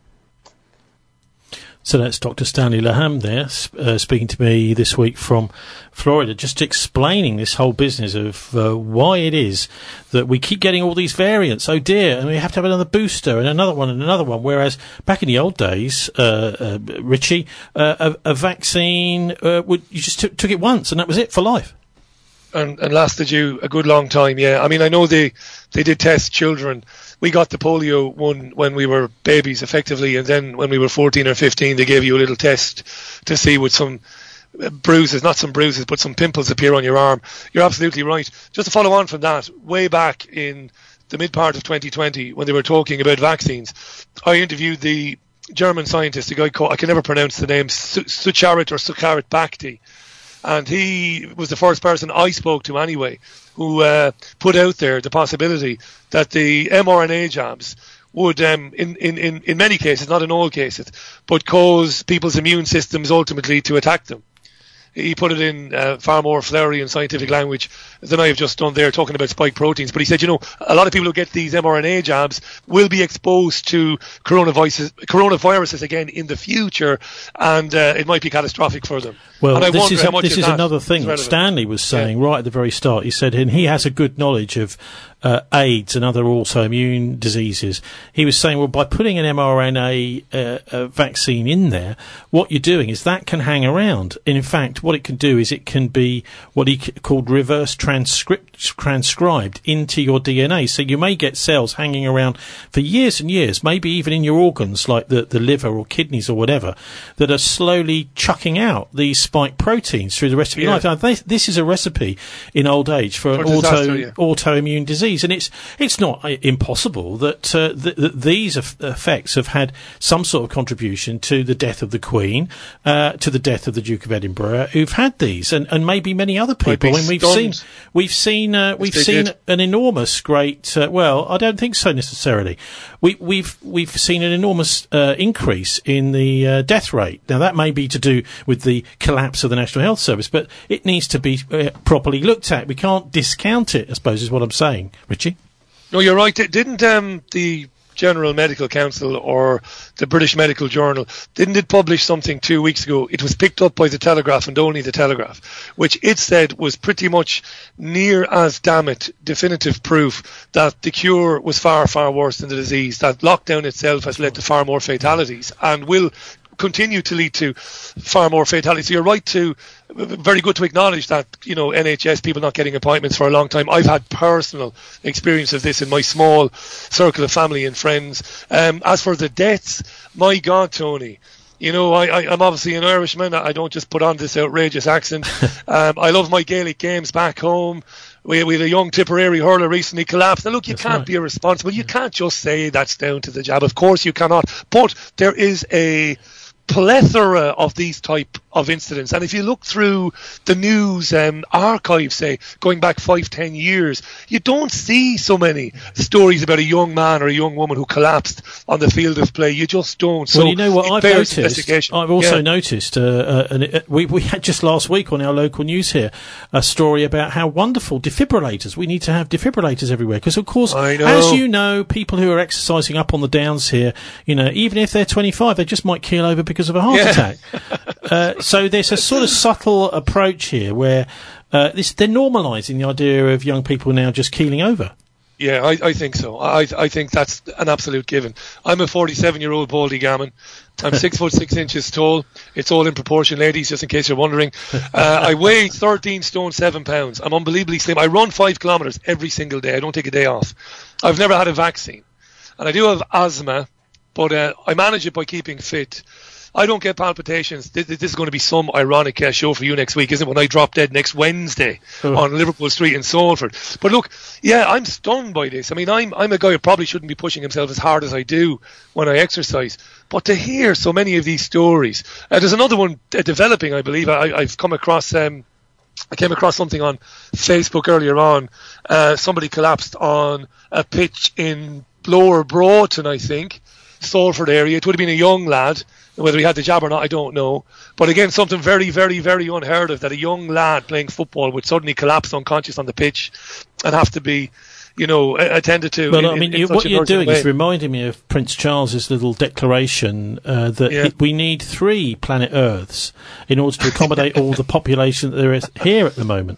So that's Doctor Stanley Laham there, uh, speaking to me this week from Florida, just explaining this whole business of uh, why it is that we keep getting all these variants. Oh dear, and we have to have another booster and another one and another one. Whereas back in the old days, uh, uh, Richie, uh, a, a vaccine, uh, would you just t- took it once and that was it for life. And, and lasted you a good long time, yeah. I mean, I know they, they did test children. We got the polio one when we were babies, effectively, and then when we were fourteen or fifteen, they gave you a little test to see would some bruises, not some bruises, but some pimples appear on your arm. You're absolutely right. Just to follow on from that, way back in the mid part of twenty twenty, when they were talking about vaccines, I interviewed the German scientist, a guy called, I can never pronounce the name, Sucharit or Sucharit Bhakti. And he was the first person I spoke to anyway who uh, put out there the possibility that the mRNA jabs would, um, in, in, in, in many cases, not in all cases, but cause people's immune systems ultimately to attack them. He put it in uh, far more flowery and scientific language than I have just done there, talking about spike proteins. But he said, you know, a lot of people who get these mRNA jabs will be exposed to coronaviruses, coronaviruses again in the future, and uh, it might be catastrophic for them. Well, and I this is, how much this is that another thing is that Stanley was saying yeah. right at the very start. He said, and he has a good knowledge of uh, AIDS and other autoimmune diseases. He was saying, well, by putting an mRNA uh, uh, vaccine in there, what you're doing is that can hang around. And in fact, what it can do is it can be what he c- called reverse transcript, transcribed into your D N A. So you may get cells hanging around for years and years, maybe even in your organs like the, the liver or kidneys or whatever, that are slowly chucking out these spike proteins through the rest of your yeah. life. Now, this, this is a recipe in old age for, for an disaster, auto, yeah. autoimmune disease. And it's it's not uh, impossible that, uh, th- that these eff- effects have had some sort of contribution to the death of the Queen, uh, to the death of the Duke of Edinburgh, who've had these, and, and maybe many other people. I mean, we've seen we've seen uh, we've seen did. an enormous, great. Uh, well, I don't think so necessarily. We, we've we've seen an enormous uh, increase in the uh, death rate. Now that may be to do with the collapse of the National Health Service, but it needs to be uh, properly looked at. We can't discount it, I suppose, is what I'm saying, Richie. No, you're right. Didn't um, the General Medical Council or the British Medical Journal, didn't it publish something two weeks ago? It was picked up by the Telegraph and only the Telegraph, which it said was pretty much near as damn it definitive proof that the cure was far, far worse than the disease, that lockdown itself has led to far more fatalities and will continue to lead to far more fatalities. So you're right to, very good to acknowledge that, you know, N H S people not getting appointments for a long time. I've had personal experience of this in my small circle of family and friends. Um, as for the deaths, my God, Tony, you know, I, I, I'm obviously an Irishman. I don't just put on this outrageous accent. um, I love my Gaelic games back home. We, we had a young Tipperary hurler recently collapsed. Now, look, you that's can't right. be irresponsible. You can't just say that's down to the jab. Of course you cannot. But there is a plethora of these type of incidents, and if you look through the news um, archive, say going back five, ten years, you don't see so many stories about a young man or a young woman who collapsed on the field of play. You just don't. So well, you know what I've noticed. I've also yeah. noticed, uh, uh, and it, we we had just last week on our local news here a story about how wonderful defibrillators. We need to have defibrillators everywhere because, of course, as you know, people who are exercising up on the downs here, you know, even if they're twenty-five, they just might keel over because of a heart yeah. attack. uh, so there's a sort of subtle approach here where uh, this, they're normalising the idea of young people now just keeling over. Yeah, I, I think so. I I think that's an absolute given. I'm a forty-seven-year-old baldy gammon. I'm six foot six inches tall. It's all in proportion, ladies, just in case you're wondering. Uh, I weigh thirteen stone seven pounds. I'm unbelievably slim. I run five kilometres every single day. I don't take a day off. I've never had a vaccine, and I do have asthma, but uh, I manage it by keeping fit. I don't get palpitations. This, this is going to be some ironic uh, show for you next week, isn't it? When I drop dead next Wednesday oh. on Liverpool Street in Salford. But look, yeah, I'm stunned by this. I mean, I'm I'm a guy who probably shouldn't be pushing himself as hard as I do when I exercise. But to hear so many of these stories, uh, there's another one uh, developing. I believe I, I've come across. Um, I came across something on Facebook earlier on. Uh, somebody collapsed on a pitch in Lower Broughton, I think, Salford area. It would have been a young lad. Whether he had the jab or not, I don't know. But again, something very, very, very unheard of, that a young lad playing football would suddenly collapse unconscious on the pitch and have to be, you know, attended to. Well, in, I mean, in, in you, what you're doing way. is reminding me of Prince Charles's little declaration uh, that Yeah. it, we need three planet Earths in order to accommodate all the population that there is here at the moment.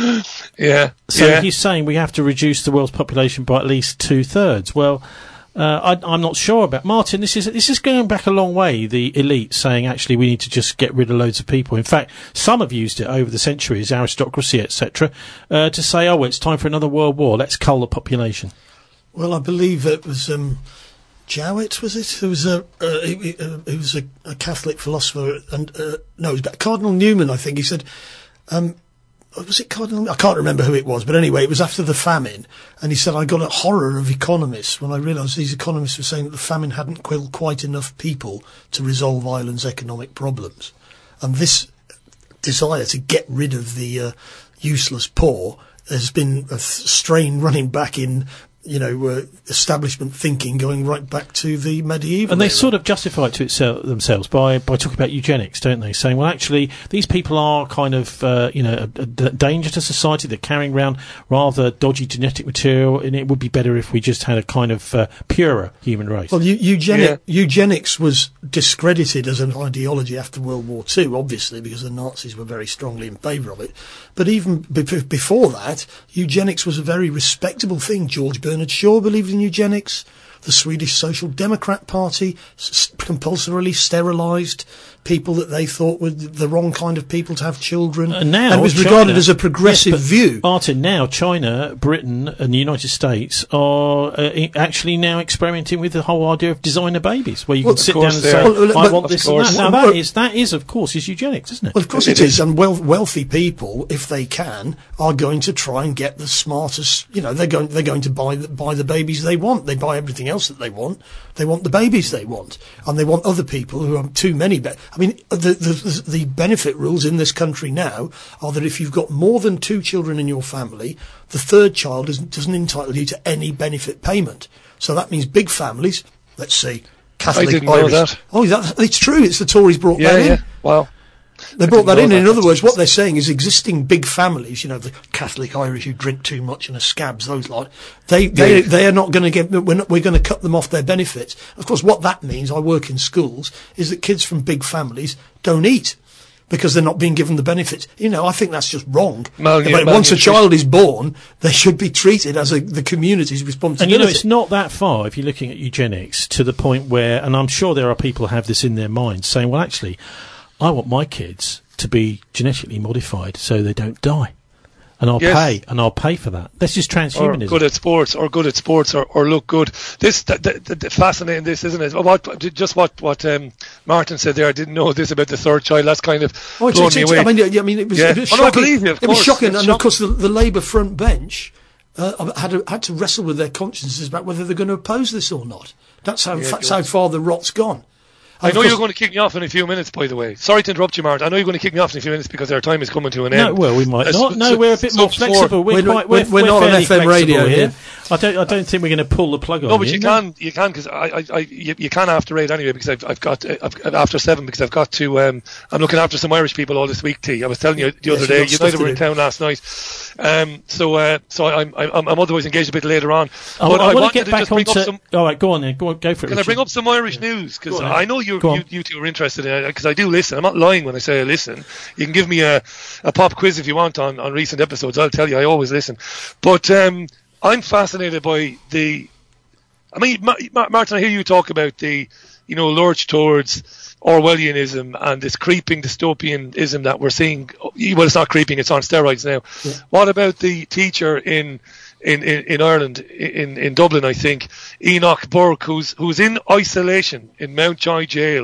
Yeah. So yeah. he's saying we have to reduce the world's population by at least two thirds. Well, uh, I, I'm not sure about Martin. This is this is going back a long way. The elite saying actually we need to just get rid of loads of people. In fact, some have used it over the centuries, aristocracy, et cetera, uh, to say, oh, it's time for another world war. Let's cull the population. Well, I believe it was um, Jowett, was it? Who was a uh, he, he, uh, he was a, a Catholic philosopher, and uh, no, it was Cardinal Newman, I think. He said. Um, Was it Cardinal? I can't remember who it was, but anyway, it was after the famine, and he said, I got a horror of economists when I realised these economists were saying that the famine hadn't killed quite enough people to resolve Ireland's economic problems. And this desire to get rid of the uh, useless poor has been a th- strain running back in, you know, uh, establishment thinking going right back to the medieval And they era. sort of justify it to itself, themselves by, by talking about eugenics, don't they? Saying, well, actually, these people are kind of, uh, you know, a, a d- danger to society. They're carrying around rather dodgy genetic material, and it would be better if we just had a kind of uh, purer human race. Well, eu- eugenic, yeah. eugenics was discredited as an ideology after World War Two, obviously, because the Nazis were very strongly in favour of it. But even be- before that, eugenics was a very respectable thing. George Bernard Shaw believed in eugenics. The Swedish Social Democrat Party s- compulsorily sterilised people that they thought were the wrong kind of people to have children. And now and it was China, regarded as a progressive yes, but view. Martin, now China, Britain and the United States are uh, I- actually now experimenting with the whole idea of designer babies, where you Well, can sit of down course and they say, are. Well, I but- want of this and course. that. Now, Well, that is, that is, of course, is eugenics, isn't it? Well, of course it is, and wealth, wealthy people, if they can, are going to try and get the smartest. You know, they're going they're going to buy the, buy the babies they want. They buy everything else that they want. They want the babies they want, and they want other people who have too many. Be- I mean, the, the the benefit rules in this country now are that if you've got more than two children in your family, the third child isn't, doesn't entitle you to any benefit payment. So that means big families. Let's see, Catholic, I didn't Irish. know that. Oh, that, it's true. It's the Tories brought Yeah, that yeah. in. Wow. They I brought didn't that know in. that. In other words, what they're saying is existing big families, you know, the Catholic Irish who drink too much and are scabs, those lot, they, they, Yeah. they are not going to get, we're, not, we're going to cut them off their benefits. Of course, what that means, I work in schools, is that kids from big families don't eat because they're not being given the benefits. You know, I think that's just wrong. Mal- but yeah, once a malnutrition. child is born, they should be treated as a, the community's responsibility. And you know, it's not that far if you're looking at eugenics to the point where, and I'm sure there are people who have this in their minds, saying, well, actually, I want my kids to be genetically modified so they don't die. And I'll Yes. pay, and I'll pay for that. This is Or transhumanism. good at sports, or good at sports, or, or look good. This th- th- th- fascinating. This isn't it? What just what what um, Martin said there. I didn't know this about the third child. That's kind of Oh, it's, blown it's, me it's, away. I mean, yeah, I mean, it was, Yeah. it was Oh, no, I shocking. believe you, of it was course. shocking, It's and of shock- course, the, the Labour front bench uh, had to, had to wrestle with their consciences about whether they're going to oppose this or not. That's how Yeah, that's you're- how far the rot's gone. I And know of you're course- going to kick me off in a few minutes, by the way. Sorry to interrupt you, Martin. I know you're going to kick me off in a few minutes because our time is coming to an No, end. well, we might Uh, not. so- No, so- we're a bit so more before- flexible. We're, We're not- quite, we're, we're- we're not on fairly F M radio flexible here. I don't. I don't think we're going to pull the plug on No, but you. you can, you can, because I, I, I, you, you can after eight anyway, because I've, I've got uh, I've, after seven because I've got to. Um, I'm looking after some Irish people all this week. T. I was telling you the Yes, other you've day. got stuff United to were in do. town last night, um, so uh, so I'm, I'm I'm otherwise engaged a bit later on. I, but I, I, want to wanted get to back just bring onto. up some. All right, go on then. Go on, go for it. Can I Richard. bring up some Irish news? Because Go on. I know you, Go on. you you two are interested in it, because I do listen. I'm not lying when I say I listen. You can give me a, a pop quiz if you want on, on recent episodes. I'll tell you, I always listen. But um, I'm fascinated by the. I mean, Ma- Ma- Martin, I hear you talk about the, you know, lurch towards Orwellianism and this creeping dystopianism that we're seeing. Well, it's not creeping; it's on steroids now. Yeah. What about the teacher in? In, in, in Ireland, in, in Dublin, I think, Enoch Burke, who's who's in isolation in Mountjoy Jail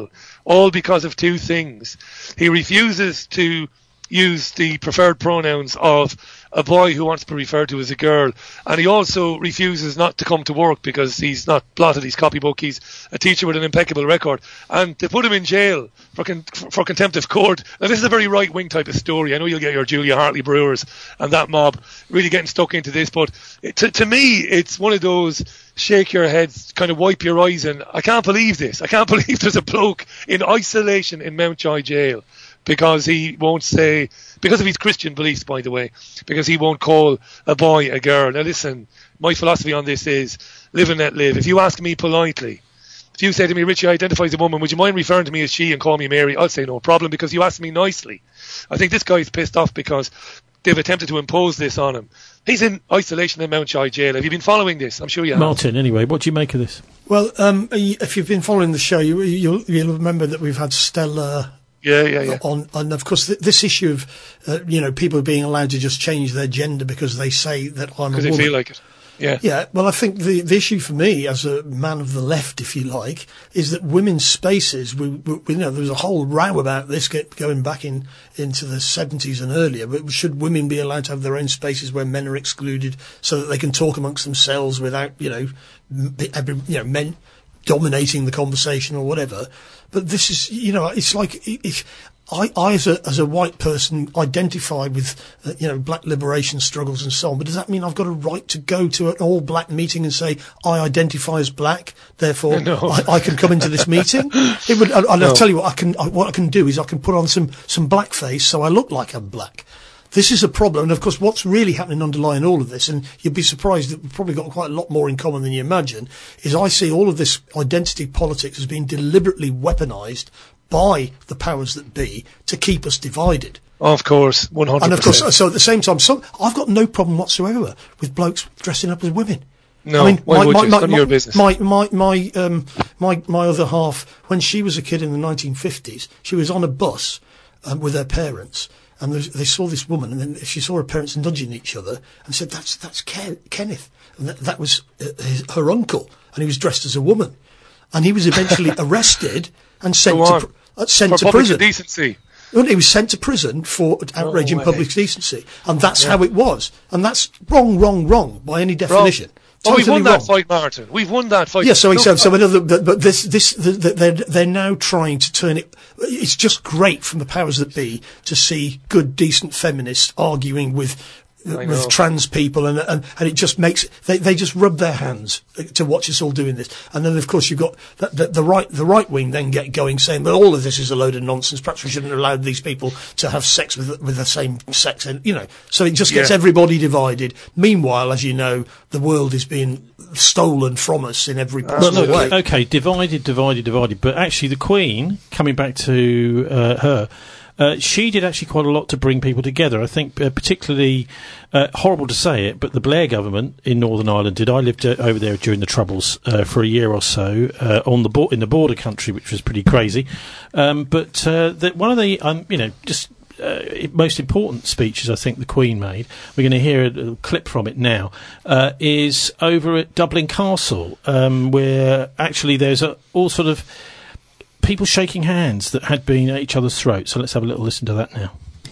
all because of two things. He refuses to use the preferred pronouns of a boy who wants to be referred to as a girl, and he also refuses not to come to work because he's not blotted his copybook. He's a teacher with an impeccable record, and they put him in jail for con- for contempt of court. Now, this is a very right-wing type of story. I know you'll get your Julia Hartley Brewers and that mob really getting stuck into this, but it, to, to me, it's one of those shake your heads, kind of wipe your eyes, and I can't believe this. I can't believe there's a bloke in isolation in Mountjoy jail because he won't say, because of his Christian beliefs, by the way, because he won't call a boy a girl. Now listen, my philosophy on this is live and let live. If you ask me politely, if you say to me, Richie, I identify as a woman, would you mind referring to me as she and call me Mary? I'll say no problem, because you asked me nicely. I think this guy's pissed off because they've attempted to impose this on him. He's in isolation in Mountjoy jail. Have you been following this? I'm sure you have. Martin, anyway, what do you make of this? Well, um, if you've been following the show, you, you'll, you'll remember that we've had Stella... Yeah, yeah, yeah. On, and of course, th- this issue of, uh, you know, people being allowed to just change their gender because they say that I'm a woman. Because they feel like it. Yeah. Yeah. Well, I think the, the issue for me, as a man of the left, if you like, is that women's spaces, we, we, you know, there was a whole row about this get, going back in, into the seventies and earlier, but should women be allowed to have their own spaces where men are excluded so that they can talk amongst themselves without, you know, every, you know, men dominating the conversation or whatever? But this is, you know, it's like if I, I as a as a white person, identify with, uh, you know, black liberation struggles and so on. But does that mean I've got a right to go to an all black meeting and say I identify as black, therefore no. I, I can come into this meeting? It would, and no. I'll tell you what I can what I can do is I can put on some some blackface so I look like I'm black. This is a problem, and of course what's really happening underlying all of this, and you'd be surprised that we've probably got quite a lot more in common than you imagine, is I see all of this identity politics as being deliberately weaponised by the powers that be to keep us divided. Of course, one hundred percent. And of course, so at the same time, so I've got no problem whatsoever with blokes dressing up as women. No, I mean, why my, would my, you? my, It's none of my, your business. My, my, my, um, my, my other half, when she was a kid in the nineteen fifties, she was on a bus um, with her parents, and they saw this woman, and then she saw her parents nudging each other, and said, "That's that's Ken, Kenneth," and that, that was uh, his, her uncle, and he was dressed as a woman, and he was eventually arrested and sent Go to pr- uh, sent for to public prison. Decency. Well, he was sent to prison for outraging No public decency, and that's yeah. how it was, and that's wrong, wrong, wrong by any definition. Wrong. Oh, we've won wrong. that fight, Martin. We've won that fight. Yeah, so, no, so, so another, but, but this, this, the, the, they're, they're now trying to turn it, it's just great from the powers that be to see good, decent feminists arguing with, with trans people, and, and, and it just makes, they, they just rub their hands to watch us all doing this. And then, of course, you've got the, the, the right, the right wing then get going saying, well, all of this is a load of nonsense. Perhaps we shouldn't have allowed these people to have sex with, with the same sex, and, you know, so it just gets yeah. everybody divided. Meanwhile, as you know, the world is being stolen from us in every possible look, way. Okay, divided, divided, divided. But actually, the Queen, coming back to uh, her, uh, she did actually quite a lot to bring people together. I think uh, particularly, uh, horrible to say it, but the Blair government in Northern Ireland did. I lived uh, over there during the Troubles uh, for a year or so uh, on the bo- in the border country, which was pretty crazy. Um, but uh, the, one of the, um, you know, just... Uh, most important speeches I think the Queen made, we're going to hear a, a clip from it now, uh, is over at Dublin Castle, um, where actually there's a, all sort of people shaking hands that had been at each other's throats. So let's have a little listen to that now.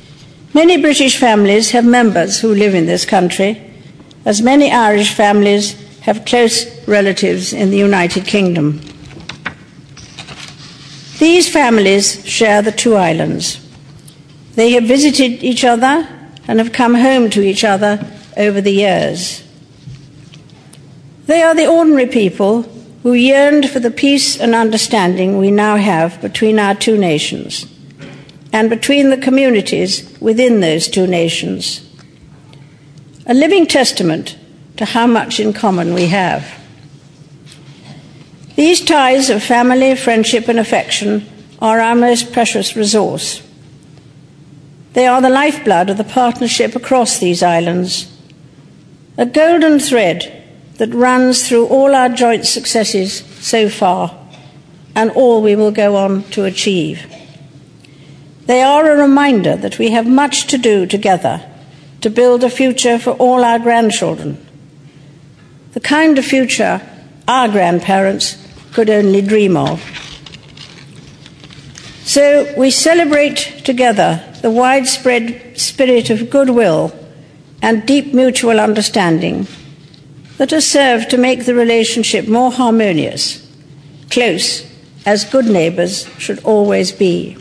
Many British families have members who live in this country, as many Irish families have close relatives in the United Kingdom. These families share the two islands. They have visited each other and have come home to each other over the years. They are the ordinary people who yearned for the peace and understanding we now have between our two nations and between the communities within those two nations. A living testament to how much in common we have. These ties of family, friendship and affection are our most precious resource. They are the lifeblood of the partnership across these islands, a golden thread that runs through all our joint successes so far and all we will go on to achieve. They are a reminder that we have much to do together to build a future for all our grandchildren, the kind of future our grandparents could only dream of. So we celebrate together the widespread spirit of goodwill and deep mutual understanding that has served to make the relationship more harmonious, close, as good neighbours should always be.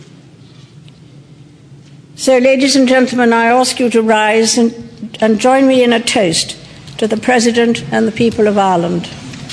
So, ladies and gentlemen, I ask you to rise and, and join me in a toast to the President and the people of Ireland.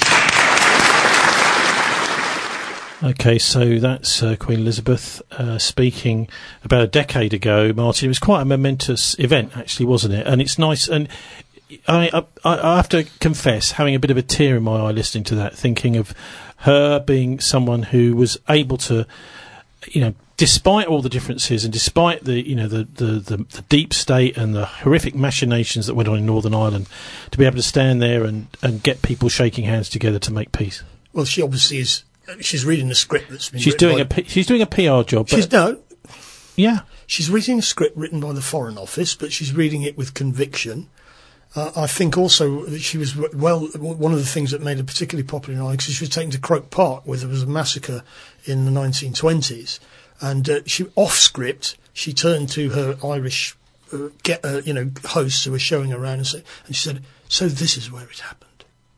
Okay, so that's uh, Queen Elizabeth uh, speaking about a decade ago, Martin. It was quite a momentous event, actually, wasn't it? And it's nice. And I, I, I have to confess, having a bit of a tear in my eye listening to that, thinking of her being someone who was able to, you know, despite all the differences and despite the, you know, the, the, the, the deep state and the horrific machinations that went on in Northern Ireland, to be able to stand there and, and get people shaking hands together to make peace. Well, she obviously is. She's reading a script that's been. She's written doing by, a she's doing a P R job. But she's no. Yeah. She's reading a script written by the Foreign Office, but she's reading it with conviction. Uh, I think also that she was, well, one of the things that made her particularly popular in Ireland, because she was taken to Croke Park, where there was a massacre in the nineteen twenties. And uh, she, off script, she turned to her Irish uh, get, uh, you know, hosts who were showing her around and, say, and she said, "So this is where it happened."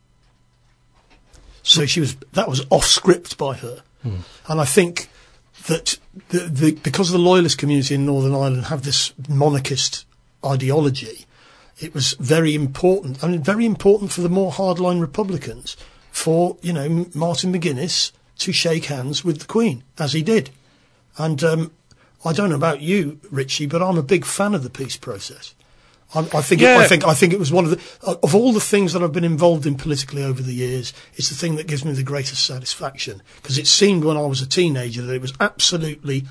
So she was, that was off script by her. Hmm. And I think that the, the, because the loyalist community in Northern Ireland have this monarchist ideology, it was very important, I mean, very important for the more hardline Republicans, for, you know, Martin McGuinness to shake hands with the Queen, as he did. And um, I don't know about you, Richie, but I'm a big fan of the peace process. I, I think, yeah. it, I think, I think it was one of the of all the things that I've been involved in politically over the years. It's the thing that gives me the greatest satisfaction, because it seemed when I was a teenager that it was absolutely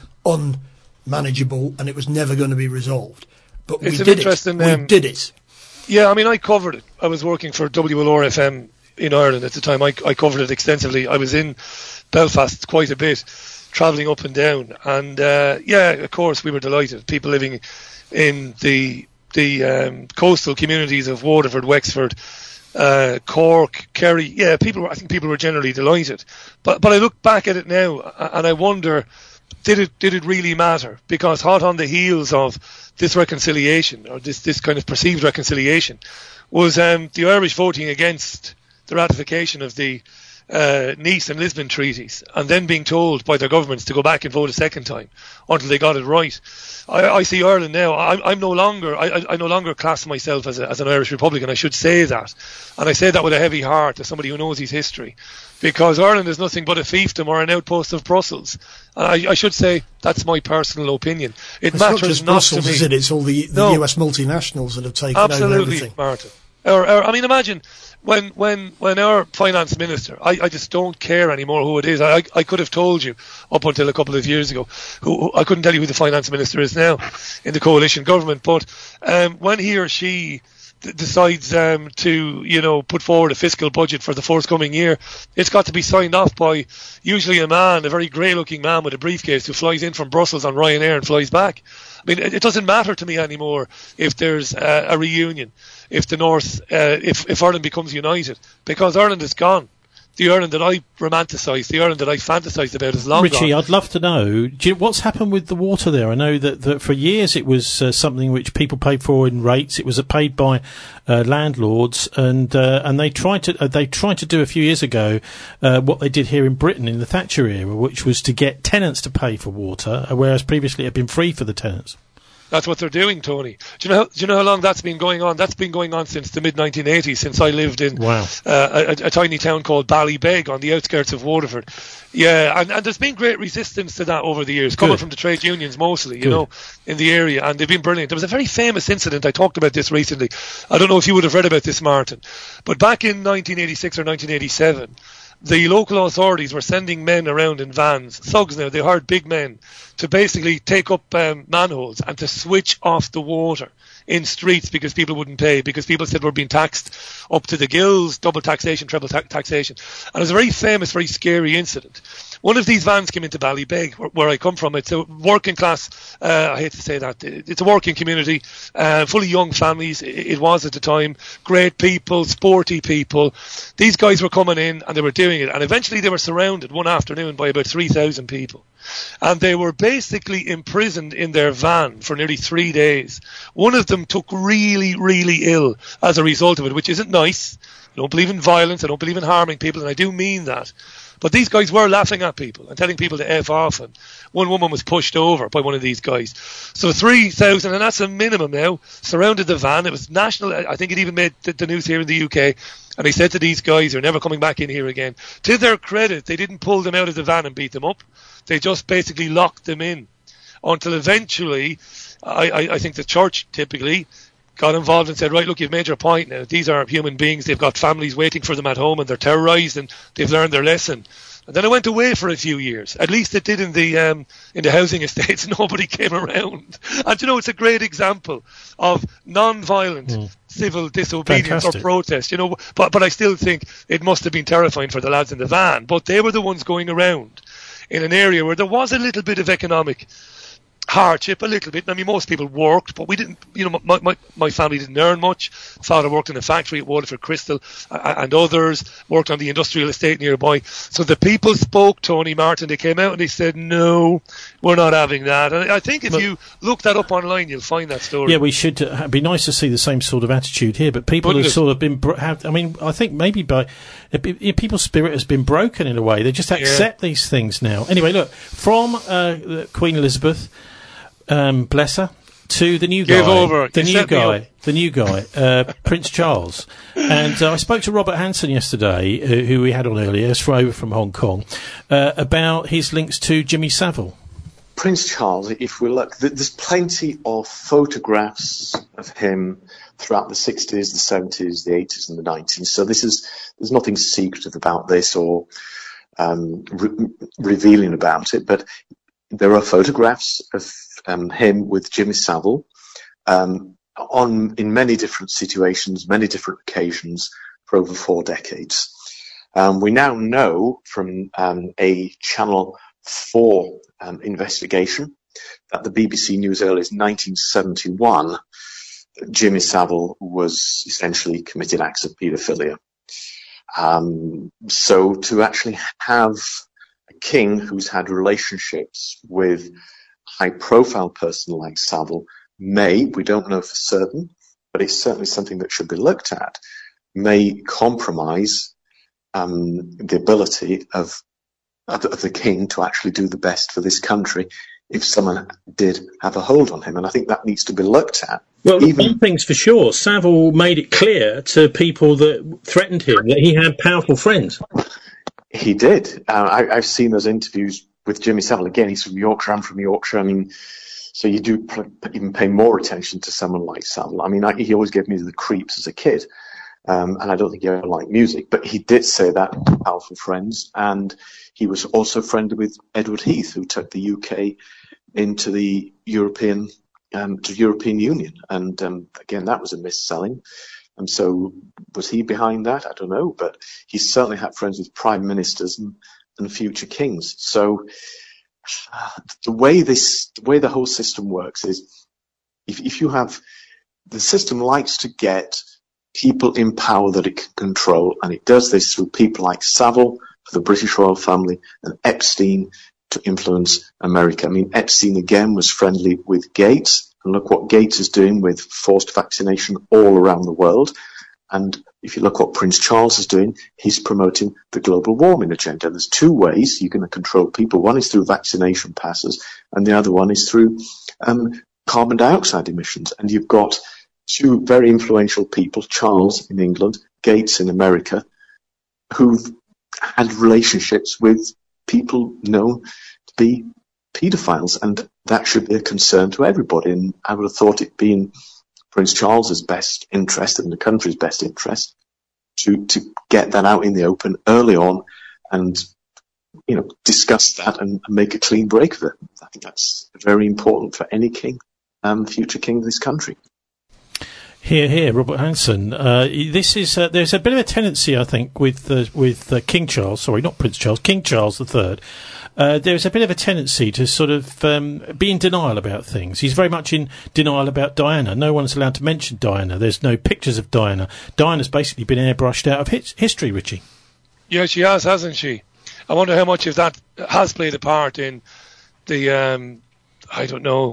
unmanageable and it was never going to be resolved. But it's we did it. Um, we did it. Yeah, I mean, I covered it. I was working for W L R F M in Ireland at the time. I, I covered it extensively. I was in Belfast quite a bit, travelling up and down. And, uh, yeah, of course, we were delighted. People living in the the um, coastal communities of Waterford, Wexford, uh, Cork, Kerry. Yeah, people. Were, I think people were generally delighted. But but I look back at it now and I wonder, did it did it really matter? Because hot on the heels of this reconciliation, or this, this kind of perceived reconciliation, was um, the Irish voting against the ratification of the uh, Nice and Lisbon treaties, and then being told by their governments to go back and vote a second time until they got it right. I, I see Ireland now. I'm, I'm no longer. I, I no longer class myself as, a, as an Irish Republican. I should say that, and I say that with a heavy heart as somebody who knows his history, because Ireland is nothing but a fiefdom or an outpost of Brussels. And I, I should say that's my personal opinion. It it's matters not just not Brussels, to me. Is it? It's all the, the no. U S multinationals that have taken Absolutely, over everything. Martin. Or, or, I mean, imagine when when when our finance minister, I, I just don't care anymore who it is. I I could have told you up until a couple of years ago. Who, who I couldn't tell you who the finance minister is now in the coalition government. But um, when he or she d- decides um, to, you know, put forward a fiscal budget for the forthcoming year, it's got to be signed off by usually a man, a very grey-looking man with a briefcase who flies in from Brussels on Ryanair and flies back. I mean, it, it doesn't matter to me anymore if there's uh, a reunion, if the North, uh, if, if Ireland becomes united, because Ireland is gone. The Ireland that I romanticise, the Ireland that I fantasised about is long Richie, gone. I'd love to know, do you, what's happened with the water there? I know that, that for years it was uh, something which people paid for in rates. It was paid by uh, landlords, and uh, and they tried to uh, they tried to do a few years ago uh, what they did here in Britain in the Thatcher era, which was to get tenants to pay for water, whereas previously it had been free for the tenants. That's what they're doing, Tony. Do you know? How, do you know how long that's been going on? That's been going on since the mid nineteen eighties. Since I lived in wow. uh, a, a tiny town called Ballybeg on the outskirts of Waterford. Yeah, and, and there's been great resistance to that over the years, coming Good. from the trade unions mostly, you Good. know, in the area, and they've been brilliant. There was a very famous incident. I talked about this recently. I don't know if you would have read about this, Martin, but back in nineteen eighty-six or nineteen eighty-seven. The local authorities were sending men around in vans, thugs now, they hired big men, to basically take up um, manholes and to switch off the water in streets because people wouldn't pay, because people said we're being taxed up to the gills, double taxation, treble ta- taxation. And it was a very famous, very scary incident. One of these vans came into Ballybeg, where, where I come from. It's a working class, uh, I hate to say that, it's a working community, uh, full of young families, it, it was at the time, great people, sporty people. These guys were coming in and they were doing it, and eventually they were surrounded one afternoon by about three thousand people. And they were basically imprisoned in their van for nearly three days. One of them took really, really ill as a result of it, which isn't nice. I don't believe in violence. I don't believe in harming people, and I do mean that. But these guys were laughing at people and telling people to F off. And one woman was pushed over by one of these guys. So three thousand, and that's a minimum now, surrounded the van. It was national. I think it even made the, the news here in the U K. And they said to these guys, you're never coming back in here again. To their credit, they didn't pull them out of the van and beat them up. They just basically locked them in. Until eventually, I, I, I think the church typically got involved and said, right, look, you've made your point now. These are human beings. They've got families waiting for them at home and they're terrorised and they've learned their lesson. And then it went away for a few years. At least it did in the um, in the housing estates. Nobody came around. And, you know, it's a great example of non-violent mm. civil disobedience Fantastic. Or protest, you know. But, but I still think it must have been terrifying for the lads in the van. But they were the ones going around in an area where there was a little bit of economic hardship, a little bit. I mean, most people worked, but we didn't, you know, my, my, my family didn't earn much. Father worked in a factory at Waterford Crystal, uh, and others worked on the industrial estate nearby. So the people spoke, Tony Martin. They came out and they said, no, we're not having that. And I think if but, you look that up online, you'll find that story. Yeah, we should. Uh, it'd be nice to see the same sort of attitude here. But people Wouldn't have it? sort of been, bro- have, I mean, I think maybe by it, it, people's spirit has been broken in a way. They just accept yeah. these things now. Anyway, look, from uh, Queen Elizabeth, Um, bless her, to the new Give guy, over. the new guy, the new guy, uh, Prince Charles. And uh, I spoke to Robert Hanson yesterday, uh, who we had on earlier, over from Hong Kong, uh, about his links to Jimmy Savile. Prince Charles, if we look, th- there's plenty of photographs of him throughout the sixties, the seventies, the eighties, and the nineties. So this is there's nothing secretive about this or um, re- revealing about it, but there are photographs of um, him with Jimmy Savile um, on in many different situations, many different occasions for over four decades. Um, we now know from um, a Channel four um, investigation that the B B C News earliest nineteen seventy-one that Jimmy Savile was essentially committed acts of paedophilia. Um, so to actually have a king who's had relationships with a high-profile person like Savile may, we don't know for certain, but it's certainly something that should be looked at, may compromise um, the ability of, of, of the king to actually do the best for this country if someone did have a hold on him. And I think that needs to be looked at. Well, Even, one thing's for sure, Savile made it clear to people that threatened him that he had powerful friends. He did. Uh, I, I've seen those interviews with Jimmy Savile. Again, he's from Yorkshire, I'm from Yorkshire. I mean, so you do p- even pay more attention to someone like Savile. I mean, I, he always gave me the creeps as a kid. Um, and I don't think he ever liked music, but he did say that, powerful friends. And he was also friendly with Edward Heath, who took the U K into the European, um, to European Union. And, um, again, that was a misselling. And so was he behind that? I don't know, but he certainly had friends with prime ministers and, and future kings. So uh, the way this, the way the whole system works is if, if you have, the system likes to get people in power that it can control, and it does this through people like Savile for the British royal family and Epstein to influence America. I mean, Epstein again was friendly with Gates. And look what Gates is doing with forced vaccination all around the world. And if you look what Prince Charles is doing, he's promoting the global warming agenda. There's two ways you're going to control people. One is through vaccination passes, and the other one is through um, carbon dioxide emissions. And you've got two very influential people, Charles in England, Gates in America, who've had relationships with people known to be paedophiles, and that should be a concern to everybody. And I would have thought it being Prince Charles's best interest and the country's best interest to to get that out in the open early on, and you know discuss that and, and make a clean break of it. I think that's very important for any king, um, future king of this country. Here, here, Robert Hanson. Uh, this is uh, there's a bit of a tendency, I think, with uh, with uh, King Charles. Sorry, not Prince Charles, King Charles the Third. Uh, there's a bit of a tendency to sort of um, be in denial about things. He's very much in denial about Diana. No one's allowed to mention Diana. There's no pictures of Diana. Diana's basically been airbrushed out of his- history, Richie. Yeah, she has, hasn't she? I wonder how much of that has played a part in the, um, I don't know,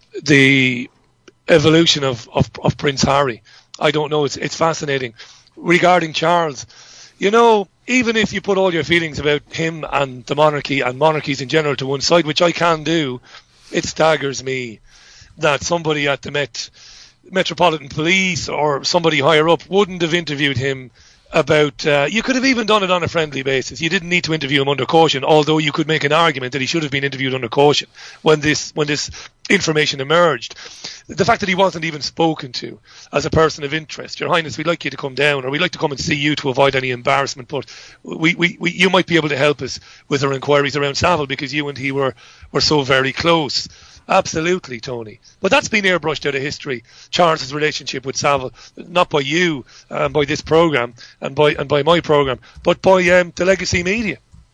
the evolution of, of, of Prince Harry. I don't know. It's it's fascinating. Regarding Charles, you know, even if you put all your feelings about him and the monarchy and monarchies in general to one side, which I can do, it staggers me that somebody at the Met Metropolitan Police or somebody higher up wouldn't have interviewed him about, uh, you could have even done it on a friendly basis. You didn't need to interview him under caution, although you could make an argument that he should have been interviewed under caution when this when this information emerged. The fact that he wasn't even spoken to as a person of interest, Your Highness, we'd like you to come down, or we'd like to come and see you to avoid any embarrassment, but we, we, we you might be able to help us with our inquiries around Savile because you and he were, were so very close. Absolutely, Tony. But that's been airbrushed out of history, Charles's relationship with Savile, not by you, um, by this programme, and by and by my programme, but by um, the legacy media.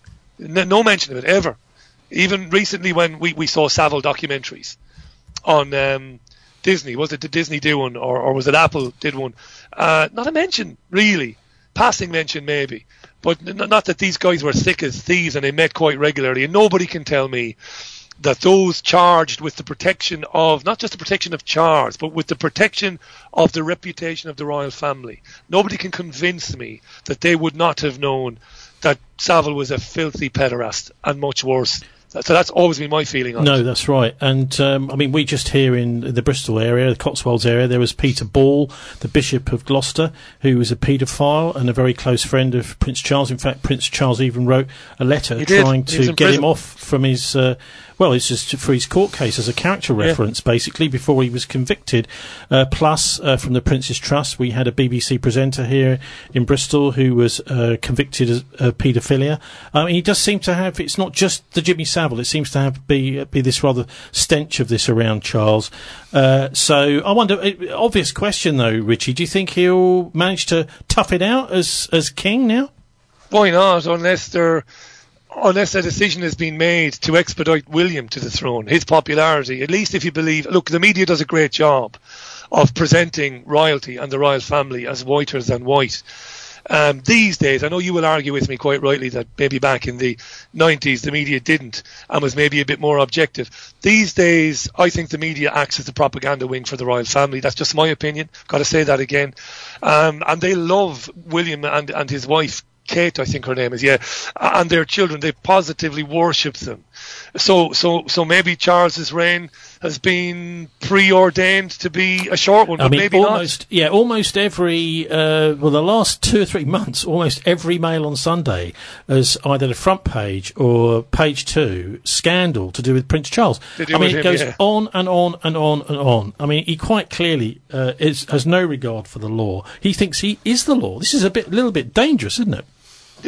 No, no mention of it, ever. Even recently when we, we saw Savile documentaries on um, Disney, was it did Disney do one, or, or was it Apple did one? Uh, not a mention, really. Passing mention, maybe. But n- not that these guys were thick as thieves and they met quite regularly, and nobody can tell me that those charged with the protection of, not just the protection of Charles, but with the protection of the reputation of the royal family, nobody can convince me that they would not have known that Savile was a filthy pederast and much worse. So that's always been my feeling on no, it. No, that's right. And, um, I mean, we just here in the Bristol area, the Cotswolds area, there was Peter Ball, the Bishop of Gloucester, who was a paedophile and a very close friend of Prince Charles. In fact, Prince Charles even wrote a letter trying to get him off from his... Uh, Well, it's just for his court case as a character reference, yeah. basically, before he was convicted. Uh, plus, uh, from the Prince's Trust, we had a B B C presenter here in Bristol who was uh, convicted of uh, paedophilia. Um, he does seem to have, it's not just the Jimmy Savile, it seems to have be be this rather stench of this around Charles. Uh, so, I wonder, obvious question though, Richie, do you think he'll manage to tough it out as, as king now? Why not, unless they're... Unless a decision has been made to expedite William to the throne, his popularity, at least if you believe... Look, the media does a great job of presenting royalty and the royal family as whiter than white. Um, these days, I know you will argue with me quite rightly that maybe back in the nineties the media didn't and was maybe a bit more objective. These days, I think the media acts as the propaganda wing for the royal family. That's just my opinion. Got to say that again. Um, and they love William and, and his wife, Kate, I think her name is, yeah, and their children. They positively worship them. So, so, so maybe Charles's reign has been preordained to be a short one, but I mean, maybe almost, not. Yeah, almost every, uh, well, the last two or three months, almost every Mail on Sunday has either the front page or page two scandal to do with Prince Charles. I mean, it him, goes yeah. on and on and on and on. I mean, he quite clearly uh, is, has no regard for the law. He thinks he is the law. This is a bit, little bit dangerous, isn't it?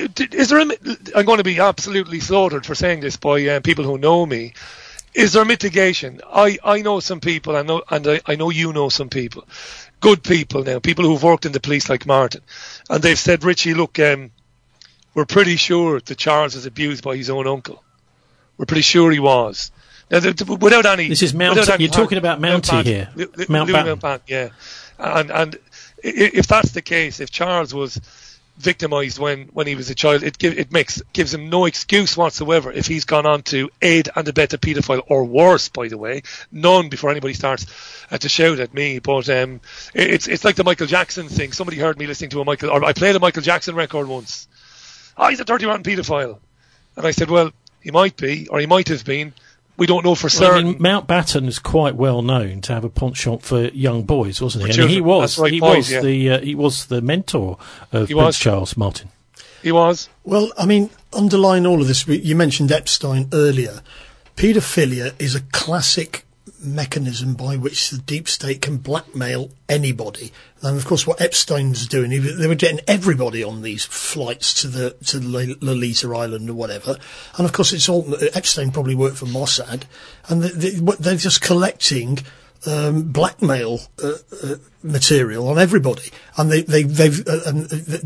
Is there a, I'm going to be absolutely slaughtered for saying this by uh, people who know me. Is there mitigation? I, I know some people, I know, and I, I know you know some people, good people now, people who've worked in the police like Martin, and they've said, Richie, look, um, we're pretty sure that Charles was abused by his own uncle. We're pretty sure he was. Now, th- th- without any... This is Mount... You're any, talking about Mountie here. L- L- Mount Batten. Mountbatten, yeah. And, and if that's the case, if Charles was victimised when, when he was a child, it give, it makes gives him no excuse whatsoever if he's gone on to aid and abet a paedophile, or worse, by the way, none before anybody starts uh, to shout at me. But um, it, it's it's like the Michael Jackson thing. Somebody heard me listening to a Michael, or I played a Michael Jackson record once. Oh, he's a dirty rotten paedophile, and I said, well, he might be, or he might have been. We don't know for certain. Well, I mean, Mountbatten is quite well known to have a penchant for young boys, wasn't he? For I mean, he was, That's right, he boys, was yeah. the uh, he was the mentor of He Prince was. Charles, Martin. He was. Well, I mean, underlying all of this, you mentioned Epstein earlier. Paedophilia is a classic mechanism by which the deep state can blackmail anybody. And of course, what Epstein was doing, he, they were getting everybody on these flights to the to Lolita Island or whatever. And of course, it's all Epstein probably worked for Mossad, and they, they, they're just collecting um, blackmail uh, uh, material on everybody. And they, they, they've, uh, um,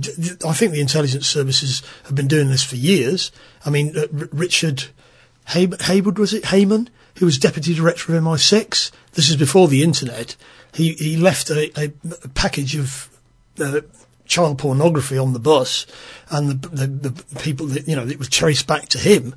I think the intelligence services have been doing this for years. I mean, uh, R- Richard Hay- Haywood, was it Heyman, who was deputy director of M I six. This is before the internet. He he left a, a, a package of uh, child pornography on the bus, and the, the the people that, you know, it was traced back to him.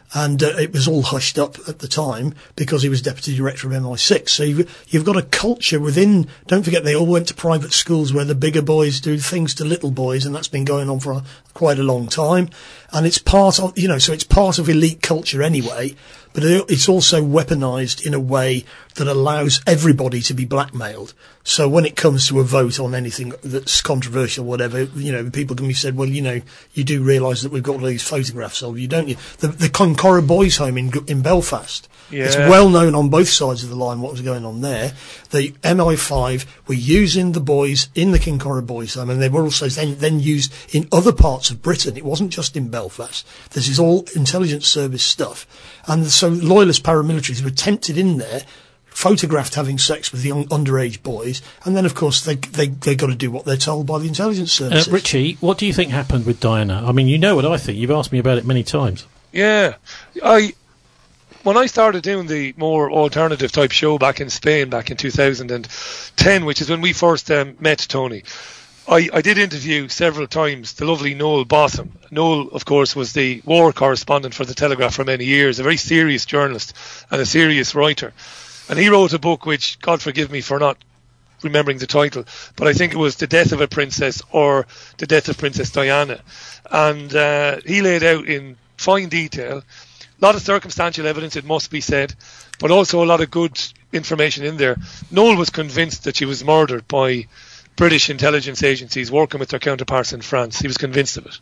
And uh, it was all hushed up at the time because he was deputy director of M I six. So you've, you've got a culture within. Don't forget, they all went to private schools where the bigger boys do things to little boys, and that's been going on for a, quite a long time. And it's part of, you know, so it's part of elite culture anyway. But it's also weaponized in a way that allows everybody to be blackmailed. So when it comes to a vote on anything that's controversial, whatever, you know, people can be said, well, you know, you do realise that we've got all these photographs of you, don't you? The, the Concora Boys Home in, in Belfast. Yeah. It's well known on both sides of the line what was going on there. The M I five were using the boys in the Kincora Boys Home, and they were also then, then used in other parts of Britain. It wasn't just in Belfast. This is all intelligence service stuff. And so loyalist paramilitaries were tempted in there, photographed having sex with young underage boys, and then, of course, they they they got to do what they're told by the intelligence services. Uh, Richie, what do you think happened with Diana? I mean, you know what I think. You've asked me about it many times. Yeah. I... When I started doing the more alternative type show back in Spain back in two thousand ten, which is when we first um, met Tony, I, I did interview several times the lovely Noel Botham. Noel, of course, was the war correspondent for The Telegraph for many years, a very serious journalist and a serious writer. And he wrote a book which, God forgive me for not remembering the title, but I think it was The Death of a Princess or The Death of Princess Diana. And uh, he laid out in fine detail a lot of circumstantial evidence, it must be said, but also a lot of good information in there. Noel was convinced that she was murdered by British intelligence agencies working with their counterparts in France. He was convinced of it.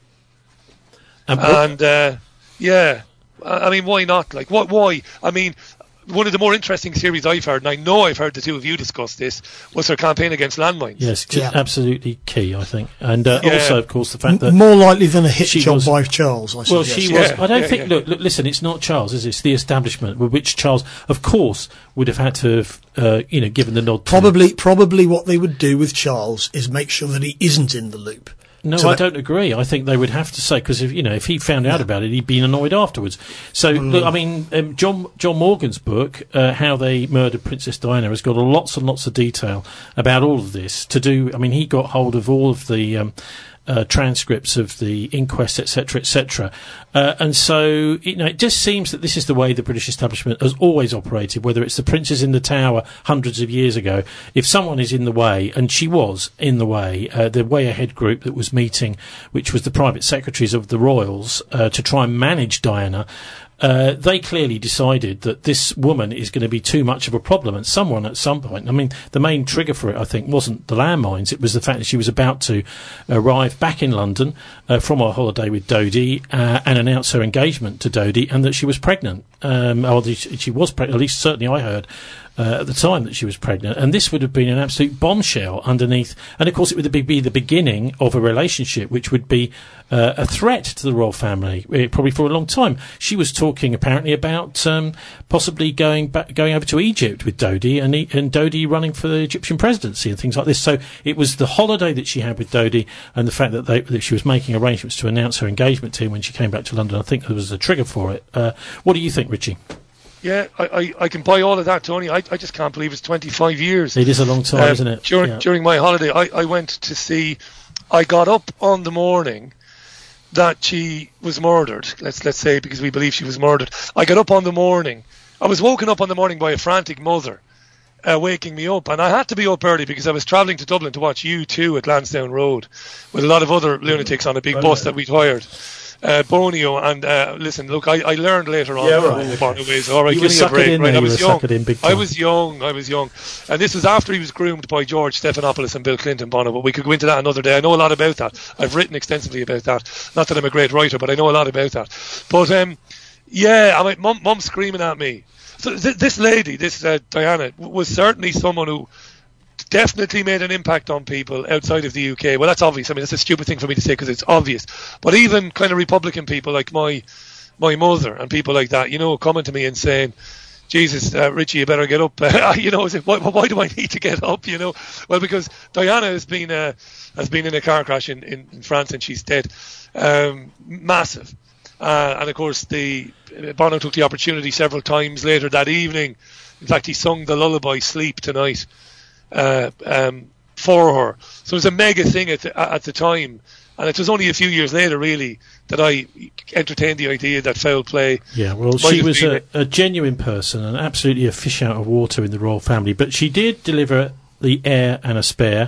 Um, and, uh, yeah, I mean, why not? Like, what? Why? I mean, one of the more interesting theories I've heard, and I know I've heard the two of you discuss this, was her campaign against landmines. Yes, yeah. Absolutely key, I think. And uh, yeah. also, of course, the fact that... More likely than a hit job by Charles, I Well, suggest. she yeah. was... I don't yeah, think... yeah. Look, look, listen, it's not Charles, is it? It's the establishment, with which Charles, of course, would have had to have, uh, you know, given the nod Probably, to... Probably what they would do with Charles is make sure that he isn't in the loop. No, so I don't agree. I think they would have to say, because if you know, if he found out yeah. about it, he'd been annoyed afterwards. So, mm. look, I mean, um, John John Morgan's book, uh, How They Murdered Princess Diana, has got lots and lots of detail about all of this. To do, I mean, he got hold of all of the um, uh, transcripts of the inquest, et cetera, et cetera. Uh, and so, you know, it just seems that this is the way the British establishment has always operated, whether it's the princes in the tower hundreds of years ago. If someone is in the way, and she was in the way, uh, the Way Ahead group that was meeting, which was the private secretaries of the royals, uh, to try and manage Diana, Uh, they clearly decided that this woman is going to be too much of a problem, and someone at some point, I mean, the main trigger for it, I think, wasn't the landmines, it was the fact that she was about to arrive back in London uh, from her holiday with Dodi uh, and announce her engagement to Dodi, and that she was pregnant. Um, or she was pregnant, at least certainly I heard Uh, at the time that she was pregnant, and this would have been an absolute bombshell underneath, and of course it would be, be the beginning of a relationship which would be uh, a threat to the royal family, uh, probably for a long time. She was talking apparently about um, possibly going back, going over to Egypt with Dodi, and, he, and Dodi running for the Egyptian presidency and things like this. So it was the holiday that she had with Dodi and the fact that, they, that she was making arrangements to announce her engagement to him when she came back to London. I think there was a trigger for it. Uh, what do you think, Richie? Yeah, I, I, I can buy all of that, Tony. I, I just can't believe it's twenty-five years. It is a long time, um, isn't it? During, yeah. during my holiday, I, I went to see... I got up on the morning that she was murdered. Let's let's say, because we believe she was murdered. I got up on the morning. I was woken up on the morning by a frantic mother uh, waking me up. And I had to be up early because I was travelling to Dublin to watch U two at Lansdowne Road with a lot of other lunatics on a big bus that we'd hired. Uh, Bonio and uh, listen, look, I, I learned later on. Yeah, right. Born Ways. All right, you give me a break. In right, there, I was you young. In big I was young. I was young, and this was after he was groomed by George Stephanopoulos and Bill Clinton, Bono. But we could go into that another day. I know a lot about that. I've written extensively about that. Not that I'm a great writer, but I know a lot about that. But um, yeah, I mean, mum, mum screaming at me. So th- this lady, this uh, Diana, was certainly someone who definitely made an impact on people outside of the U K. Well, that's obvious. I mean, it's a stupid thing for me to say because it's obvious. But even kind of Republican people like my my mother and people like that, you know, coming to me and saying, Jesus, uh, Richie, you better get up. you know, why, why do I need to get up, you know? Well, because Diana has been, uh, has been in a car crash in, in, in France and she's dead. Um, massive. Uh, and, of course, the Bono took the opportunity several times later that evening. In fact, he sung the lullaby Sleep Tonight. Uh, um, for her. So it was a mega thing at the, at the time. And it was only a few years later, really, that I entertained the idea that foul play. Yeah, well, she was a, a genuine person and absolutely a fish out of water in the royal family. But she did deliver the heir and a spare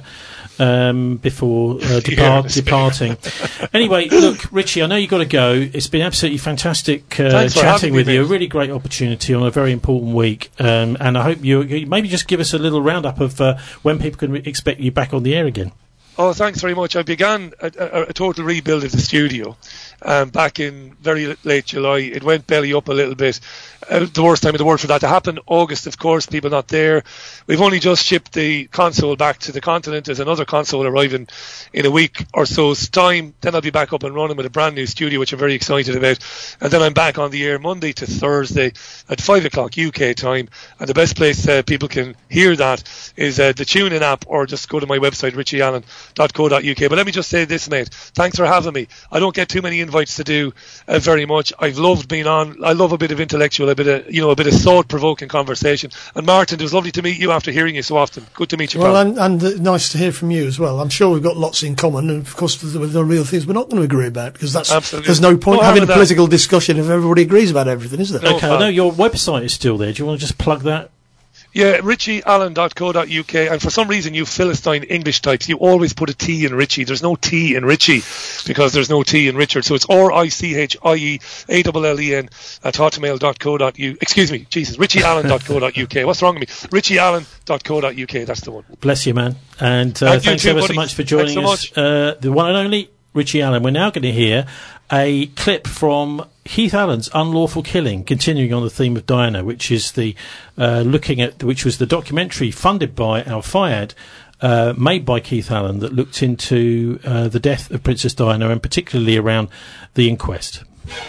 um, before uh, depart, departing. Anyway, look, Richie, I know you've got to go. It's been absolutely fantastic uh, chatting with you. A really great opportunity on a very important week. Um, and I hope you, you maybe just give us a little roundup of uh, when people can expect you back on the air again. Oh, thanks very much. I began a, a, a total rebuild of the studio um, back in very late July. It went belly up a little bit. Uh, the worst time in the world for that to happen. August, of course, people not there. We've only just shipped the console back to the continent. There's another console arriving in a week or so's time. Then I'll be back up and running with a brand new studio, which I'm very excited about. And then I'm back on the air Monday to Thursday at five o'clock U K time. And the best place uh, people can hear that is uh, the TuneIn app, or just go to my website, richie allen dot co dot U K. But let me just say this, mate. Thanks for having me. I don't get too many invites to do uh, very much. I've loved being on. I love a bit of intellectual, a bit of, you know, a bit of thought-provoking conversation. And Martin, it was lovely to meet you after hearing you so often. Good to meet you, well, pal. and, and uh, nice to hear from you as well. I'm sure we've got lots in common, and of course the, the real things we're not going to agree about, because that's Absolutely. There's no point No having a harm in political discussion if everybody agrees about everything, is there? Okay, I know your website is still there. Do you want to just plug that? Yeah, richie allen dot co dot U K. And for some reason, you Philistine English types, you always put a T in Richie. There's no T in Richie because there's no T in Richard. So it's R I C H I E A L L E N at hotmail dot co dot U K. Excuse me, Jesus, richie allen dot co dot U K. What's wrong with me? richie allen dot co dot U K. That's the one. Bless you, man. And uh, Thank thanks you too, ever so buddy. much for joining Thanks so us. Uh, the one and only Richie Allen. We're now going to hear a clip from Heath Allen's Unlawful Killing, continuing on the theme of Diana, which is the uh, looking at which was the documentary funded by Al Fayed, uh, made by Keith Allen, that looked into uh, the death of Princess Diana and particularly around the inquest.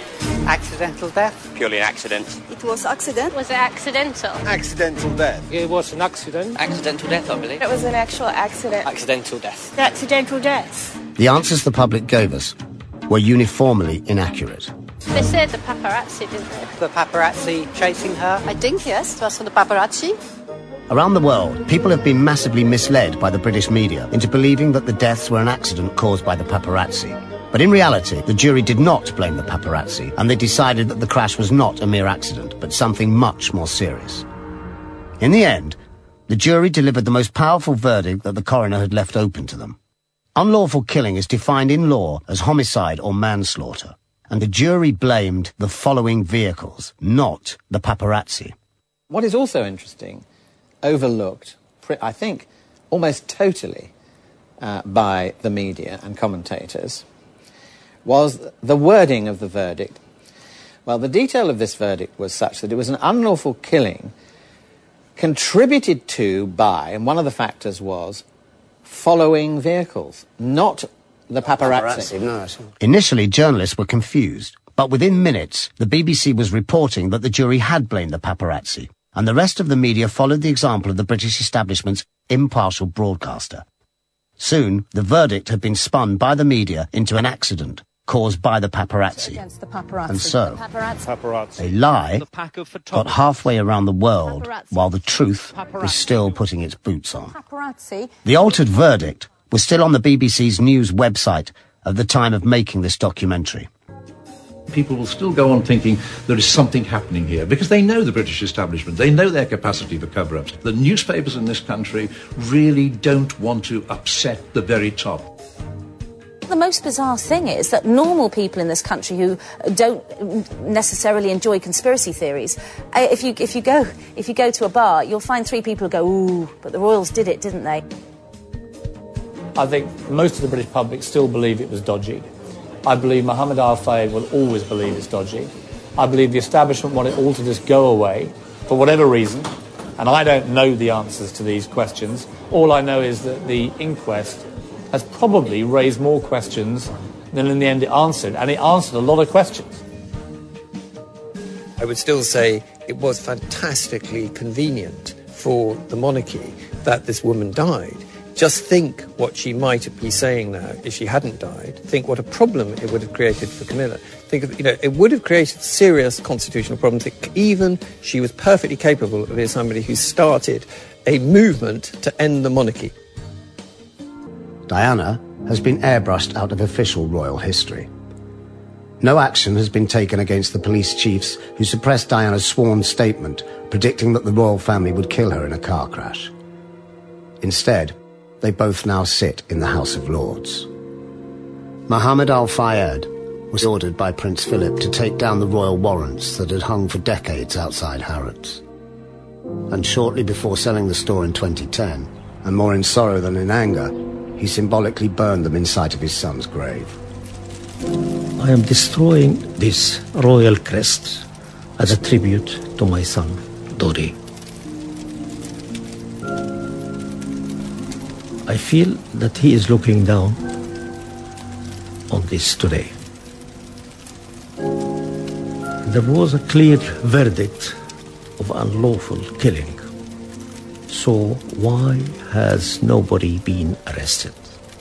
Accidental death? Purely an accident. It was accident. Was it accidental? Accidental death. It was an accident. Accidental death, I believe. It was an actual accident. Accidental death. Accidental death. The answers the public gave us were uniformly inaccurate. They said the paparazzi, didn't they? The paparazzi chasing her? I think, yes. It was for the paparazzi. Around the world, people have been massively misled by the British media into believing that the deaths were an accident caused by the paparazzi. But in reality, the jury did not blame the paparazzi, and they decided that the crash was not a mere accident, but something much more serious. In the end, the jury delivered the most powerful verdict that the coroner had left open to them. Unlawful killing is defined in law as homicide or manslaughter, and the jury blamed the following vehicles, not the paparazzi. What is also interesting, overlooked, I think, almost totally uh, by the media and commentators, was the wording of the verdict. Well, the detail of this verdict was such that it was an unlawful killing contributed to by, and one of the factors was, following vehicles, not the paparazzi. paparazzi no. Initially, journalists were confused, but within minutes, the B B C was reporting that the jury had blamed the paparazzi, and the rest of the media followed the example of the British establishment's impartial broadcaster. Soon, the verdict had been spun by the media into an accident caused by the paparazzi. Against the paparazzi. And so, The paparazzi. a lie got halfway around the world Paparazzi. while the truth Paparazzi. was still putting its boots on. Paparazzi. The altered verdict was still on the B B C's news website at the time of making this documentary. People will still go on thinking there is something happening here because they know the British establishment, they know their capacity for cover-ups. The newspapers in this country really don't want to upset the very top. The most bizarre thing is that normal people in this country who don't necessarily enjoy conspiracy theories, uh, if you if you go if you go to a bar, you'll find three people who go, ooh, but the royals did it, didn't they? I think most of the British public still believe it was dodgy. I believe Mohammed Al Fayed will always believe it's dodgy. I believe the establishment want it all to just go away for whatever reason, and I don't know the answers to these questions. All I know is that the inquest has probably raised more questions than in the end it answered, and it answered a lot of questions. I would still say it was fantastically convenient for the monarchy that this woman died. Just think what she might be saying now if she hadn't died. Think what a problem it would have created for Camilla. Think of, you know, it would have created serious constitutional problems. Even she was perfectly capable of being somebody who started a movement to end the monarchy. Diana has been airbrushed out of official royal history. No action has been taken against the police chiefs who suppressed Diana's sworn statement, predicting that the royal family would kill her in a car crash. Instead, they both now sit in the House of Lords. Mohammed Al Fayed was ordered by Prince Philip to take down the royal warrants that had hung for decades outside Harrods. And shortly before selling the store in twenty ten, and more in sorrow than in anger, he symbolically burned them in sight of his son's grave. I am destroying this royal crest as a tribute to my son, Dori. I feel that he is looking down on this today. There was a clear verdict of unlawful killing. So why has nobody been arrested?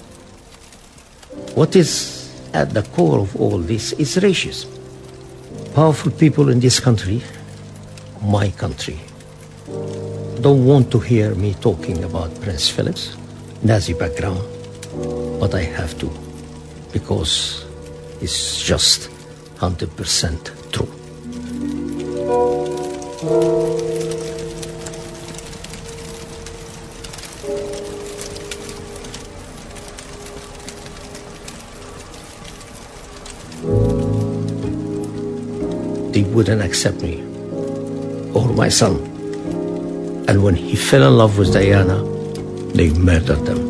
What is at the core of all this is racism. Powerful people in this country, my country, don't want to hear me talking about Prince Philip's Nazi background, but I have to, because it's just one hundred percent true. They wouldn't accept me or my son. And when he fell in love with Diana, they murdered them.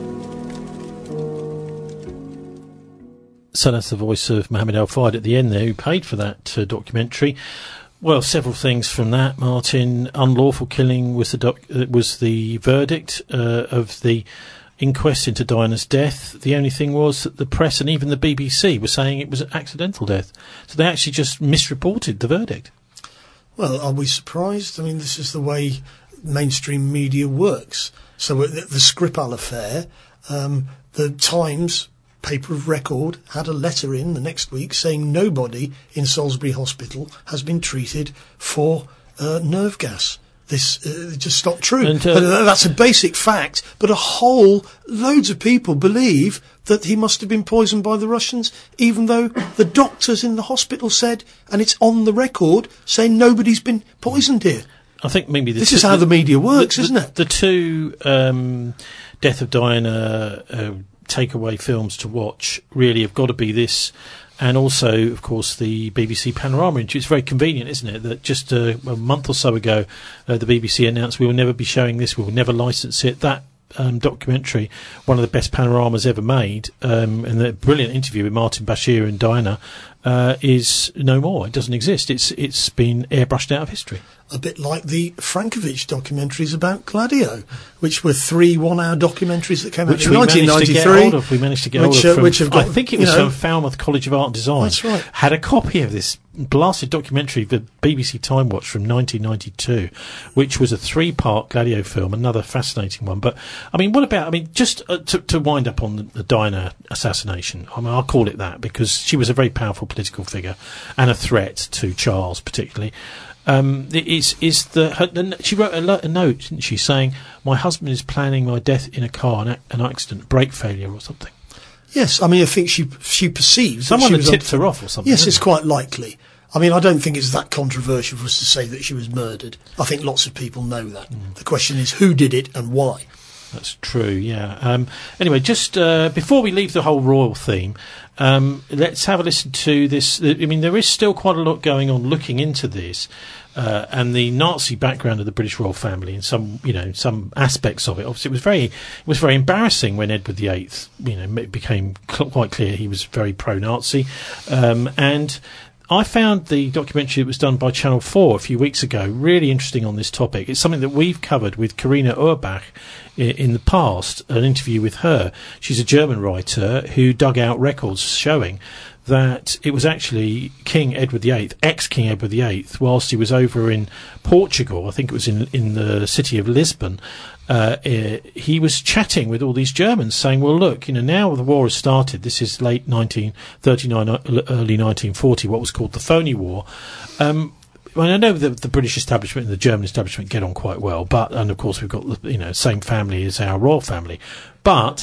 So that's the voice of Mohammed Al Fayed at the end there, who paid for that uh, documentary. Well, several things from that, Martin. Unlawful killing was the doc- uh, was the verdict uh, of the inquest into Diana's death. The only thing was that the press and even the B B C were saying it was an accidental death. So they actually just misreported the verdict. Well, are we surprised? I mean, this is the way mainstream media works. So at the, the Skripal affair, um, the Times paper of record had a letter in the next week saying nobody in Salisbury Hospital has been treated for uh, nerve gas. This uh, just not true. And, uh, but, uh, that's a basic fact. But a whole loads of people believe that he must have been poisoned by the Russians, even though the doctors in the hospital said, and it's on the record, saying nobody's been poisoned here. I think maybe the this two, is how the, the media works, the, isn't it? The two um, Death of Diana uh, takeaway films to watch really have got to be this, and also, of course, the B B C Panorama interview. It's very convenient, isn't it, that just uh, a month or so ago, uh, the B B C announced we will never be showing this, we will never license it. That um, documentary, one of the best panoramas ever made, um, and the brilliant interview with Martin Bashir and Diana, uh, is no more. It doesn't exist. It's It's been airbrushed out of history. A bit like the Frankovich documentaries about Gladio, which were three one-hour documentaries that came which out in nineteen ninety-three. We managed to get which, hold of. uh, From, which have got, I think it was you know, from Falmouth College of Art and Design. That's right. Had a copy of this blasted documentary, the B B C Time Watch from nineteen ninety-two, which was a three-part Gladio film, another fascinating one. But, I mean, what about, I mean, just uh, to, to wind up on the, the Diana assassination, I mean, I'll call it that, because she was a very powerful political figure and a threat to Charles, particularly. Um, is is the, her, the she wrote a, lo- a note, didn't she, saying my husband is planning my death in a car, an, a- an accident, brake failure or something. Yes, I mean, I think she she perceives someone that had she tipped her off or something. Yes, it's it? quite likely. I mean, I don't think it's that controversial for us to say that she was murdered. I think lots of people know that. Mm. The question is who did it and why. That's true, yeah. Um, anyway, just uh, before we leave the whole royal theme, um, let's have a listen to this. I mean, there is still quite a lot going on looking into this. Uh, and the Nazi background of the British royal family, and some, you know, some aspects of it. Obviously, it was very, it was very embarrassing when Edward the Eighth, you know, it became cl- quite clear he was very pro-Nazi. Um, and I found the documentary that was done by Channel Four a few weeks ago really interesting on this topic. It's something that we've covered with Karina Urbach in, in the past. An interview with her. She's a German writer who dug out records showing that it was actually King Edward the Eighth, ex-King Edward the Eighth, whilst he was over in Portugal, I think it was in in the city of Lisbon, uh, uh, he was chatting with all these Germans, saying, well, look, you know, now the war has started, this is late nineteen thirty-nine, early nineteen forty, what was called the Phony War. Um, Well, I know that the British establishment and the German establishment get on quite well, but, and of course we've got the, you know, same family as our royal family, but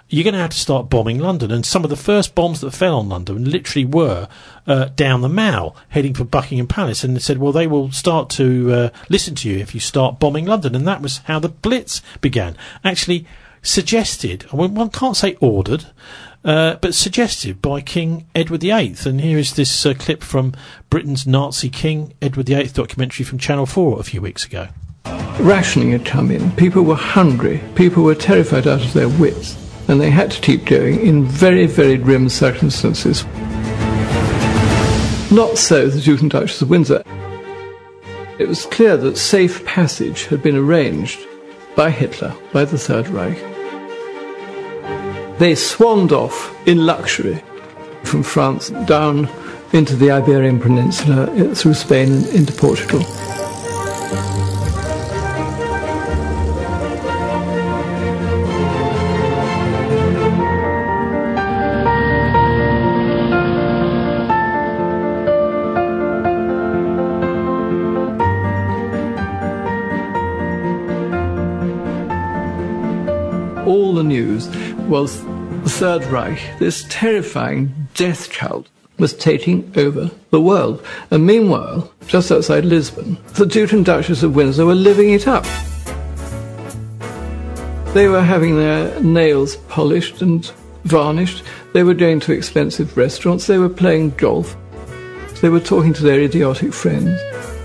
you're going to have to start bombing London. And some of the first bombs that fell on London literally were uh, down the Mall, heading for Buckingham Palace. And they said, well, they will start to uh, listen to you if you start bombing London. And that was how the Blitz began. Actually suggested, well, one can't say ordered, uh, but suggested by King Edward the Eighth. And here is this uh, clip from Britain's Nazi King Edward the Eighth documentary from Channel four a few weeks ago. Rationing had come in. People were hungry. People were terrified out of their wits. And they had to keep going in very, very grim circumstances. Not so the Duke and Duchess of Windsor. It was clear that safe passage had been arranged by Hitler, by the Third Reich. They swanned off in luxury from France down into the Iberian Peninsula, through Spain and into Portugal. All the news was the Third Reich, this terrifying death cult, was taking over the world. And meanwhile, just outside Lisbon, the Duke and Duchess of Windsor were living it up. They were having their nails polished and varnished. They were going to expensive restaurants. They were playing golf. They were talking to their idiotic friends.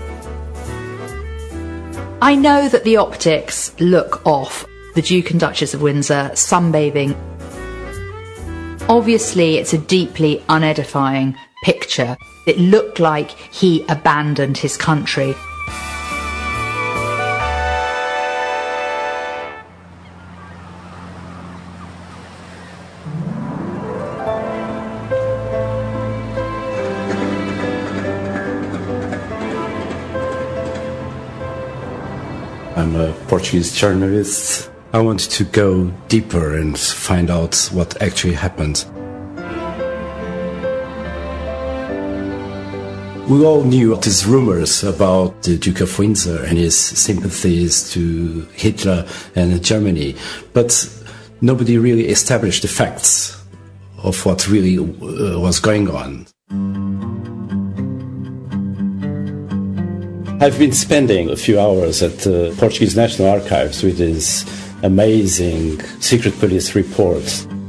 I know that the optics look off. The Duke and Duchess of Windsor sunbathing. Obviously, it's a deeply unedifying picture. It looked like he abandoned his country. I'm a Portuguese journalist. I wanted to go deeper and find out what actually happened. We all knew these rumors about the Duke of Windsor and his sympathies to Hitler and Germany, but nobody really established the facts of what really uh, was going on. I've been spending a few hours at the Portuguese National Archives with this amazing secret police report.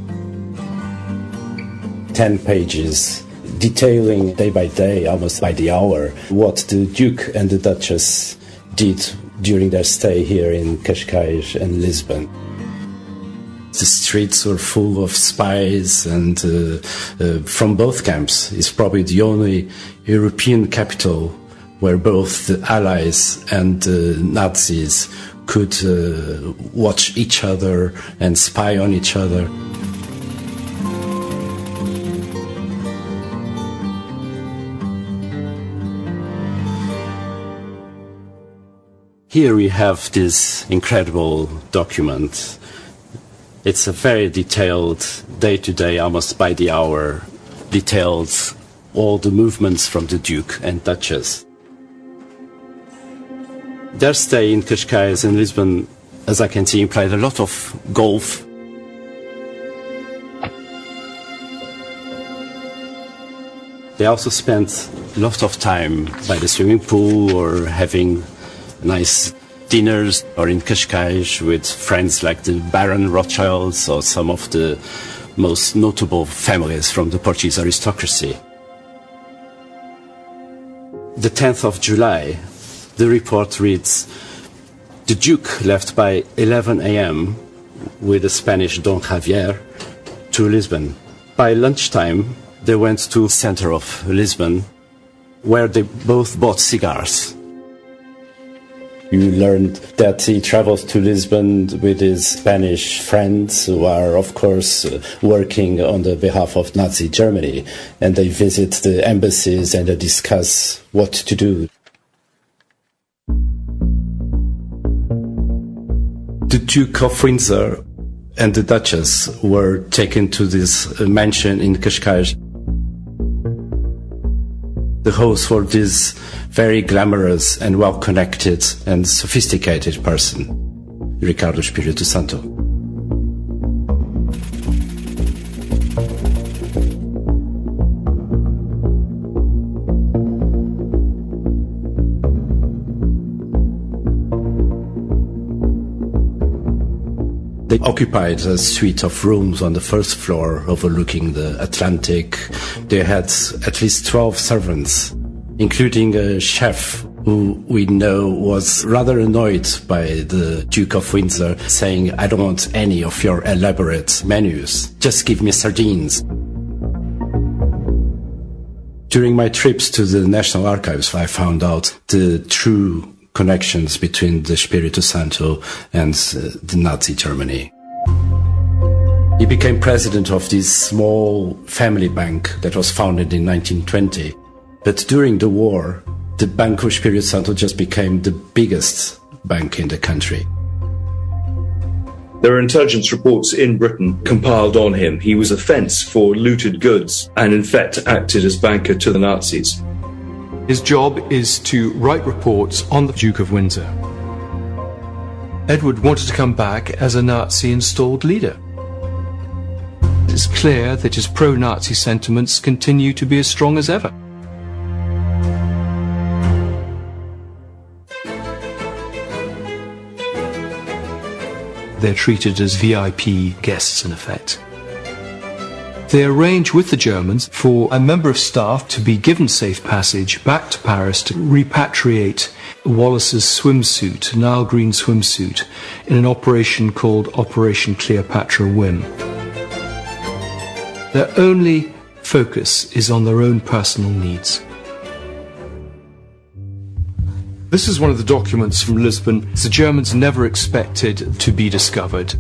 Ten pages detailing day by day, almost by the hour, what the Duke and the Duchess did during their stay here in Cascais and Lisbon. The streets were full of spies, and uh, uh, from both camps. It's probably the only European capital where both the Allies and the Nazis could uh, watch each other and spy on each other. Here we have this incredible document. It's a very detailed, day-to-day, almost by the hour, details all the movements from the Duke and Duchess. Their stay in Cascais and Lisbon, as I can see, implied a lot of golf. They also spent a lot of time by the swimming pool or having nice dinners, or in Cascais with friends like the Baron Rothschilds or some of the most notable families from the Portuguese aristocracy. The tenth of July, the report reads, the Duke left by eleven a m with the Spanish Don Javier to Lisbon. By lunchtime, they went to the center of Lisbon, where they both bought cigars. You learned that he travels to Lisbon with his Spanish friends, who are, of course, uh, working on the behalf of Nazi Germany, and they visit the embassies and they discuss what to do. The Duke of Windsor and the Duchess were taken to this mansion in Cascais. The host for this very glamorous and well-connected and sophisticated person, Ricardo Espírito Santo. They occupied a suite of rooms on the first floor overlooking the Atlantic. They had at least twelve servants, including a chef who we know was rather annoyed by the Duke of Windsor, saying, "I don't want any of your elaborate menus, just give me sardines." During my trips to the National Archives, I found out the true connections between the Spirito Santo and uh, the Nazi Germany. He became president of this small family bank that was founded in nineteen twenty. But during the war, the Banco Spirito Santo just became the biggest bank in the country. There are intelligence reports in Britain compiled on him. He was a fence for looted goods and in fact acted as banker to the Nazis. His job is to write reports on the Duke of Windsor. Edward wanted to come back as a Nazi-installed leader. It's clear that his pro-Nazi sentiments continue to be as strong as ever. They're treated as V I P guests, in effect. They arrange with the Germans for a member of staff to be given safe passage back to Paris to repatriate Wallace's swimsuit, Nile green swimsuit, in an operation called Operation Cleopatra Whim. Their only focus is on their own personal needs. This is one of the documents from Lisbon the Germans never expected to be discovered.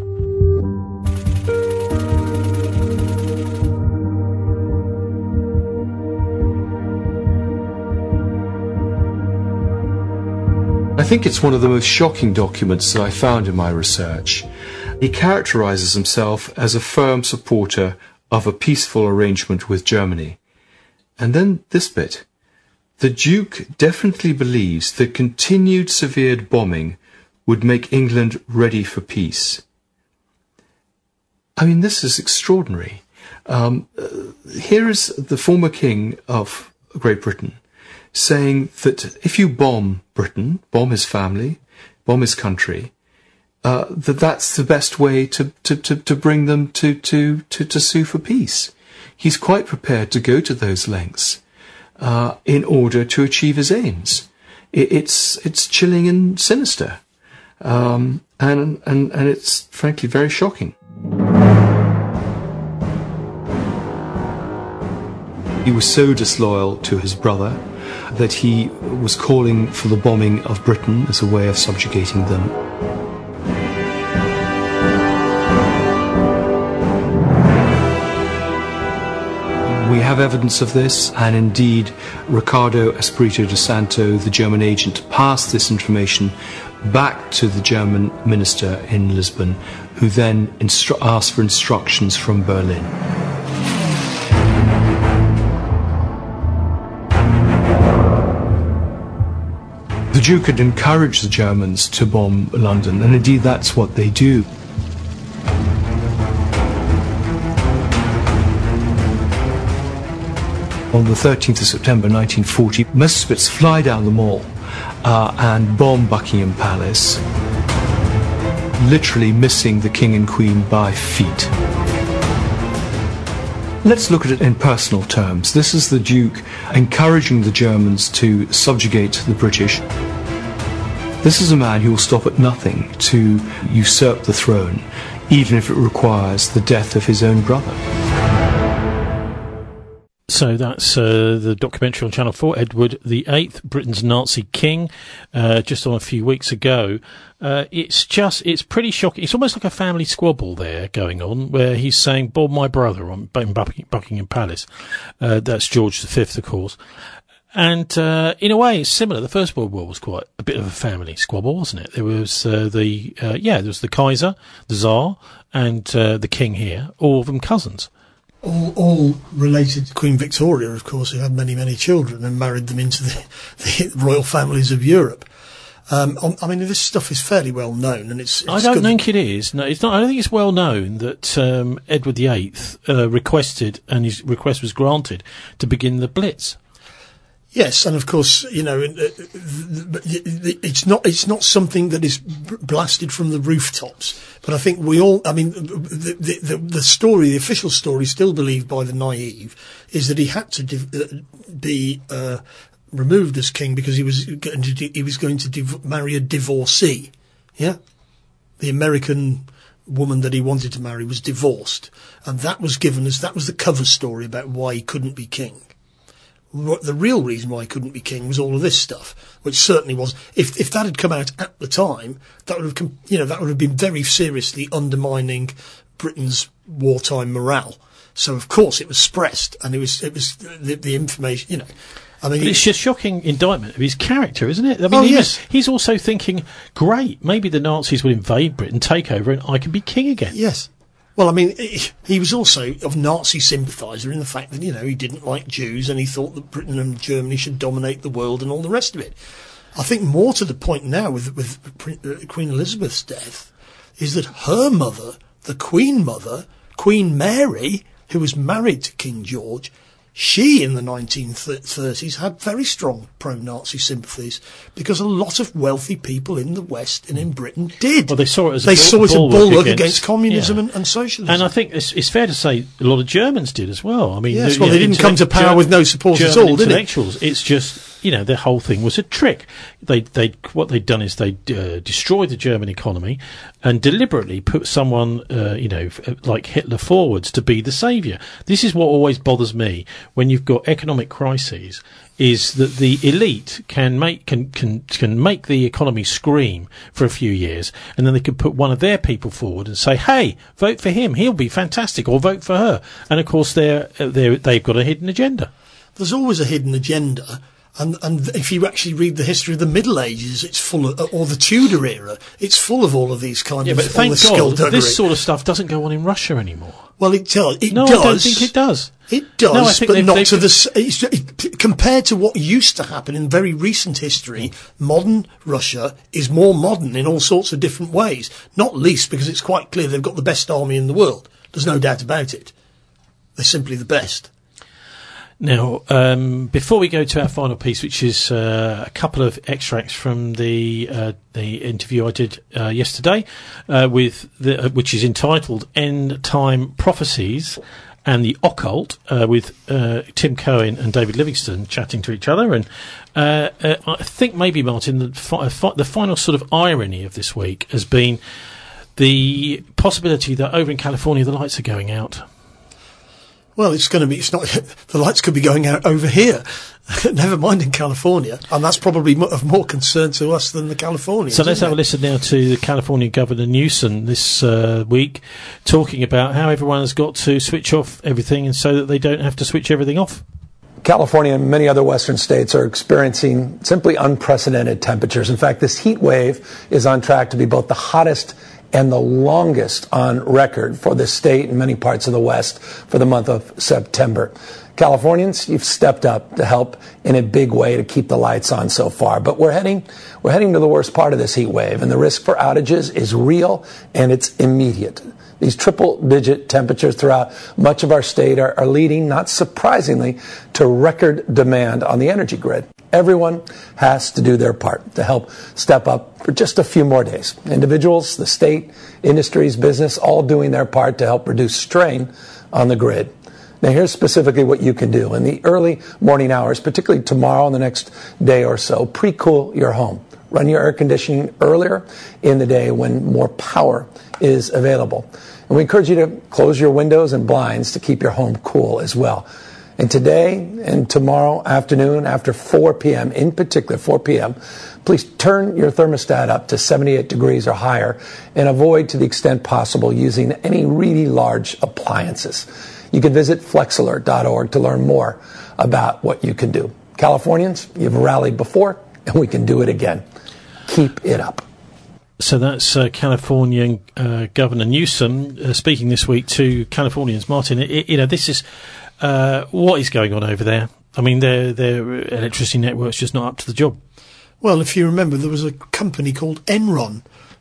I think it's one of the most shocking documents that I found in my research. He characterizes himself as a firm supporter of a peaceful arrangement with Germany. And then this bit. The Duke definitely believes that continued severe bombing would make England ready for peace. I mean, this is extraordinary. Um, uh, here is the former King of Great Britain saying that if you bomb Britain, bomb his family, bomb his country, uh, that that's the best way to, to, to, to bring them to, to, to, to sue for peace. He's quite prepared to go to those lengths uh, in order to achieve his aims. It, it's, it's chilling and sinister. Um, and, and, and it's frankly very shocking. He was so disloyal to his brother that he was calling for the bombing of Britain as a way of subjugating them. We have evidence of this, and indeed Ricardo Espirito de Santo, the German agent, passed this information back to the German minister in Lisbon, who then instru- asked for instructions from Berlin. The Duke had encouraged the Germans to bomb London, and indeed that's what they do. On the thirteenth of September nineteen forty, Messerschmitts fly down the Mall uh, and bomb Buckingham Palace, literally missing the King and Queen by feet. Let's look at it in personal terms. This is the Duke encouraging the Germans to subjugate the British. This is a man who will stop at nothing to usurp the throne, even if it requires the death of his own brother. So that's uh, the documentary on Channel four, Edward the Eighth, Britain's Nazi King, uh, just on a few weeks ago. Uh, it's just, it's pretty shocking. It's almost like a family squabble there going on, where he's saying, "Bob, my brother," on Buckingham Palace. Uh, that's George the Fifth, of course. And uh, in a way, it's similar. The First World War was quite a bit of a family squabble, wasn't it? There was uh, the, uh, yeah, there was the Kaiser, the Tsar, and uh, the King here, all of them cousins. All, all related to Queen Victoria, of course, who had many, many children and married them into the, the royal families of Europe. Um, I mean, this stuff is fairly well known, and it's. it's I don't think it is. No, it's not. I don't think it's well known that um, Edward the Eighth uh, requested, and his request was granted, to begin the Blitz. Yes, and of course, you know, it's not it's not something that is blasted from the rooftops. But I think we all, I mean, the the, the story, the official story, still believed by the naive, is that he had to div- uh, be uh, removed as king because he was going to he was going to div- marry a divorcee. Yeah, the American woman that he wanted to marry was divorced, and that was given as that was the cover story about why he couldn't be king. The real reason why he couldn't be king was all of this stuff, which certainly was. If if that had come out at the time, that would have, you know, that would have been very seriously undermining Britain's wartime morale. So of course it was suppressed, and it was it was the, the information, you know. I mean, but it's just shocking indictment of his character, isn't it? I mean, oh, he yes. was, he's also thinking, great, maybe the Nazis will invade Britain, take over, and I can be king again. Yes. Well, I mean, he was also a Nazi sympathiser in the fact that, you know, he didn't like Jews and he thought that Britain and Germany should dominate the world and all the rest of it. I think more to the point now with, with Queen Elizabeth's death is that her mother, the Queen Mother, Queen Mary, who was married to King George, she, in the nineteen thirties, had very strong pro-Nazi sympathies because a lot of wealthy people in the West and in Britain did. Well, they saw it as they a bull- saw it a bulwark bulwark against, against communism yeah. and, and socialism. And I think it's, it's fair to say a lot of Germans did as well. I mean, yes, the, well, you they know, didn't come to power Ger- with no support German at all, did it? intellectuals. It's just, you know, their whole thing was a trick. They, they, what they'd done is they uh, destroyed the German economy and deliberately put someone, uh, you know, f- like Hitler forwards to be the saviour. This is what always bothers me when you've got economic crises. Is that the elite can make can, can can make the economy scream for a few years, and then they can put one of their people forward and say, "Hey, vote for him; he'll be fantastic," or vote for her. And of course, they're they they've got a hidden agenda. There's always a hidden agenda. And, and if you actually read the history of the Middle Ages, it's full of, or the Tudor era, it's full of all of these kind yeah, of, but thank all the God, skullduggery. this sort of stuff doesn't go on in Russia anymore. Well, it does. It no, does. I don't think it does. It does, no, I think but they've, not they've to the s- it's, it, compared to what used to happen in very recent history. Modern Russia is more modern in all sorts of different ways. Not least because it's quite clear they've got the best army in the world. There's no doubt about it. They're simply the best. Now, um, before we go to our final piece, which is uh, a couple of extracts from the uh, the interview I did uh, yesterday, uh, with the, uh, which is entitled "End Time Prophecies and the Occult," uh, with uh, Tim Cohen and David Livingstone chatting to each other, and uh, uh, I think maybe Martin, the, fi- fi- the final sort of irony of this week has been the possibility that over in California the lights are going out. Well, it's going to be, it's not, the lights could be going out over here. Never mind in California. And that's probably mo- of more concern to us than the Californians. So let's have it? a listen now to the California Governor Newsom this uh, week, talking about how everyone has got to switch off everything and so that they don't have to switch everything off. California and many other western states are experiencing simply unprecedented temperatures. In fact, this heat wave is on track to be both the hottest and the longest on record for the state and many parts of the West for the month of September. Californians, you've stepped up to help in a big way to keep the lights on so far. But we're heading, we're heading to the worst part of this heat wave, and the risk for outages is real and it's immediate. These triple-digit temperatures throughout much of our state are, are leading, not surprisingly, to record demand on the energy grid. Everyone has to do their part to help step up for just a few more days. Individuals, the state, industries, business, all doing their part to help reduce strain on the grid. Now, here's specifically what you can do. In the early morning hours, particularly tomorrow and the next day or so, pre-cool your home. Run your air conditioning earlier in the day when more power is available. And we encourage you to close your windows and blinds to keep your home cool as well. And today and tomorrow afternoon after four p.m., in particular four p.m., please turn your thermostat up to seventy-eight degrees or higher and avoid to the extent possible using any really large appliances. You can visit flex alert dot org to learn more about what you can do. Californians, you've rallied before and we can do it again. Keep it up. So that's uh, Californian uh, Governor Newsom uh, speaking this week to Californians. Martin, it, you know, this is uh, what is going on over there. I mean, their their electricity network's just not up to the job. Well, if you remember, there was a company called Enron,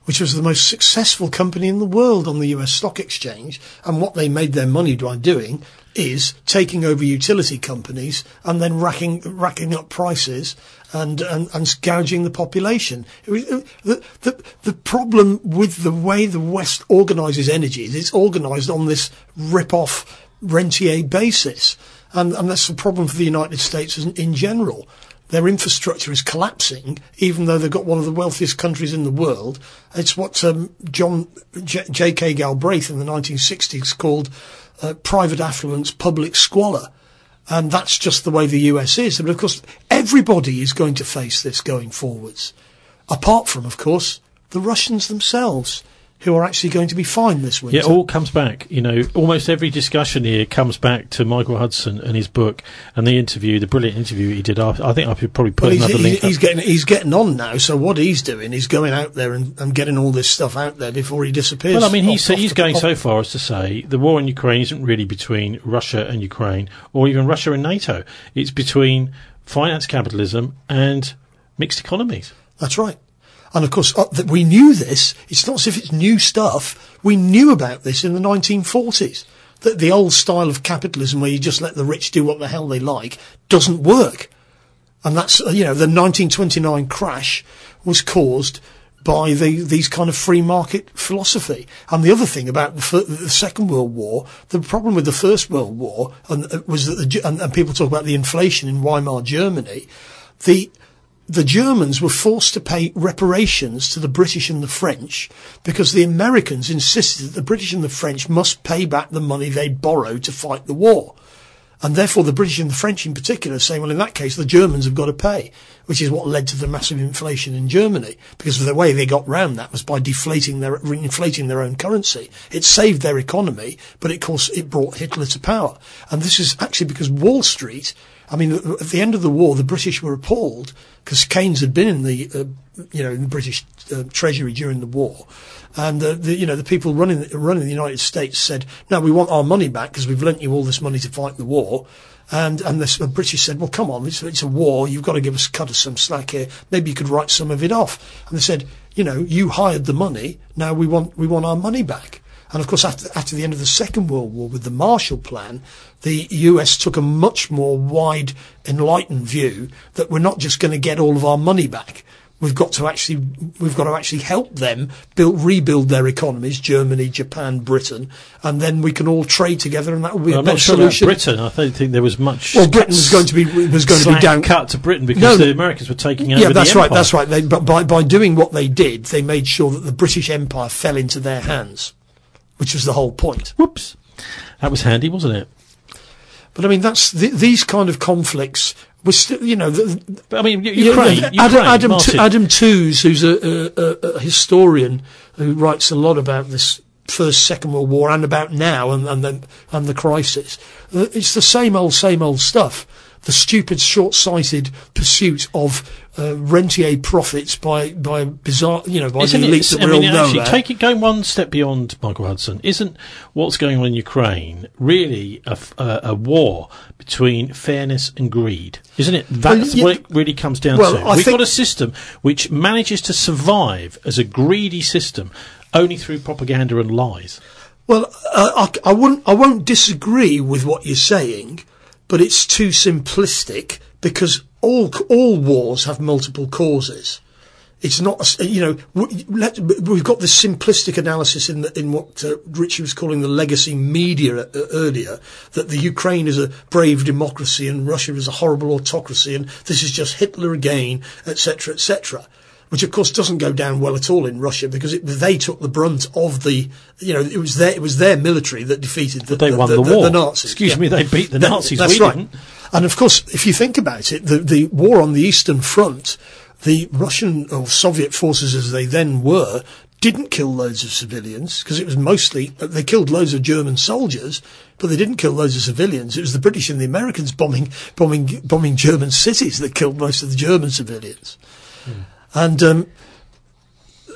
which was the most successful company in the world on the U S stock exchange. And what they made their money by doing is taking over utility companies and then racking, racking up prices and, and, and gouging the population. It was, the, the, the problem with the way the West organises energy is it's organised on this rip-off rentier basis. And, and that's the problem for the United States in, in general. Their infrastructure is collapsing, even though they've got one of the wealthiest countries in the world. It's what um, John J K Galbraith in the nineteen sixties called uh, private affluence, public squalor. And that's just the way the U S is. But of course, everybody is going to face this going forwards. Apart from, of course, the Russians themselves, who are actually going to be fine this winter. Yeah, it all comes back. You know, almost every discussion here comes back to Michael Hudson and his book and the interview, the brilliant interview he did. I, I think I could probably put well, another he's, link he's up. getting he's getting on now. So what he's doing is going out there and, and getting all this stuff out there before he disappears. Well, I mean, off, he's off he's the, going off, so far as to say the war in Ukraine isn't really between Russia and Ukraine, or even Russia and NATO. It's between finance capitalism and mixed economies. That's right. And of course, uh, that we knew this. It's not as if it's new stuff. We knew about this in the nineteen forties. That the old style of capitalism where you just let the rich do what the hell they like doesn't work. And that's, uh, you know, the nineteen twenty-nine crash was caused by the, these kind of free market philosophy. And the other thing about the, fir- the Second World War, the problem with the First World War, and uh, was that the, and, and people talk about the inflation in Weimar Germany, the, The Germans were forced to pay reparations to the British and the French because the Americans insisted that the British and the French must pay back the money they'd borrowed to fight the war. And therefore the British and the French in particular are saying, well, in that case, the Germans have got to pay, which is what led to the massive inflation in Germany, because the way they got round that was by deflating their, inflating their own currency. It saved their economy, but it, of course, it brought Hitler to power. And this is actually because Wall Street, I mean, at the end of the war, the British were appalled because Keynes had been in the, uh, you know, in the British uh, Treasury during the war, and uh, the, you know, the people running running the United States said, "No, we want our money back because we've lent you all this money to fight the war." And and the, the British said, "Well, come on, it's, it's a war. You've got to give us cut us some slack here. Maybe you could write some of it off." And they said, "You know, you hired the money. Now we want we want our money back." And of course, after, after the end of the Second World War, with the Marshall Plan, the U S took a much more wide, enlightened view that we're not just going to get all of our money back. We've got to actually, we've got to actually help them build, rebuild their economies, Germany, Japan, Britain, and then we can all trade together, and that will be well, a I'm better not sure solution. About Britain, I don't think there was much. Well, Britain was going to be was going to be down cut to Britain because no, the Americans were taking over. Yeah, that's the right. empire. That's right. They, but by by doing what they did, they made sure that the British Empire fell into their hands, which was the whole point. Whoops, that was handy, wasn't it? But I mean, that's th- these kind of conflicts. We're still, you know, the, but, I mean, Ukraine. You know, Ukraine Adam Adam, Martin. T- Adam Tooze, who's a, a, a historian who writes a lot about this First, Second World War and about now and and the, and the crisis. It's the same old, same old stuff. The stupid, short-sighted pursuit of uh, rentier profits by by bizarre, you know, by Isn't the elites it, that I we mean, all know actually, about. take it going one step beyond Michael Hudson. Isn't what's going on in Ukraine really a, a, a war between fairness and greed? Isn't it? That's Well, yeah, what it really comes down well, to. I We've think- got a system which manages to survive as a greedy system only through propaganda and lies. Well, uh, I, I wouldn't, I won't disagree with what you're saying, but it's too simplistic because all all wars have multiple causes. It's not, you know, w- let, we've got this simplistic analysis in the, in what uh, Richie was calling the legacy media uh, earlier, that the Ukraine is a brave democracy and Russia is a horrible autocracy and this is just Hitler again, et cetera, et cetera. Which of course doesn't go down well at all in Russia because it, they took the brunt of the, you know, it was their it was their military that defeated the, But they the, won the, the the, war. the Nazis. Excuse Yeah. me, they beat the That- Nazis. That's we right. didn't. And of course, if you think about it, the the war on the Eastern Front, the Russian or Soviet forces as they then were, didn't kill loads of civilians because it was mostly, they killed loads of German soldiers, but they didn't kill loads of civilians. It was the British and the Americans bombing bombing bombing German cities that killed most of the German civilians. Hmm. And um,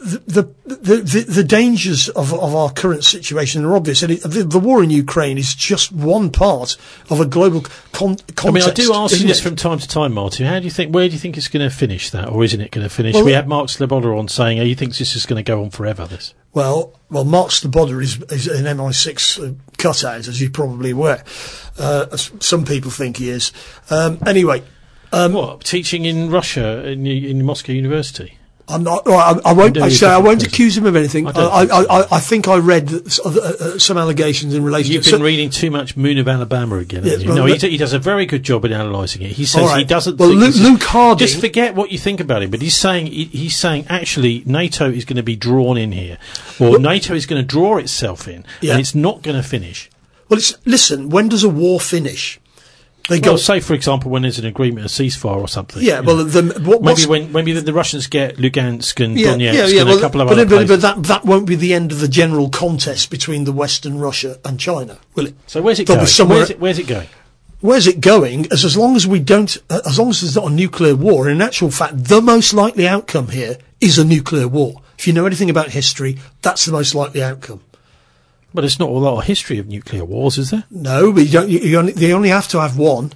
the, the, the, the dangers of, of our current situation are obvious. And it, the, the war in Ukraine is just one part of a global con- context. I mean, I do ask you this it? from time to time, Martin. How do you think, where do you think it's going to finish that, or isn't it going to finish? Well, we had Mark Sleboda on saying, oh, he thinks this is going to go on forever, this. Well, well, Mark Sleboda is, is an M I six uh, cutout, as you're probably aware. Uh, some people think he is. Um, anyway. Um, what, teaching in Russia, in, in Moscow University? I'm not. I, I won't. I, say, I won't accuse him of anything. I, I, think I, I, I think I read uh, uh, some allegations in relation. You've to... been So, reading too much Moon of Alabama again. Yeah, haven't you? well, no, look, he, he does a very good job in analysing it. He says right. he doesn't. Well, think Luke, is, Luke Harding. Just forget what you think about him. But he's saying he, he's saying actually NATO is going to be drawn in here, or well, NATO is going to draw itself in, yeah. and it's not going to finish. Well, it's, listen. When does a war finish? They well, go, say, for example, when there's an agreement, a ceasefire or something. Yeah, well, the, what, maybe when maybe the, the Russians get Lugansk and yeah, Donetsk yeah, yeah, and well, a couple of but, other but, places. but that that won't be the end of the general contest between the West and Russia and China, will it? So where's it There'll going? Where's it, where's it going? Where's it going? As as long as we don't, uh, as long as there's not a nuclear war. In actual fact, the most likely outcome here is a nuclear war. If you know anything about history, that's the most likely outcome. But there's not a lot of history of nuclear wars, is there? No, but you don't. You, you only, they only have to have one.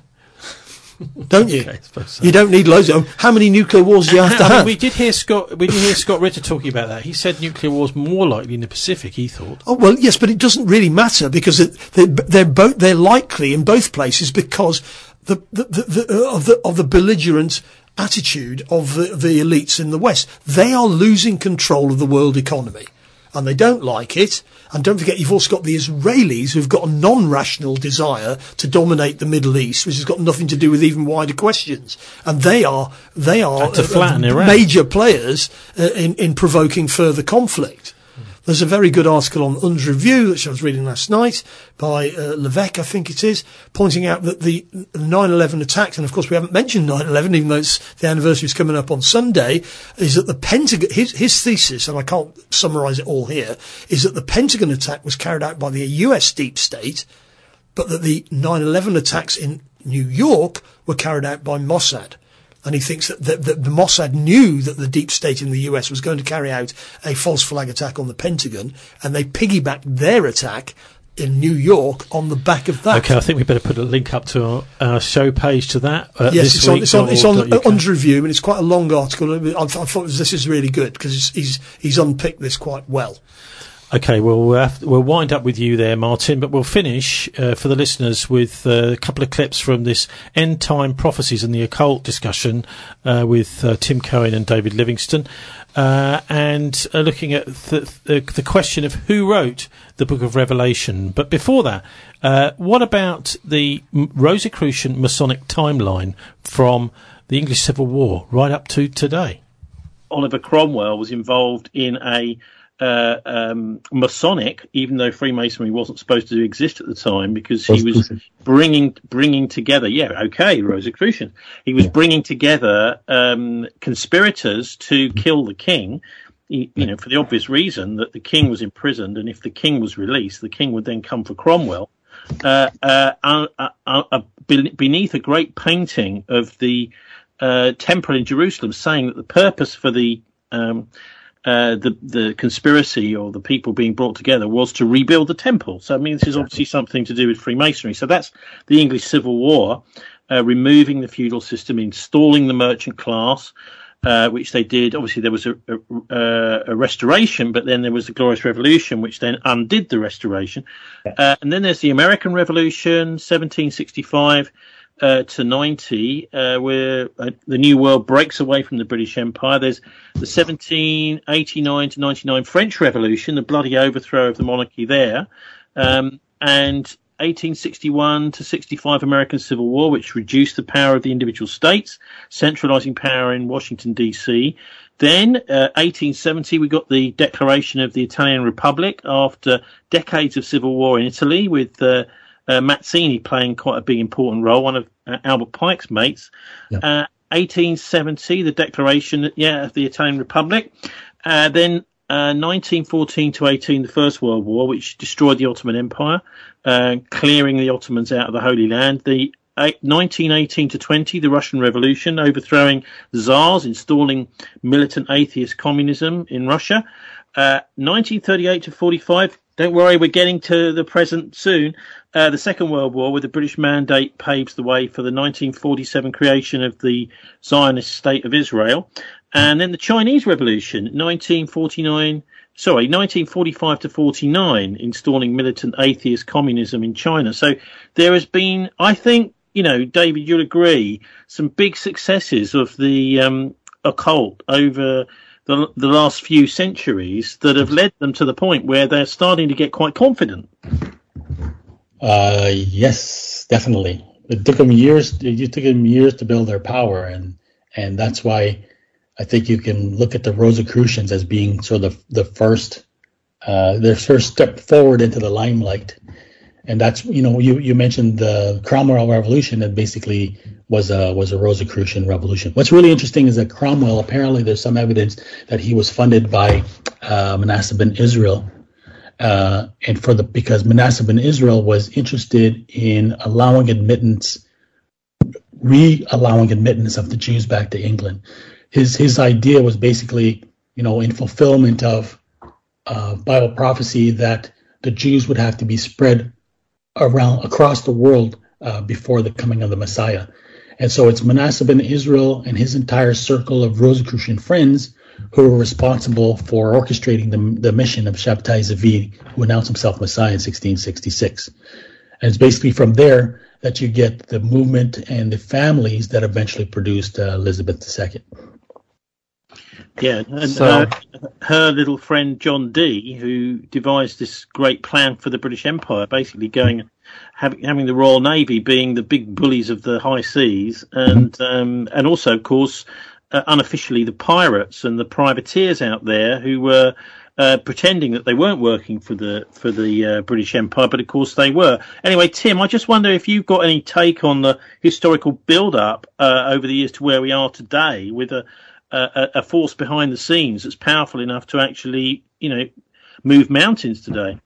Don't you? Okay, so. You don't need loads of them. How many nuclear wars do you and, have to I mean, have? we did hear Scott. We did hear Scott Ritter talking about that. He said nuclear wars more likely in the Pacific. He thought. Oh well, yes, but it doesn't really matter because it, they, they're both they're likely in both places because the the, the, the of the of the belligerent attitude of the, the elites in the West. They are losing control of the world economy, and they don't like it. And don't forget, you've also got the Israelis who've got a non-rational desire to dominate the Middle East, which has got nothing to do with even wider questions. And they are they are to flatten uh, Iran. major players uh, in in provoking further conflict. There's a very good article on Un's Review, which I was reading last night, by uh, Levesque, I think it is, pointing out that the nine eleven attacks, and of course we haven't mentioned nine eleven, even though it's, the anniversary is coming up on Sunday, is that the Pentagon, his, his thesis, and I can't summarise it all here, is that the Pentagon attack was carried out by the U S deep state, but that the nine eleven attacks in New York were carried out by Mossad. And he thinks that the, the, the Mossad knew that the deep state in the U S was going to carry out a false flag attack on the Pentagon, and they piggybacked their attack in New York on the back of that. Okay, I think we better put a link up to our, our show page to that. Uh, yes, this it's on, it's on, it's on U K. Un's Review, and it's quite a long article. I, I thought this is really good because he's he's unpicked this quite well. Okay, well, we'll, have to, we'll wind up with you there, Martin, but we'll finish uh, for the listeners with uh, a couple of clips from this End Time Prophecies and the Occult discussion uh, with uh, Tim Cohen and David Livingston, uh, and uh, looking at the, the, the question of who wrote the Book of Revelation. But before that, uh, what about the Rosicrucian Masonic timeline from the English Civil War right up to today? Oliver Cromwell was involved in a Uh, um, Masonic, even though Freemasonry wasn't supposed to exist at the time, because he was bringing bringing together, yeah, okay, Rosicrucians. He was bringing together um, conspirators to kill the king, you, you know, for the obvious reason that the king was imprisoned, and if the king was released, the king would then come for Cromwell. Uh, uh, uh, uh, uh, beneath a great painting of the uh, temple in Jerusalem, saying that the purpose for the um, Uh, the the conspiracy or the people being brought together was to rebuild the temple. So I mean, this is obviously something to do with Freemasonry. So that's the English Civil War, uh, removing the feudal system, installing the merchant class, uh, which they did. Obviously, there was a, a, a restoration, but then there was the Glorious Revolution, which then undid the restoration. Uh, and then there's the American Revolution, seventeen sixty-five. Uh, to ninety, uh, where uh, the New World breaks away from the British Empire. There's the seventeen eighty-nine to ninety-nine French Revolution, the bloody overthrow of the monarchy there, um, and eighteen sixty-one to sixty-five American Civil War, which reduced the power of the individual states, centralizing power in Washington, D C. Then, uh, eighteen seventy, we got the declaration of the Italian Republic after decades of civil war in Italy, with uh, Uh, Mazzini playing quite a big important role, one of uh, Albert Pike's mates. Yeah. Uh, eighteen seventy, the declaration, yeah, of the Italian Republic. Uh, then uh, nineteen fourteen to eighteen, the First World War, which destroyed the Ottoman Empire, uh, clearing the Ottomans out of the Holy Land. The nineteen eighteen to twenty, the Russian Revolution, overthrowing czars, installing militant atheist communism in Russia. Uh, nineteen thirty-eight to forty-five, don't worry, we're getting to the present soon. Uh, the Second World War, with the British Mandate, paves the way for the nineteen forty-seven creation of the Zionist State of Israel. And then the Chinese Revolution, nineteen forty-nine, sorry, nineteen forty-five to forty-nine, installing militant atheist communism in China. So there has been, I think, you know, David, you'll agree, some big successes of the um, occult over the, the last few centuries that have led them to the point where they're starting to get quite confident. Uh, yes, definitely. It took them years. It took them years to build their power, and and that's why I think you can look at the Rosicrucians as being sort of the first, uh, their first step forward into the limelight. And that's, you know, you, you mentioned the Cromwell Revolution that basically was a was a Rosicrucian revolution. What's really interesting is that Cromwell, apparently there's some evidence that he was funded by uh, Manasseh ben Israel, uh, and for the because Manasseh ben Israel was interested in allowing admittance, re-allowing admittance of the Jews back to England. His his idea was basically, you know, in fulfillment of uh, Bible prophecy that the Jews would have to be spread around across the world uh, before the coming of the Messiah. And so it's Manasseh ben Israel and his entire circle of Rosicrucian friends who were responsible for orchestrating the, the mission of Shabtai Zevi, who announced himself Messiah in sixteen sixty-six. And it's basically from there that you get the movement and the families that eventually produced uh, Elizabeth the Second. Yeah, and So- her, her little friend John Dee, who devised this great plan for the British Empire, basically going, having, having the Royal Navy being the big bullies of the high seas, and um, and also, of course, uh, unofficially the pirates and the privateers out there who were uh, pretending that they weren't working for the for the uh, British Empire, but of course they were. Anyway, Tim, I just wonder if you've got any take on the historical build-up uh, over the years to where we are today, with a A, a force behind the scenes that's powerful enough to actually, you know, move mountains today.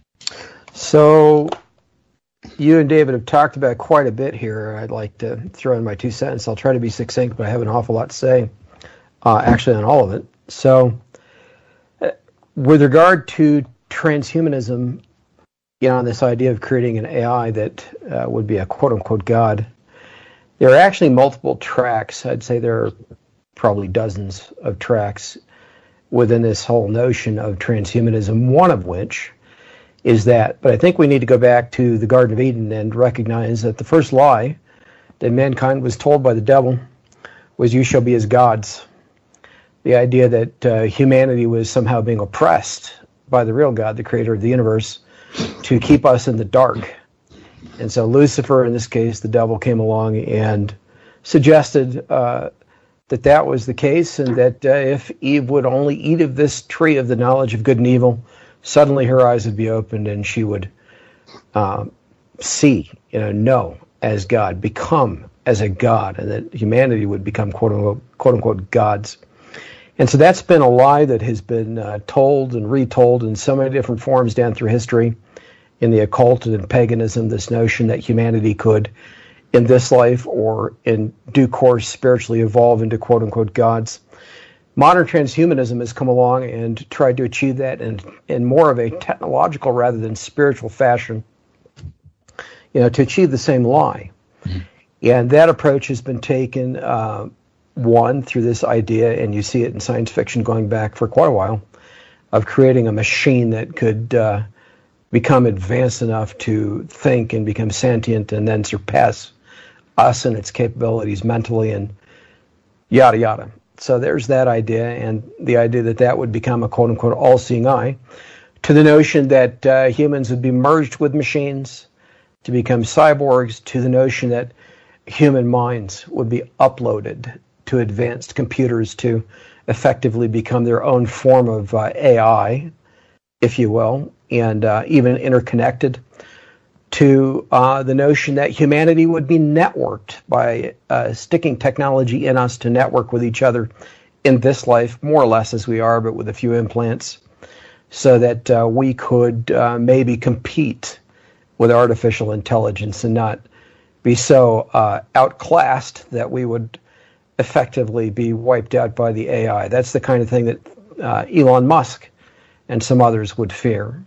So, you and David have talked about quite a bit here. I'd like to throw in my two cents. I'll try to be succinct, but I have an awful lot to say, uh, actually, on all of it. So, uh, with regard to transhumanism, you know, this idea of creating an A I that uh, would be a quote-unquote God, there are actually multiple tracks. I'd say there are probably dozens of tracks within this whole notion of transhumanism, one of which is that. But I think we need to go back to the Garden of Eden and recognize that the first lie that mankind was told by the devil was, you shall be as gods. The idea that uh, humanity was somehow being oppressed by the real God, the creator of the universe, to keep us in the dark. And so Lucifer, in this case, the devil, came along and suggested uh, that that was the case, and that uh, if Eve would only eat of this tree of the knowledge of good and evil, suddenly her eyes would be opened and she would um, see, you know, know as God, become as a God, and that humanity would become quote unquote, quote unquote gods. And so that's been a lie that has been uh, told and retold in so many different forms down through history, in the occult and in paganism, this notion that humanity could, in this life or in due course, spiritually evolve into quote-unquote gods. Modern transhumanism has come along and tried to achieve that in, in more of a technological rather than spiritual fashion, you know, to achieve the same lie. Mm-hmm. And that approach has been taken, uh, one, through this idea, and you see it in science fiction going back for quite a while, of creating a machine that could uh, become advanced enough to think and become sentient and then surpass us and its capabilities mentally, and yada yada. So there's that idea, and the idea that that would become a quote-unquote all-seeing eye, to the notion that uh, humans would be merged with machines to become cyborgs, to the notion that human minds would be uploaded to advanced computers to effectively become their own form of uh, A I, if you will, and uh, even interconnected, to uh, the notion that humanity would be networked by uh, sticking technology in us to network with each other in this life, more or less as we are, but with a few implants, so that uh, we could uh, maybe compete with artificial intelligence and not be so uh, outclassed that we would effectively be wiped out by the A I. That's the kind of thing that uh, Elon Musk and some others would fear.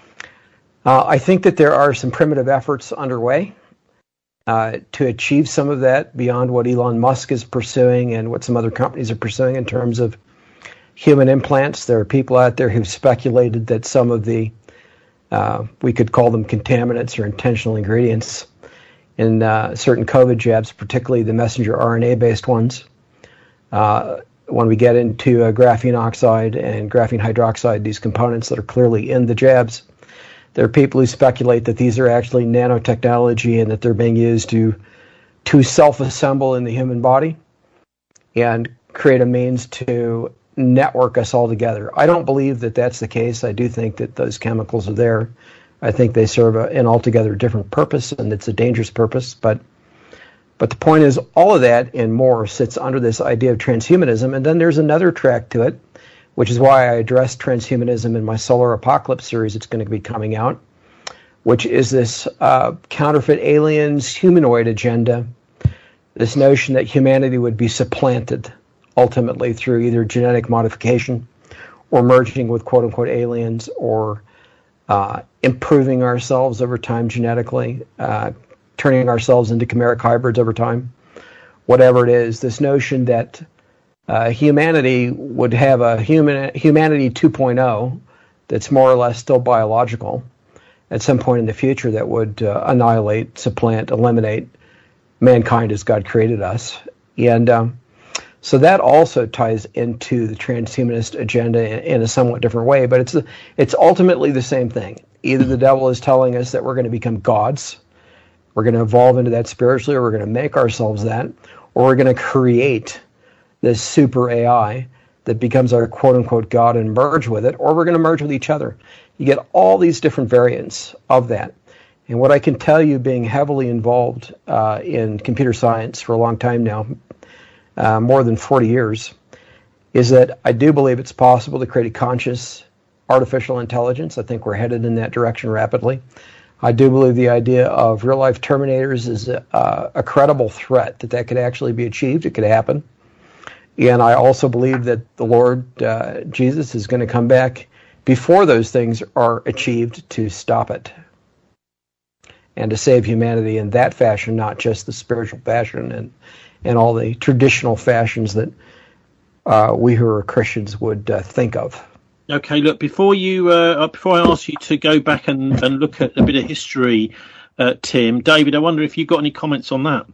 Uh, I think that there are some primitive efforts underway uh, to achieve some of that beyond what Elon Musk is pursuing and what some other companies are pursuing in terms of human implants. There are people out there who've speculated that some of the, uh, we could call them contaminants or intentional ingredients in uh, certain COVID jabs, particularly the messenger R N A-based ones. Uh, when we get into uh, graphene oxide and graphene hydroxide, these components that are clearly in the jabs, there are people who speculate that these are actually nanotechnology and that they're being used to to self-assemble in the human body and create a means to network us all together. I don't believe that that's the case. I do think that those chemicals are there. I think they serve a, an altogether different purpose, and it's a dangerous purpose. But but the point is, all of that and more sits under this idea of transhumanism. And then there's another track to it, which is why I addressed transhumanism in my Solar Apocalypse series that's going to be coming out, which is this uh, counterfeit aliens humanoid agenda, this notion that humanity would be supplanted ultimately through either genetic modification or merging with quote-unquote aliens or uh, improving ourselves over time genetically, uh, turning ourselves into chimeric hybrids over time, whatever it is, this notion that Uh, humanity would have a human humanity two point oh that's more or less still biological at some point in the future that would uh, annihilate, supplant, eliminate mankind as God created us. And um, so that also ties into the transhumanist agenda in, in a somewhat different way, but it's it's ultimately the same thing. Either the devil is telling us that we're going to become gods, we're going to evolve into that spiritually, or we're going to make ourselves that, or we're going to create this super A I that becomes our quote-unquote God and merge with it, or we're going to merge with each other. You get all these different variants of that. And what I can tell you, being heavily involved uh, in computer science for a long time now, uh, more than forty years, is that I do believe it's possible to create a conscious artificial intelligence. I think we're headed in that direction rapidly. I do believe the idea of real-life terminators is a, uh, a credible threat, that that could actually be achieved. It could happen. And I also believe that the Lord uh, Jesus is going to come back before those things are achieved to stop it and to save humanity in that fashion, not just the spiritual fashion and, and all the traditional fashions that uh, we who are Christians would uh, think of. Okay, look, before you, uh, before I ask you to go back and, and look at a bit of history, uh, Tim, David, I wonder if you've got any comments on that.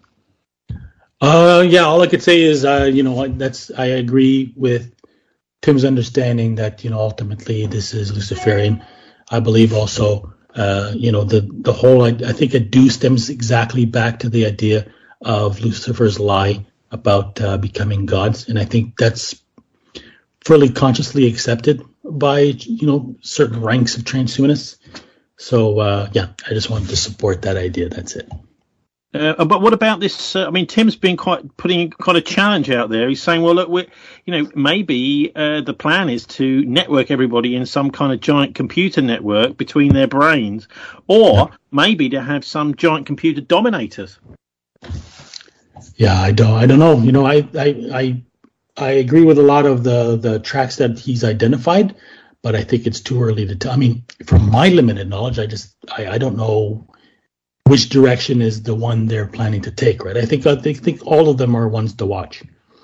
Uh, yeah, all I could say is, uh, you know, that's I agree with Tim's understanding that, you know, ultimately this is Luciferian. I believe also, uh, you know, the the whole, I, I think it do stems exactly back to the idea of Lucifer's lie about uh, becoming gods, and I think that's fairly consciously accepted by, you know, certain ranks of transhumanists. So, uh, yeah, I just wanted to support that idea. That's it. Uh, but what about this? Uh, I mean, Tim's been quite putting quite a challenge out there. He's saying, well, look, we're, you know, maybe uh, the plan is to network everybody in some kind of giant computer network between their brains, or maybe to have some giant computer dominators. Yeah, I don't, I don't know. You know, I, I, I, I agree with a lot of the the tracks that he's identified, but I think it's too early to tell. I mean, from my limited knowledge, I just, I, I don't know which direction is the one they're planning to take, right? I think I think, think all of them are ones to watch.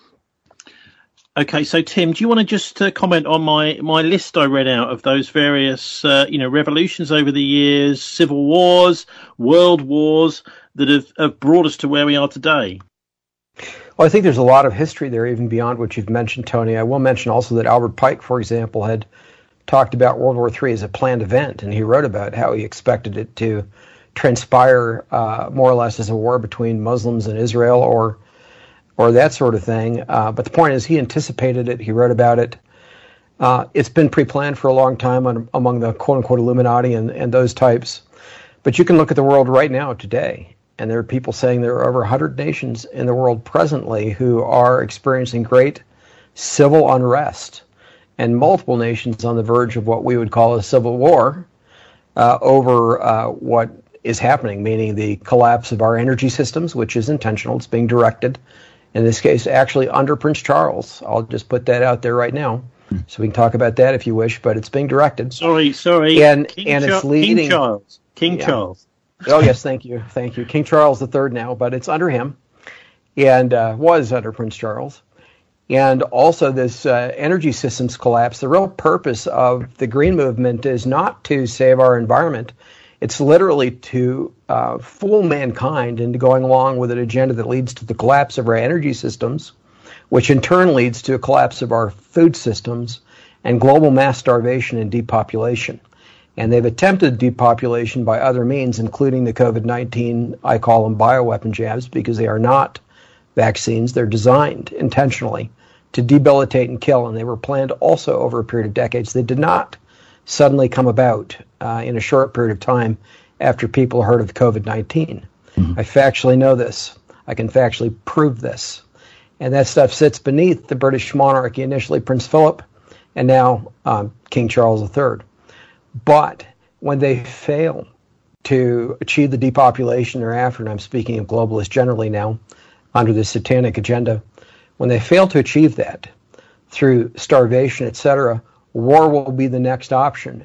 Okay, so Tim, do you want to just uh, comment on my, my list I read out of those various, uh, you know, revolutions over the years, civil wars, world wars that have, have brought us to where we are today? Well, I think there's a lot of history there, even beyond what you've mentioned, Tony. I will mention also that Albert Pike, for example, had talked about World War Three as a planned event, and he wrote about how he expected it to transpire uh, more or less as a war between Muslims and Israel, or or that sort of thing. Uh, but the point is, he anticipated it. He wrote about it. Uh, it's been pre-planned for a long time on, among the quote-unquote Illuminati and, and those types. But you can look at the world right now today, and there are people saying there are over one hundred nations in the world presently who are experiencing great civil unrest, and multiple nations on the verge of what we would call a civil war uh, over uh, what is happening, meaning the collapse of our energy systems, which is intentional. It's being directed, in this case, actually under Prince Charles. I'll just put that out there right now. So we can talk about that if you wish, but it's being directed. Sorry, sorry. And, King and Char- it's leading... King Charles. King yeah. Charles. Oh, yes, thank you. Thank you. King Charles the Third now, but it's under him, and uh, was under Prince Charles. And also this uh, energy systems collapse, the real purpose of the Green Movement is not to save our environment. It's literally to uh, fool mankind into going along with an agenda that leads to the collapse of our energy systems, which in turn leads to a collapse of our food systems and global mass starvation and depopulation. And they've attempted depopulation by other means, including the COVID nineteen, I call them bioweapon jabs, because they are not vaccines. They're designed intentionally to debilitate and kill, and they were planned also over a period of decades. They did not suddenly come about uh, in a short period of time after people heard of COVID nineteen. Mm-hmm. I factually know this. I can factually prove this. And that stuff sits beneath the British monarchy, initially Prince Philip, and now um, King Charles the Third. But when they fail to achieve the depopulation thereafter, and I'm speaking of globalists generally now, under the satanic agenda, when they fail to achieve that through starvation, et cetera, war will be the next option.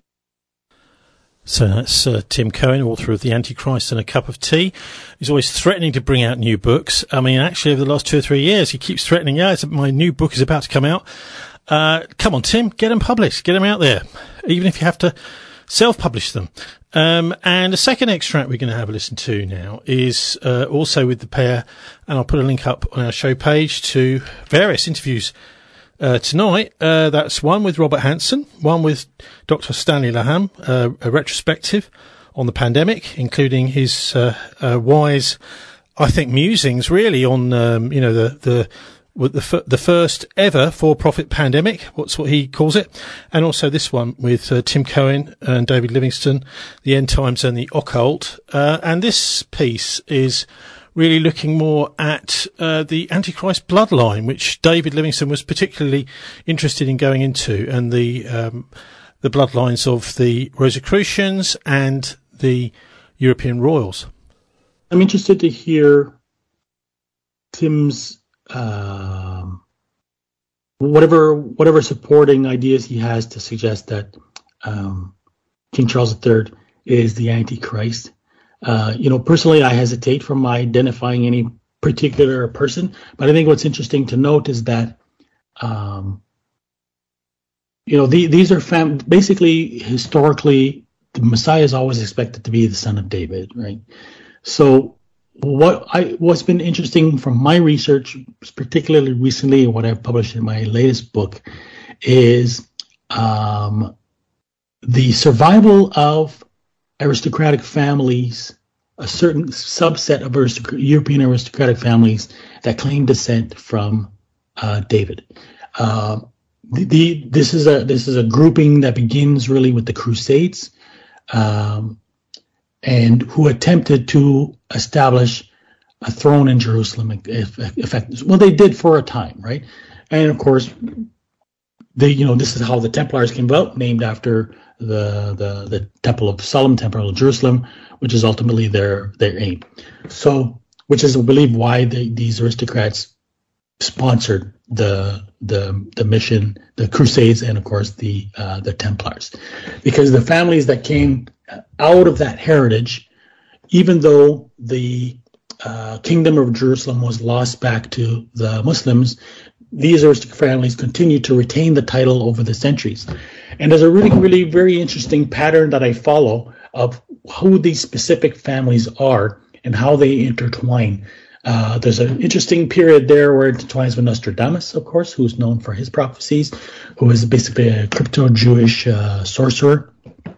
So that's uh, Tim Cohen, author of The Antichrist and a Cup of Tea. He's always threatening to bring out new books. I mean, actually, over the last two or three years, he keeps threatening, yeah, it's, my new book is about to come out. Uh, come on, Tim, get them published, get them out there, even if you have to self-publish them. Um, and the second extract we're going to have a listen to now is uh, also with the pair, and I'll put a link up on our show page to various interviews Uh, tonight. Uh, that's one with Robert Hanson, one with Doctor Stanley Laham, uh, a retrospective on the pandemic, including his uh, uh, wise, I think, musings really on, um, you know, the the the, f- the first ever for-profit pandemic. What's what he calls it, and also this one with uh, Tim Cohen and David Livingstone, the End Times and the Occult. Uh, and this piece is really looking more at uh, the Antichrist bloodline, which David Livingstone was particularly interested in going into, and the um, the bloodlines of the Rosicrucians and the European royals. I'm interested to hear Tim's um, whatever whatever supporting ideas he has to suggest that um, King Charles the Third is the Antichrist. Uh, you know, personally, I hesitate from identifying any particular person, but I think what's interesting to note is that, um, you know, the, these are fam- basically historically, the Messiah is always expected to be the son of David, right? So what I what's been interesting from my research, particularly recently, what I've published in my latest book, is um, the survival of aristocratic families, a certain subset of aristoc- European aristocratic families that claim descent from uh, David. Uh, the, the, this is a this is a grouping that begins really with the Crusades, um, and who attempted to establish a throne in Jerusalem. If, if, well, they did for a time, right? And of course, they you know this is how the Templars came about, named after the the the Temple of Solomon, Temple of Jerusalem, which is ultimately their their aim. So, which is, I believe, why they, these aristocrats sponsored the the the mission, the Crusades, and of course the uh, the Templars, because the families that came out of that heritage, even though the uh, Kingdom of Jerusalem was lost back to the Muslims, these aristocratic families continued to retain the title over the centuries. And there's a really, really very interesting pattern that I follow of who these specific families are and how they intertwine. Uh, there's an interesting period there where it intertwines with Nostradamus, of course, who's known for his prophecies, who is basically a crypto-Jewish uh, sorcerer.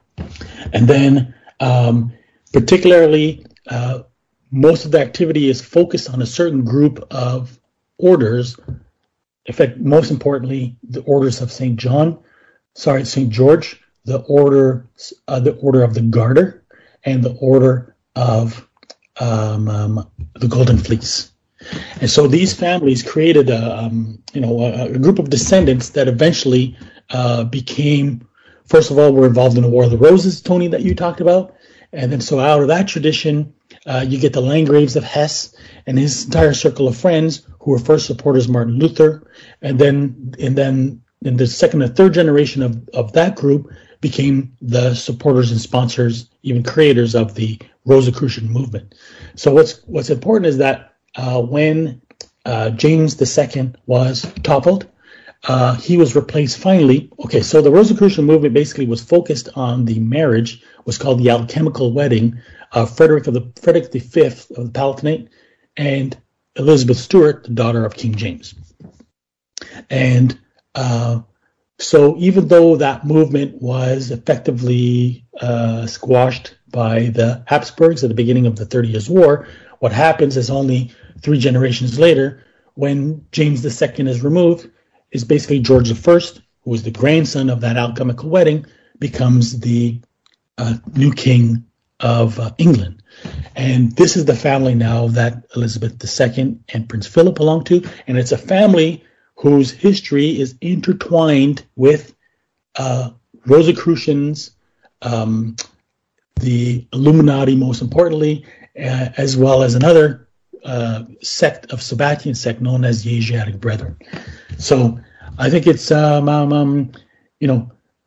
And then um, particularly, uh, most of the activity is focused on a certain group of orders. In fact, most importantly, the orders of Saint John, sorry, Saint George, the order, uh, the order of the Garter, and the order of um, um, the Golden Fleece. And so these families created a, um, you know, a, a group of descendants that eventually uh, became, first of all, were involved in the War of the Roses, Tony, that you talked about, And then so out of that tradition, uh, you get the Landgraves of Hesse and his entire circle of friends who were first supporters of Martin Luther. And then and then in the second and third generation of, of that group became the supporters and sponsors, even creators of the Rosicrucian movement. So what's what's important is that uh, when uh, James the Second was toppled, uh, he was replaced finally. Okay, so the Rosicrucian movement basically was focused on the marriage, was called the alchemical wedding of Frederick of the Frederick the Fifth of the Palatinate and Elizabeth Stuart, the daughter of King James. And uh, so even though that movement was effectively uh, squashed by the Habsburgs at the beginning of the Thirty Years' War, what happens is only three generations later, when James the Second is removed, is basically George the First, who was the grandson of that alchemical wedding, becomes the uh, new king of uh, England. And this is the family now that Elizabeth the Second and Prince Philip belong to, and it's a family whose history is intertwined with uh, Rosicrucians, um, the Illuminati, most importantly, uh, as well as another uh, sect of Sabbatian sect known as the Asiatic Brethren. So I think it's, um, um, um, you know,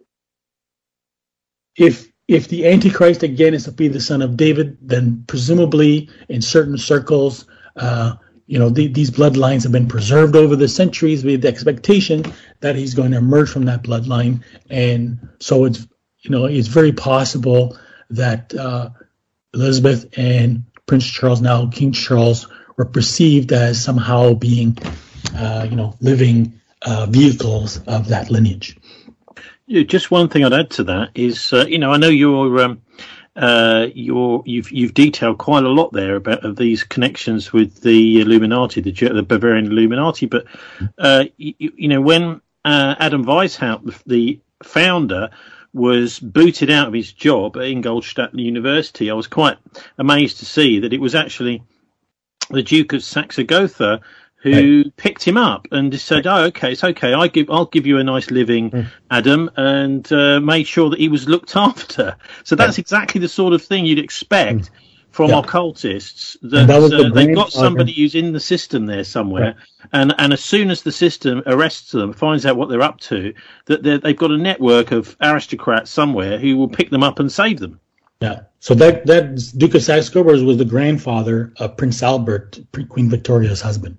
if if the Antichrist again is to be the son of David, then presumably in certain circles, uh, you know, the, these bloodlines have been preserved over the centuries with the expectation that he's going to emerge from that bloodline. And so it's, you know, it's very possible that uh, Elizabeth and Prince Charles, now King Charles, were perceived as somehow being, uh, you know, living uh, vehicles of that lineage. Yeah, just one thing I'd add to that is, uh, you know, I know you're, um, uh, you're, you've you've detailed quite a lot there about of these connections with the Illuminati, the, the Bavarian Illuminati, but uh, you, you know, when uh, Adam Weishaupt, the founder, was booted out of his job at Ingolstadt University, I was quite amazed to see that it was actually the Duke of Saxe-Gotha who right. picked him up and just said, "Oh, okay, it's okay. I give, I'll give you a nice living, mm. Adam," and uh, made sure that he was looked after. So that's yeah. exactly the sort of thing you'd expect mm. from yeah. occultists. That, that uh, the they've got somebody who's in the system there somewhere, right. and and as soon as the system arrests them, finds out what they're up to, that they've got a network of aristocrats somewhere who will pick them up and save them. Yeah. So that that Duke of Saxe-Coburg was the grandfather of Prince Albert, Queen Victoria's husband.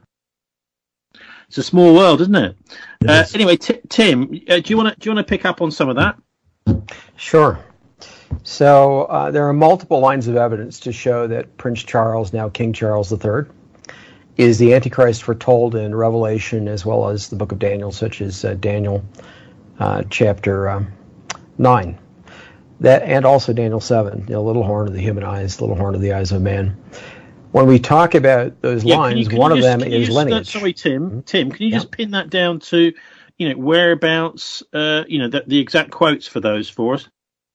It's a small world, isn't it? it uh, is. Anyway, t- Tim, uh, do you want to do you want to pick up on some of that? Sure. So uh, there are multiple lines of evidence to show that Prince Charles, now King Charles the Third, is the Antichrist foretold in Revelation as well as the Book of Daniel, such as uh, Daniel uh, chapter um, nine, that and also Daniel seven, you know, little horn of the human eyes, little horn of the eyes of man. When we talk about those yeah, lines, you, one of just, them is just, lineage. Uh, sorry, Tim. Tim, can you yeah. just pin that down to, you know, whereabouts, uh, you know, the, the exact quotes for those for us?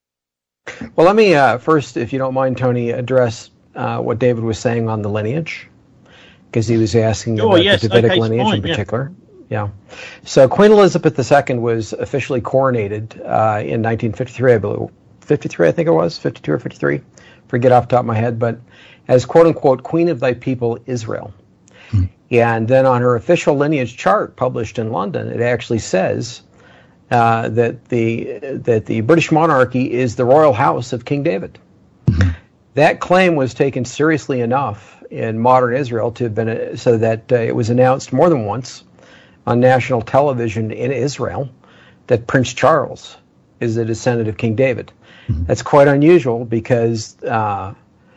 Well, let me uh, first, if you don't mind, Tony, address uh, what David was saying on the lineage, because he was asking oh, about yes, the Davidic okay, lineage fine, in particular. Yeah. yeah. So Queen Elizabeth the Second was officially coronated uh, in nineteen fifty-three, I believe. fifty-three, I think it was, fifty-two or fifty-three. Forget off the top of my head, but as quote-unquote Queen of Thy People Israel. Hmm. And then on her official lineage chart published in London, it actually says uh, that the that the British monarchy is the royal house of King David. Hmm. That claim was taken seriously enough in modern Israel to have been a, so that uh, it was announced more than once on national television in Israel that Prince Charles is a descendant of King David. Hmm. That's quite unusual because uh,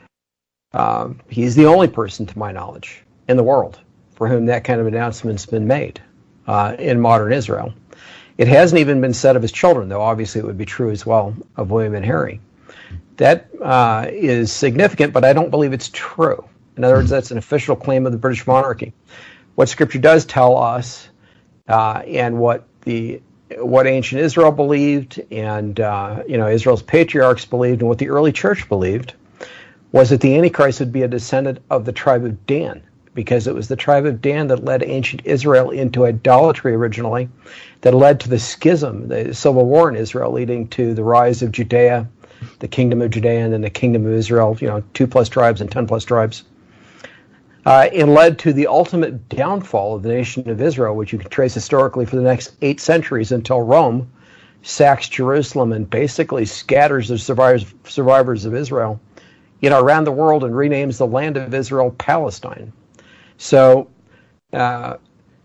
Uh, he's the only person, to my knowledge, in the world for whom that kind of announcement's been made uh, in modern Israel. It hasn't even been said of his children, though obviously it would be true as well of William and Harry. That uh, is significant, but I don't believe it's true. In other words, that's an official claim of the British monarchy. What Scripture does tell us, uh, and what the what ancient Israel believed, and uh, you know Israel's patriarchs believed, and what the early church believed, was that the Antichrist would be a descendant of the tribe of Dan, because it was the tribe of Dan that led ancient Israel into idolatry originally, that led to the schism, the civil war in Israel, leading to the rise of Judea the kingdom of Judea and then the kingdom of Israel, you know, two plus tribes and ten plus tribes. Uh, and led to the ultimate downfall of the nation of Israel, which you can trace historically for the next eight centuries until Rome sacks Jerusalem and basically scatters the survivors, survivors of Israel, you know, around the world and renames the land of Israel Palestine. So uh,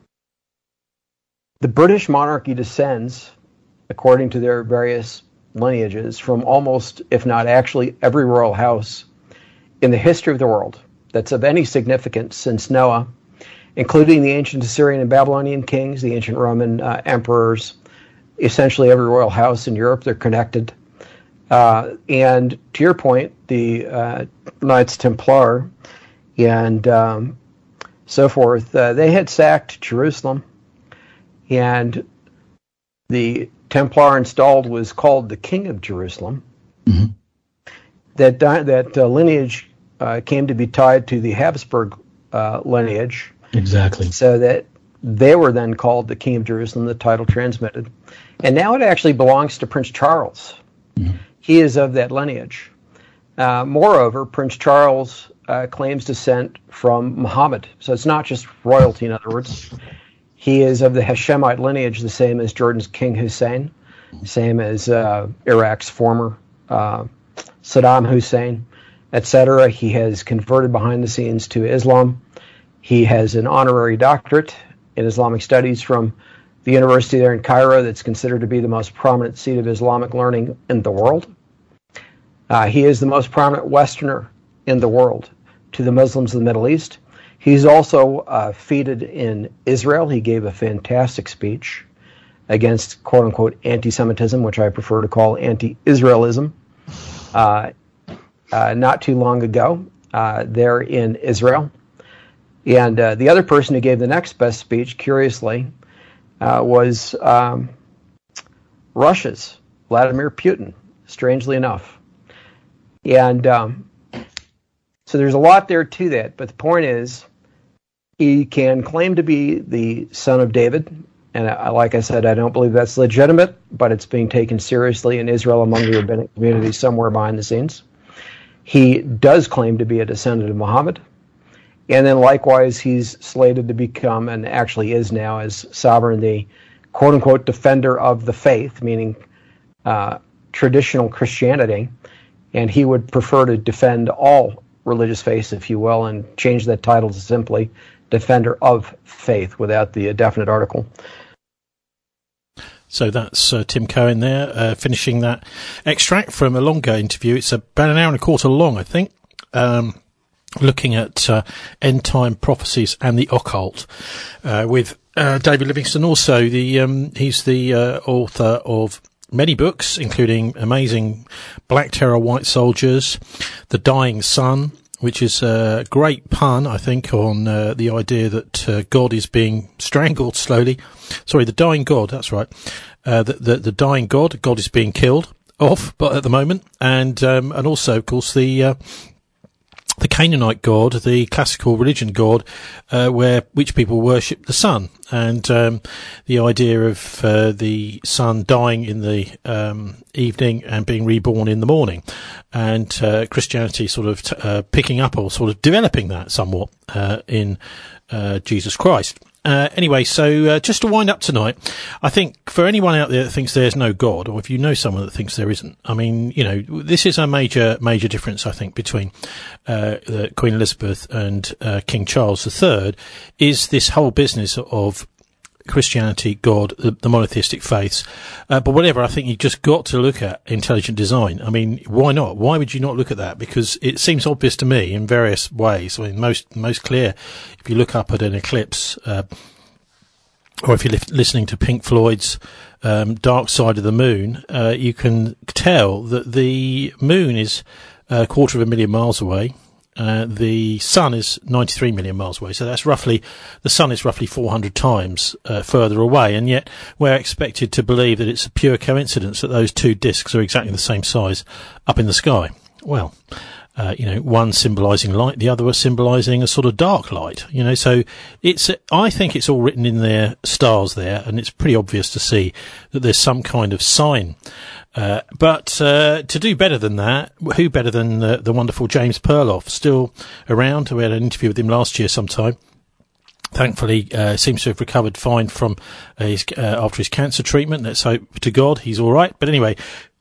the British monarchy descends, according to their various lineages, from almost, if not actually, every royal house in the history of the world that's of any significance since Noah, including the ancient Assyrian and Babylonian kings, the ancient Roman uh, emperors, essentially every royal house in Europe. They're connected. Uh, and to your point, the uh, Knights Templar and um, so forth, uh, they had sacked Jerusalem, and the Templar installed was called the King of Jerusalem. Mm-hmm. That that uh, lineage uh, came to be tied to the Habsburg uh, lineage. Exactly. So that they were then called the King of Jerusalem, the title transmitted. And now it actually belongs to Prince Charles. Mm-hmm. He is of that lineage. Uh, moreover, Prince Charles uh, claims descent from Muhammad. So it's not just royalty, in other words. He is of the Hashemite lineage, the same as Jordan's King Hussein, same as uh, Iraq's former uh, Saddam Hussein, et cetera. He has converted behind the scenes to Islam. He has an honorary doctorate in Islamic studies from the university there in Cairo that's considered to be the most prominent seat of Islamic learning in the world. Uh, he is the most prominent Westerner in the world to the Muslims of the Middle East. He's also uh, feted in Israel. He gave a fantastic speech against quote-unquote anti-Semitism, which I prefer to call anti-Israelism, uh, uh, not too long ago uh, there in Israel. And uh, the other person who gave the next best speech, curiously, uh, was um, Russia's Vladimir Putin, strangely enough. And um, so there's a lot there to that, but the point is, he can claim to be the son of David, and I, like I said, I don't believe that's legitimate, but it's being taken seriously in Israel among the rabbinic community somewhere behind the scenes. He does claim to be a descendant of Muhammad, and then likewise he's slated to become, and actually is now as sovereign, the quote-unquote defender of the faith, meaning uh, traditional Christianity, and he would prefer to defend all religious faiths, if you will, and change that title to simply defender of faith without the definite article. So that's uh, Tim Cohen there, uh, finishing that extract from a longer interview. It's about an hour and a quarter long, I think, um, looking at uh, end-time prophecies and the occult uh, with uh, David Livingstone. Also, the um, he's the uh, author of many books, including amazing Black Terror, White Soldiers, The Dying Sun, which is a great pun, I think, on uh, the idea that uh, God is being strangled slowly. Sorry, the dying God, that's right. Uh, the, the, the dying God, God is being killed off, but at the moment. And um, and also, of course, the uh, the Canaanite god, the classical religion god, uh, where which people worship the sun, and um, the idea of uh, the sun dying in the um, evening and being reborn in the morning, and uh, Christianity sort of t- uh, picking up or sort of developing that somewhat uh, in uh, Jesus Christ. Uh, anyway, so uh, just to wind up tonight, I think for anyone out there that thinks there's no God, or if you know someone that thinks there isn't, I mean, you know, this is a major, major difference, I think, between uh, uh, Queen Elizabeth and uh, King Charles the Third, is this whole business of Christianity, God, the, the monotheistic faiths. Uh, but whatever, I think you've just got to look at intelligent design. I mean, why not? Why would you not look at that? Because it seems obvious to me in various ways. I mean, most, most clear if you look up at an eclipse, uh, or if you're li- listening to Pink Floyd's um, Dark Side of the Moon, uh, you can tell that the moon is a quarter of a million miles away. Uh, the sun is ninety-three million miles away, so that's roughly, the sun is roughly four hundred times uh, further away, and yet we're expected to believe that it's a pure coincidence that those two disks are exactly the same size up in the sky. Well, Uh, you know, one symbolising light, the other was symbolising a sort of dark light. You know, so it's, I think it's all written in their stars there, and it's pretty obvious to see that there's some kind of sign. Uh, but uh, to do better than that, who better than uh, the wonderful James Perloff, still around? We had an interview with him last year sometime. Thankfully, uh, seems to have recovered fine from uh, his uh, after his cancer treatment. Let's hope to God he's all right. But anyway,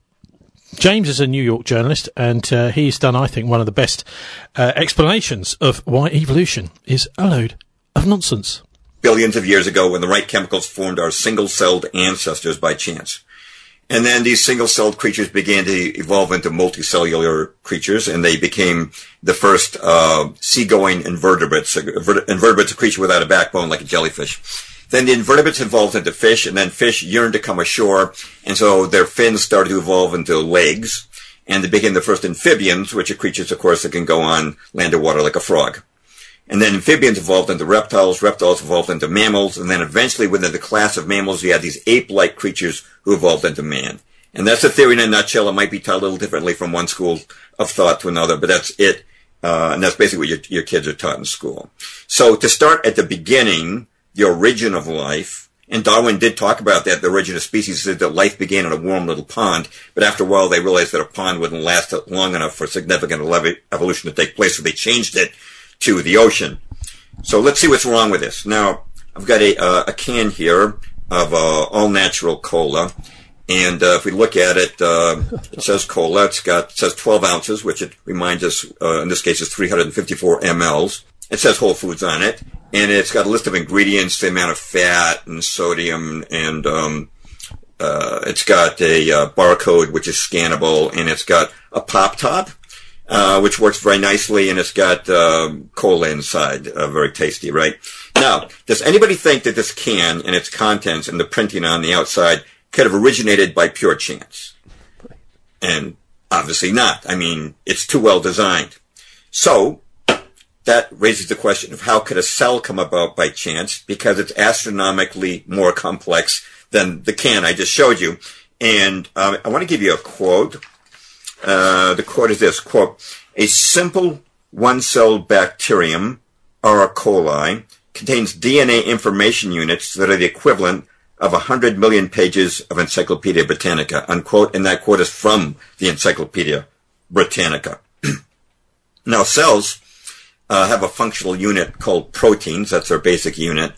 James is a New York journalist, and uh, he's done, I think, one of the best uh, explanations of why evolution is a load of nonsense. Billions of years ago, when the right chemicals formed our single-celled ancestors by chance. And then these single-celled creatures began to evolve into multicellular creatures, and they became the first uh, sea-going invertebrates. Invertebrates, a creature without a backbone like a jellyfish. Then the invertebrates evolved into fish, and then fish yearned to come ashore, and so their fins started to evolve into legs, and they became the first amphibians, which are creatures, of course, that can go on land or water like a frog. And then amphibians evolved into reptiles, reptiles evolved into mammals, and then eventually within the class of mammals, you had these ape-like creatures who evolved into man. And that's the theory in a nutshell. It might be taught a little differently from one school of thought to another, but that's it. Uh, and that's basically what your, your kids are taught in school. So to start at the beginning, the origin of life, and Darwin did talk about that, the origin of species, said that life began in a warm little pond, but after a while they realized that a pond wouldn't last long enough for significant evolution to take place, so they changed it to the ocean. So let's see what's wrong with this. Now, I've got a, uh, a can here of uh, all-natural cola, and uh, if we look at it, uh, it says cola. It's got, it says twelve ounces, which it reminds us, uh, in this case, is three hundred fifty-four milliliters. It says Whole Foods on it, and it's got a list of ingredients, the amount of fat and sodium, and um, uh, it's got a uh, barcode which is scannable, and it's got a pop top, uh, which works very nicely, and it's got uh, cola inside, uh, very tasty, right? Now, does anybody think that this can and its contents and the printing on the outside could have originated by pure chance? And obviously not. I mean, it's too well designed. So that raises the question of how could a cell come about by chance, because it's astronomically more complex than the can I just showed you. And um, I want to give you a quote. Uh, the quote is this, quote, "A simple one-celled bacterium, or E. coli, contains D N A information units that are the equivalent of one hundred million pages of Encyclopedia Britannica," unquote, and that quote is from the Encyclopedia Britannica. Now, cells Uh, have a functional unit called proteins. That's their basic unit.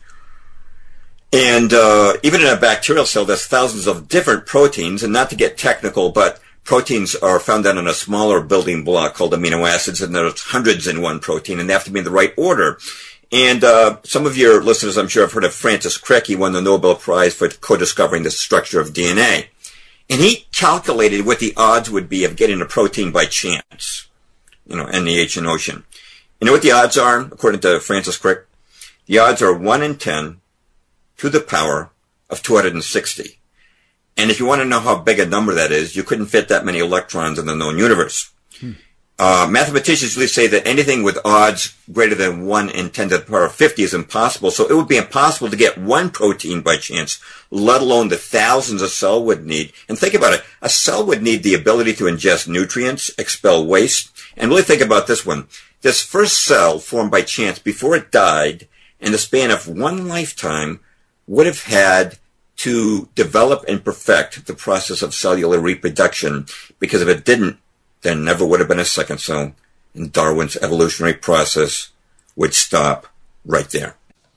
And uh, even in a bacterial cell, there's thousands of different proteins. And not to get technical, but proteins are found down in a smaller building block called amino acids, and there's hundreds in one protein, and they have to be in the right order. And uh, some of your listeners, I'm sure, have heard of Francis Crick. He won the Nobel Prize for co-discovering the structure of D N A. And he calculated what the odds would be of getting a protein by chance, you know, in the ancient ocean. You know what the odds are, according to Francis Crick? The odds are one in ten to the power of two hundred sixty. And if you want to know how big a number that is, you couldn't fit that many electrons in the known universe. Hmm. Uh, mathematicians usually say that anything with odds greater than one in ten to the power of fifty is impossible. So it would be impossible to get one protein by chance, let alone the thousands a cell would need. And think about it. A cell would need the ability to ingest nutrients, expel waste. And really think about this one. This first cell formed by chance before it died in the span of one lifetime would have had to develop and perfect the process of cellular reproduction, because if it didn't, there never would have been a second cell, and Darwin's evolutionary process would stop right there.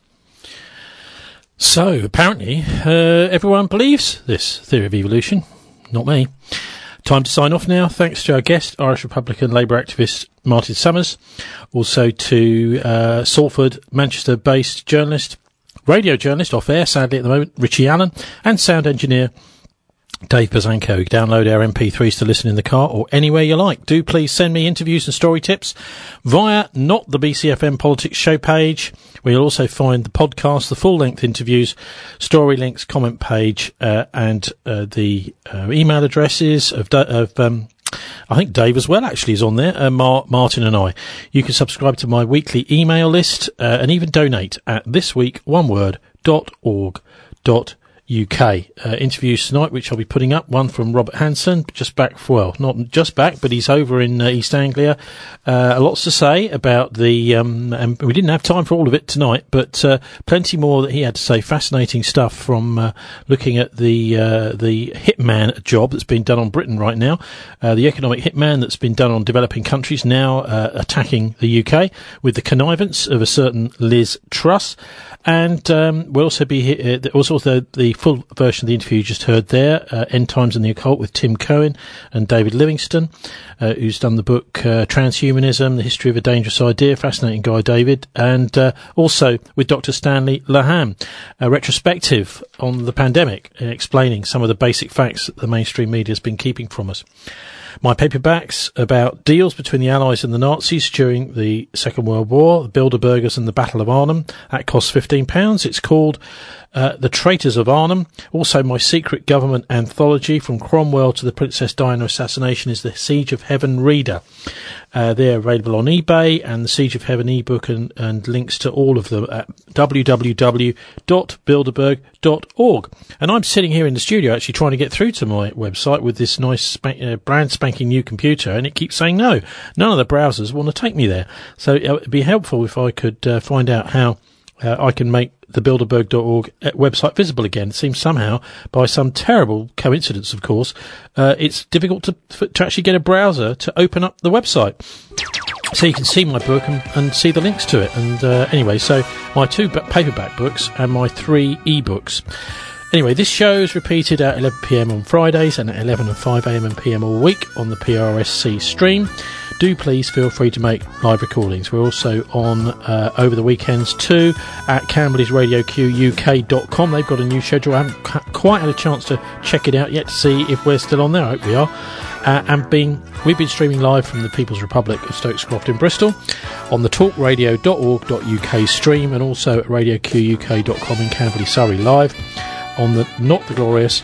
So, apparently, uh, everyone believes this theory of evolution. Not me. Time to sign off now. Thanks to our guest, Irish Republican Labour activist Martin Summers. Also to uh, Salford, Manchester-based journalist, radio journalist, off-air, sadly at the moment, Richie Allen, and sound engineer Dave Bazanko. You can download our M P threes to listen in the car or anywhere you like. Do please send me interviews and story tips via not the B C F M Politics show page, where you'll also find the podcast, the full-length interviews, story links, comment page, uh, and uh, the uh, email addresses of, of um, I think Dave as well actually is on there, uh, Mar- Martin and I. You can subscribe to my weekly email list uh, and even donate at this week one word dot org dot U K. Uh, interviews tonight, which I'll be putting up. One from Robert Hanson, just back, well, not just back, but he's over in uh, East Anglia. Uh, lots to say about the, um, and we didn't have time for all of it tonight, but uh, plenty more that he had to say. Fascinating stuff from uh, looking at the uh, the hitman job that's been done on Britain right now, uh, the economic hitman that's been done on developing countries now uh, attacking the U K with the connivance of a certain Liz Truss. And um, we'll also be here, uh, also the, the full version of the interview you just heard there, uh, End Times and the Occult with Tim Cohen and David Livingston, uh, who's done the book uh, Transhumanism, The History of a Dangerous Idea. Fascinating guy, David. And uh, also with Doctor Stanley Laham, a retrospective on the pandemic and explaining some of the basic facts that the mainstream media has been keeping from us. My paperbacks about deals between the Allies and the Nazis during the Second World War, the Bilderbergers and the Battle of Arnhem. That costs fifteen pounds. It's called uh, The Traitors of Arnhem. Also, my secret government anthology, From Cromwell to the Princess Diana Assassination, is the Siege of Heaven Reader. Uh, they're available on eBay, and the Siege of Heaven ebook and, and links to all of them at w w w dot bilderberg dot org. And I'm sitting here in the studio actually trying to get through to my website with this nice spank, uh, brand spanking new computer, and it keeps saying no. None of the browsers want to take me there. So it would be helpful if I could uh, find out how uh, I can make the bilderberg dot org website visible again. It seems somehow, by some terrible coincidence, of course, uh, it's difficult to to actually get a browser to open up the website. So you can see my book and, and see the links to it. And uh, anyway, so my two paperback books and my three e-books. Anyway, this show is repeated at eleven p m on Fridays and at eleven and five a m and p m all week on the P R S C stream. Do please feel free to make live recordings. We're also on uh, over the weekends too at Camberley's Radio Q U K dot com. They've got a new schedule. I haven't quite had a chance to check it out yet to see if we're still on there. I hope we are. Uh, and being, we've been streaming live from the People's Republic of Stokes Croft in Bristol on the talk radio dot org dot U K stream, and also at radio q u k dot com in Camberley, Surrey, live on the not the glorious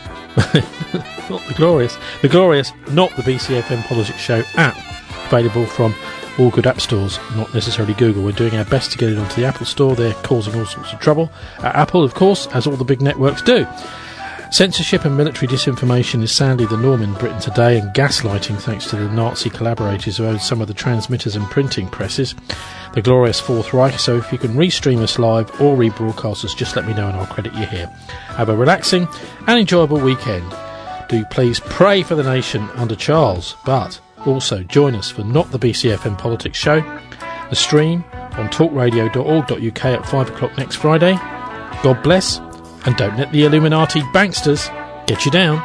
not the glorious the glorious not the B C F M Politics Show app, available from all good app stores, not necessarily Google. We're doing our best to get it onto the Apple Store. They're causing all sorts of trouble at Apple, of course, as all the big networks do. Censorship and military disinformation is sadly the norm in Britain today, and gaslighting, thanks to the Nazi collaborators who own some of the transmitters and printing presses, the glorious Fourth Reich. So if you can restream us live or rebroadcast us, just let me know and I'll credit you here. Have a relaxing and enjoyable weekend. Do please pray for the nation under Charles, but also join us for Not the B C F M Politics Show, the stream on talk radio dot org dot U K at five o'clock next Friday. God bless, and don't let the Illuminati banksters get you down.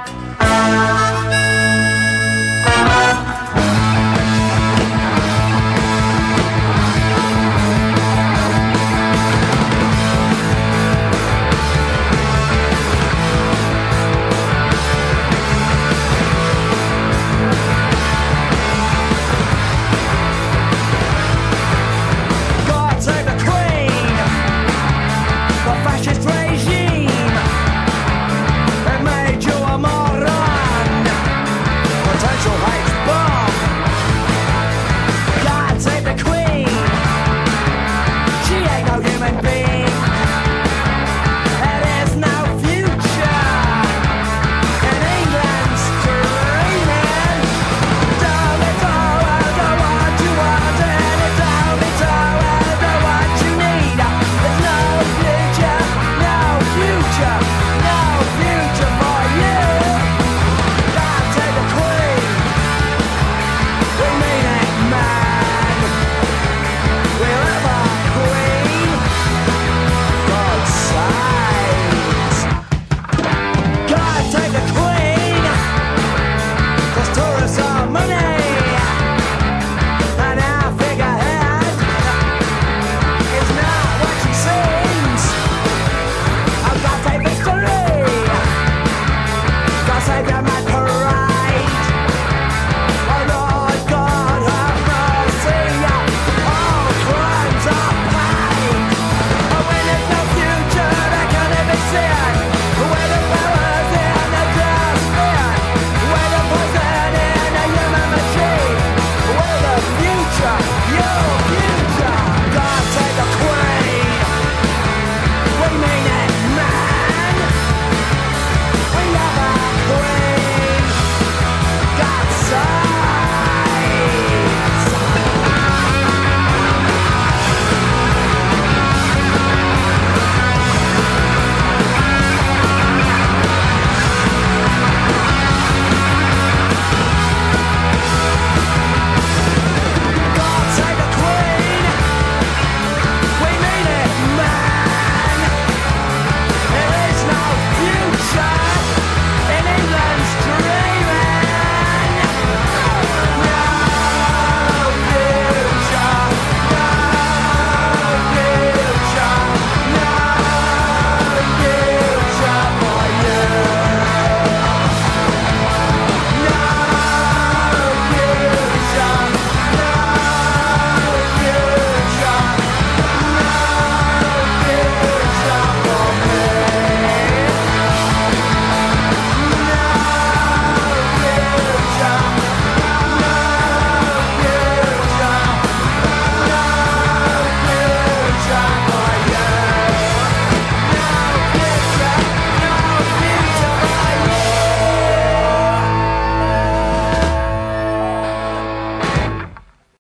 God save the Queen, the fascist regime.